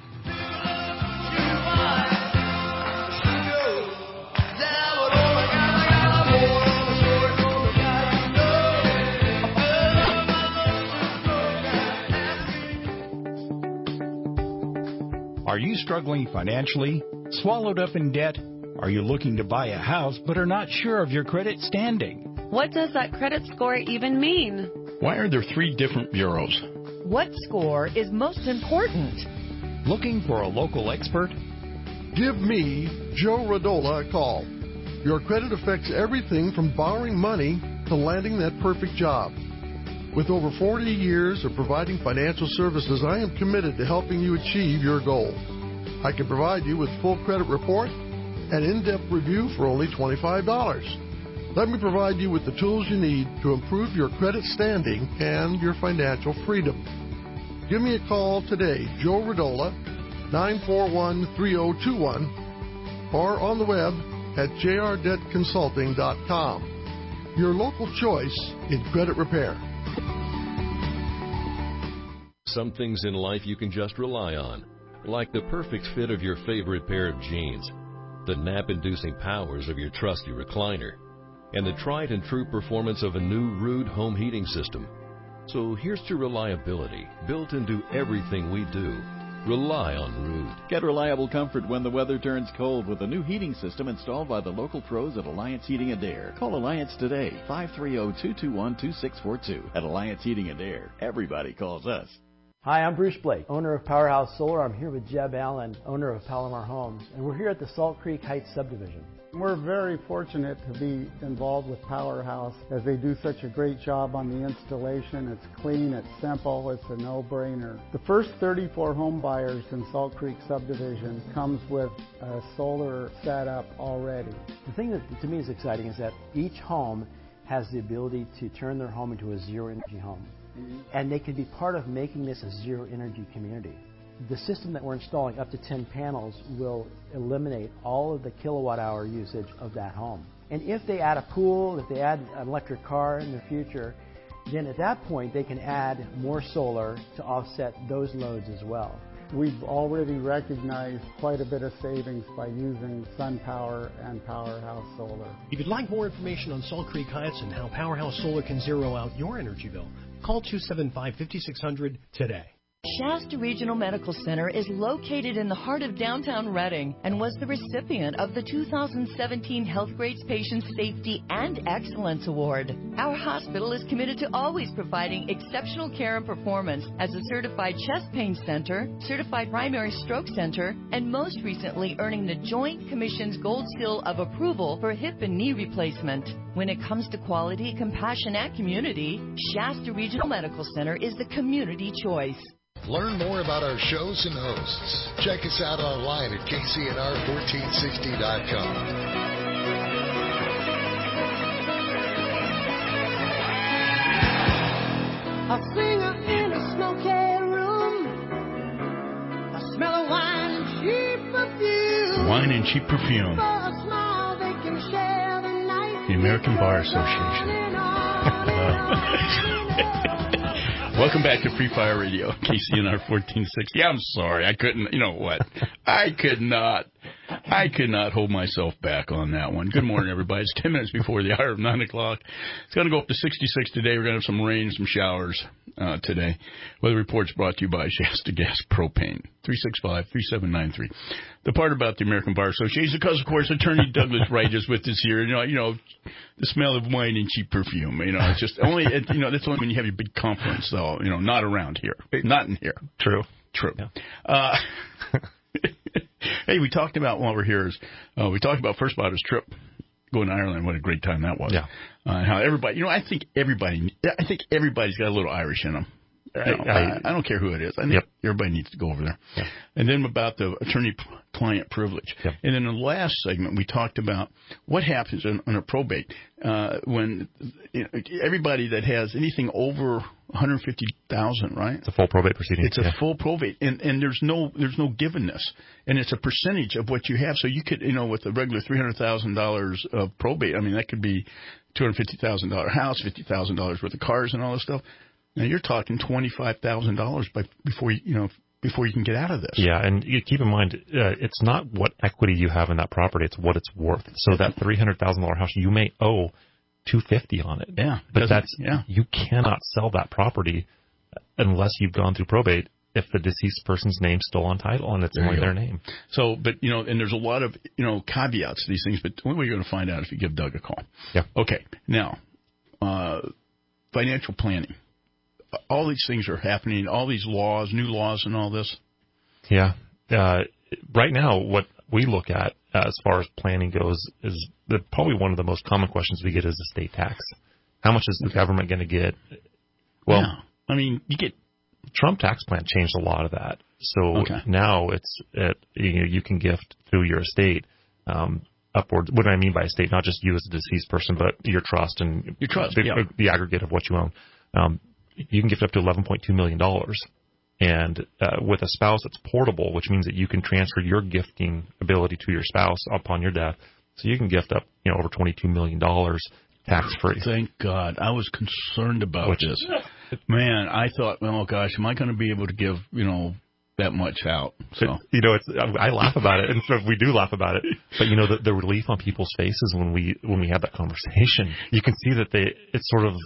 Are you struggling financially? Swallowed up in debt? Are you looking to buy a house but are not sure of your credit standing? What does that credit score even mean? Why are there three different bureaus? What score is most important? Looking for a local expert? Give me, Joe Radola, a call. Your credit affects everything from borrowing money to landing that perfect job. With over forty years of providing financial services, I am committed to helping you achieve your goal. I can provide you with full credit report and in-depth review for only twenty-five dollars. Let me provide you with the tools you need to improve your credit standing and your financial freedom. Give me a call today, Joe Radola, nine four one, three zero two one, or on the web at j r debt consulting dot com. Your local choice in credit repair. Some things in life you can just rely on, like the perfect fit of your favorite pair of jeans, the nap-inducing powers of your trusty recliner, and the tried and true performance of a new Ruud home heating system. So here's to reliability built into everything we do. Rely on Ruud. Get reliable comfort when the weather turns cold with a new heating system installed by the local pros at Alliance Heating and Air. Call Alliance today, five three zero, two two one, two six four two. At Alliance Heating and Air, everybody calls us. Hi, I'm Bruce Blake, owner of Powerhouse Solar. I'm here with Jeb Allen, owner of Palomar Homes, and we're here at the Salt Creek Heights subdivision. We're very fortunate to be involved with Powerhouse as they do such a great job on the installation. It's clean, it's simple, it's a no-brainer. The first thirty-four home buyers in Salt Creek subdivision comes with a solar setup already. The thing that to me is exciting is that each home has the ability to turn their home into a zero-energy home. Mm-hmm. And they can be part of making this a zero-energy community. The system that we're installing, up to ten panels, will eliminate all of the kilowatt hour usage of that home. And if they add a pool, if they add an electric car in the future, then at that point they can add more solar to offset those loads as well. We've already recognized quite a bit of savings by using SunPower and Powerhouse Solar. If you'd like more information on Salt Creek Heights and how Powerhouse Solar can zero out your energy bill, call two seven five, five six zero zero today. Shasta Regional Medical Center is located in the heart of downtown Reading and was the recipient of the two thousand seventeen Health Grades Patient Safety and Excellence Award. Our hospital is committed to always providing exceptional care and performance as a certified chest pain center, certified primary stroke center, and most recently earning the Joint Commission's Gold Seal of Approval for hip and knee replacement. When it comes to quality, compassion, and community, Shasta Regional Medical Center is the community choice. Learn more about our shows and hosts. Check us out online at K C N R fourteen sixty dot com. A singer in a smoky room. I smell of wine and cheap perfume. Wine and cheap perfume. For a smile they can share the night. The American Bar Association. Welcome back to Free Fire Radio, K C N R fourteen sixty. I'm sorry, I couldn't, you know what? I could not, I could not hold myself back on that one. Good morning, everybody. It's ten minutes before the hour of nine o'clock. It's going to go up to sixty-six today. We're going to have some rain, some showers uh, today. Weather report's brought to you by Shasta Gas Propane, three six five, three seven nine three. The part about the American Bar Association, because, of course, Attorney Douglas Wright is with us here. You know, you know, the smell of wine and cheap perfume. You know, it's just only, it, you know, that's only when you have your big conference, though. You know, not around here. Not in here. True. True. Yeah. Uh, hey, we talked about while we're here is uh, we talked about first about his trip going to Ireland. What a great time that was. Yeah. Uh, how everybody, you know, I think everybody, I think everybody's got a little Irish in them. I don't, I, I don't care who it is. I think yep. everybody needs to go over there. Yep. And then about the attorney-client privilege. Yep. And in the last segment, we talked about what happens on, on a probate uh, when you know, everybody that has anything over one hundred fifty thousand dollars, right? It's a full probate proceeding. It's a yeah. full probate, and and there's no there's no givenness, and it's a percentage of what you have. So you could, you know, with a regular three hundred thousand dollars of probate, I mean that could be two hundred fifty thousand dollars house, fifty thousand dollars worth of cars, and all this stuff. Now you're talking twenty-five thousand dollars by before you, you know before you can get out of this. Yeah, and you keep in mind uh, it's not what equity you have in that property; it's what it's worth. So that three hundred thousand dollar house, you may owe two fifty on it. Yeah, but that's yeah. you cannot sell that property unless you've gone through probate. If the deceased person's name's still on title and it's there only their name. So, but you know, and there's a lot of you know caveats to these things. But when are you going to find out if you give Doug a call? Yeah. Okay. Now, uh, financial planning. All these things are happening, all these laws, new laws and all this. Yeah. Uh, right now, what we look at uh, as far as planning goes is the, probably one of the most common questions we get is estate tax. How much is the government going to get? Well, yeah. I mean, you get Trump tax plan changed a lot of that. So okay. now it's it, you know, you can gift through your estate um, upward. What do I mean by estate? Not just you as a deceased person, but your trust and your trust, the, yeah. the aggregate of what you own. Um, you can gift up to eleven point two million dollars. And uh, with a spouse that's portable, which means that you can transfer your gifting ability to your spouse upon your death, So you can gift up, you know, over twenty-two million dollars tax-free. Thank God. I was concerned about Which this. Man, I thought, oh, gosh, am I going to be able to give, you know, that much out? So it, you know, it's I laugh about it, and so we do laugh about it. But, you know, the, the relief on people's faces when we when we have that conversation, you can see that they, it's sort of,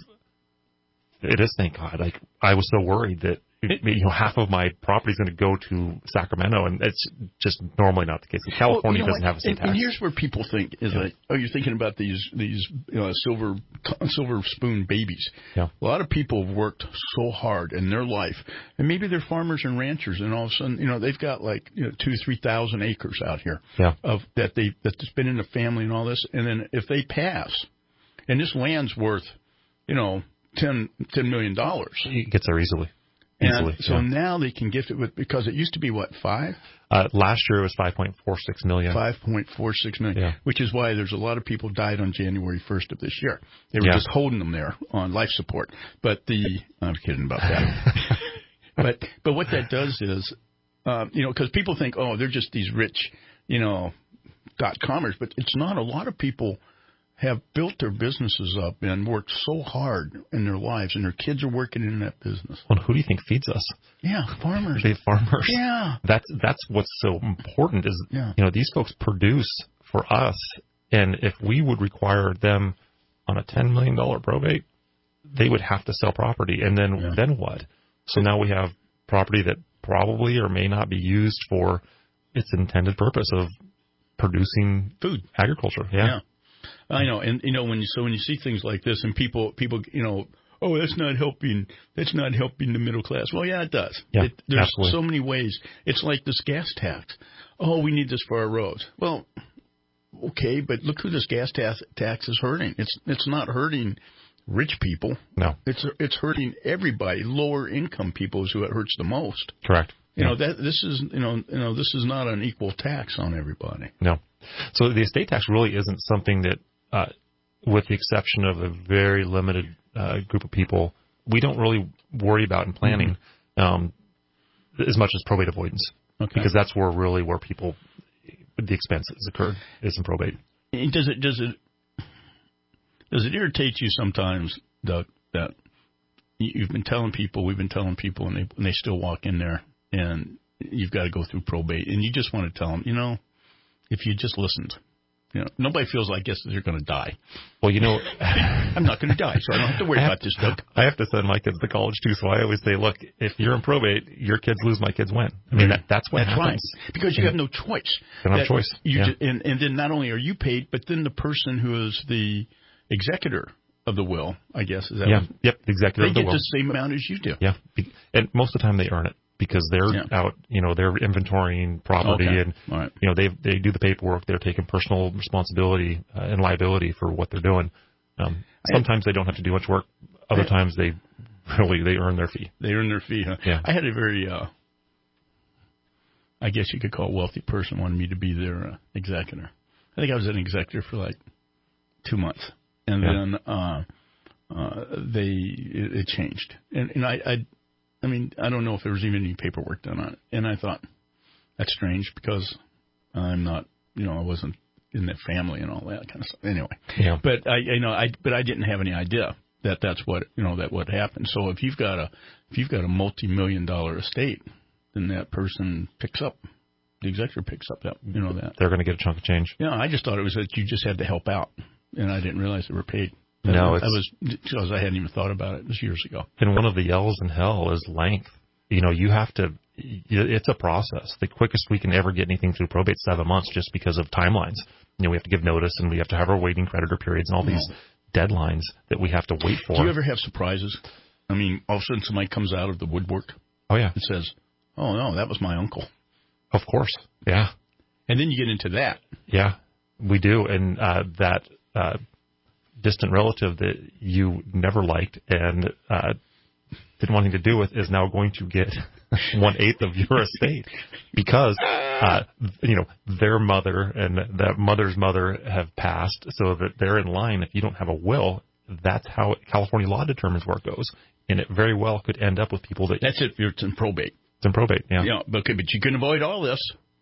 it is, thank God. Like, I was so worried that, you know, half of my property is going to go to Sacramento, and it's just normally not the case. California well, you know doesn't what? have a state and, tax. And here's where people think is Yeah. like, oh, you're thinking about these these you know, silver silver spoon babies. Yeah. A lot of people have worked so hard in their life, and maybe they're farmers and ranchers, and all of a sudden, you know, they've got like you know two three thousand acres out here Yeah. of that they that's been in the family and all this, and then if they pass, and this land's worth, you know, ten ten million dollars, It gets there easily. And Easily, so yeah. now they can gift it with, because it used to be, what, five? Uh, last year it was five point four six million. five point four six million, Yeah. which is why there's a lot of people died on January first of this year. They were Yeah. just holding them there on life support. But the, I'm kidding about that. but, but what that does is, um, you know, because people think, oh, they're just these rich, you know, dot comers, but it's not. A lot of people have built their businesses up and worked so hard in their lives, and their kids are working in that business. Well, who do you think feeds us? Yeah, farmers. They farmers. Yeah. That's that's what's so important is Yeah. you know, these folks produce for us, and if we would require them on a ten million dollar probate, they would have to sell property, and then Yeah. then what? So now we have property that probably or may not be used for its intended purpose of producing food, agriculture. Yeah. Yeah. I know, and you know when you so when you see things like this, and people people you know, oh, that's not helping, that's not helping the middle class. Well, yeah, it does. Yeah, it, there's absolutely. so many ways. It's like this gas tax. Oh, we need this for our roads. Well, okay, but look who this gas tax tax is hurting. It's it's not hurting rich people. No, it's it's hurting everybody. Lower income people is who it hurts the most. Correct. You Yeah. know that this is you know you know this is not an equal tax on everybody. No. So the estate tax really isn't something that, uh, with the exception of a very limited uh, group of people, we don't really worry about in planning um, as much as probate avoidance. Okay. Because that's where really where people, the expenses occurred is in probate. And Does it does it does it irritate you sometimes, Doug, that you- you've been telling people, we've been telling people, and they and they still walk in there, and you've got to go through probate, and you just want to tell them, you know, if you just listened, you know, nobody feels like guess that they're going to die. Well, you know, I'm not going to die, so I don't have to worry I have, about this, Doug. I have to send my kids to college too, so I always say, look, if you're in probate, your kids lose, my kids win. I mean, that, that's what That's happens. right, because you have no choice. You don't have That- choice. You Yeah. ju- and, and then not only are you paid, but then the person who is the executor of the will, I guess, is that Yeah. what? Yep. The executor They of the get will. the same amount as you do. Yeah. Be- And most of the time they earn it because they're Yeah. out, you know, they're inventorying property Okay. and, All right. you know, they they do the paperwork. They're taking personal responsibility uh, and liability for what they're doing. Um, sometimes they don't have to do much work. Other I- times they really, they earn their fee. They earn their fee, huh? Yeah. I had a very, uh, I guess you could call it wealthy person wanted me to be their uh, executor. I think I was an executor for like two months. And Yeah. then uh, uh, they it, it changed. And, and I, I, I mean, I don't know if there was even any paperwork done on it. And I thought, that's strange because I'm not, you know, I wasn't in that family and all that kind of stuff. Anyway, Yeah. but I, you know, I, but I didn't have any idea that that's what, you know, that what happened. So if you've got a, if you've got a multi-million dollar estate, then that person picks up, the executor picks up that, you know, that. They're going to get a chunk of change. Yeah, I just thought it was that you just had to help out, and I didn't realize they were paid. No, that it's- was because I hadn't even thought about it. It was years ago. And one of the yells in hell is length. You know, you have to, it's a process. The quickest we can ever get anything through probate is seven months just because of timelines. You know, we have to give notice and we have to have our waiting creditor periods and all these deadlines that we have to wait for. Do you ever have surprises? I mean, all of a sudden somebody comes out of the woodwork. Oh, yeah. And says, oh, no, that was my uncle. Of course. Yeah. And then you get into that. Yeah, we do. And uh, that uh, distant relative that you never liked and uh, didn't want anything to do with is now going to get one eighth of your estate because, uh, you know, their mother and that mother's mother have passed so that they're in line. If you don't have a will, that's how California law determines where it goes. And it very well could end up with people that... That's it. It's in probate. It's in probate, yeah. Yeah, but, okay, but you can avoid all this.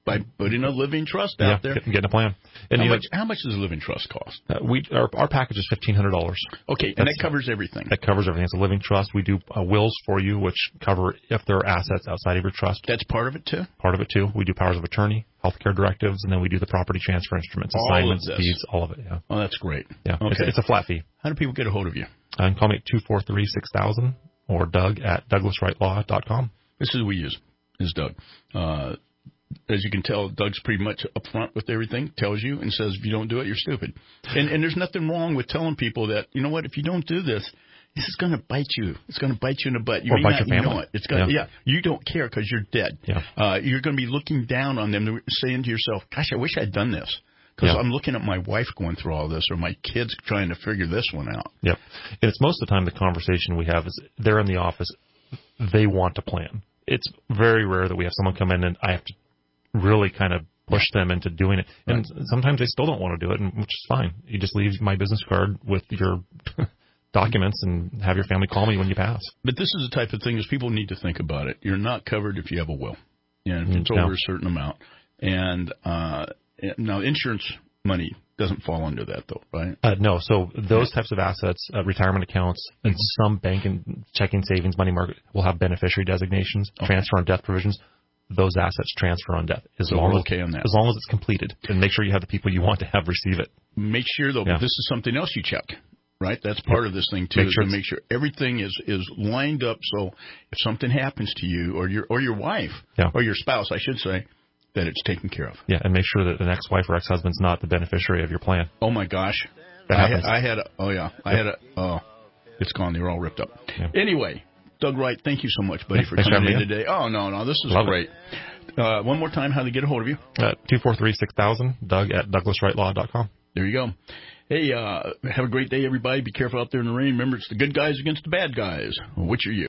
by putting a living trust out yeah, there. Getting, getting a plan. And how, you much, know, how much does a living trust cost? Uh, we our, our package is fifteen hundred dollars. Okay, That's, and that covers everything. That covers everything. It's a living trust. We do uh, wills for you, which cover if there are assets outside of your trust. That's part of it, too? Part of it, too. We do powers of attorney, healthcare directives, and then we do the property transfer instruments, all assignments, of this. deeds, all of it, yeah. Oh, that's great. Yeah, okay. it's, it's a flat fee. How do people get a hold of you? Uh, you can call me at two four three, six thousand or Doug at douglas wright law dot com. This is who we use, is Doug. Uh, as you can tell, Doug's pretty much upfront with everything, tells you and says, if you don't do it, you're stupid. And, and there's nothing wrong with telling people that, you know what, if you don't do this, this is going to bite you. It's going to bite you in the butt. You or may bite not your family. know it. It's gonna, yeah. yeah, you don't care because you're dead. Yeah. Uh, you're going to be looking down on them, saying to yourself, gosh, I wish I'd done this. Because yeah. I'm looking at my wife going through all this or my kids trying to figure this one out. Yep. And it's most of the time the conversation we have is they're in the office, they want to plan. It's very rare that we have someone come in and I have to really kind of push them into doing it. And right. sometimes they still don't want to do it, and which is fine. You just leave my business card with your documents and have your family call me when you pass. But this is the type of thing is people need to think about it. You're not covered if you have a will. And you know, it's no. over a certain amount. And uh, now insurance money doesn't fall under that, though, right? Uh, no. So those types of assets, uh, retirement accounts, and some bank and checking savings, money market will have beneficiary designations, okay. transfer on death provisions. Those assets transfer on death as so long we're as okay on that. as long as it's completed, and make sure you have the people you want to have receive it. Make sure though, yeah. this is something else you check, right? That's part of this thing too. Make is sure to make sure everything is is lined up. So if something happens to you or your or your wife yeah. or your spouse, I should say, that it's taken care of. Yeah, and make sure that an ex-wife or ex-husband's not the beneficiary of your plan. Oh my gosh, that I happens. had, I had a, oh yeah, I had a oh, it's gone. They were all ripped up. Yeah. Anyway, Doug Wright, thank you so much, buddy, yeah, for coming coming in in today. Oh no, no, this is Love great. Uh, one more time, how to get a hold of you? Uh, two four three, six thousand, Doug at douglas wright law dot com. There you go. Hey, uh, have a great day, everybody. Be careful out there in the rain. Remember, it's the good guys against the bad guys. Which are you?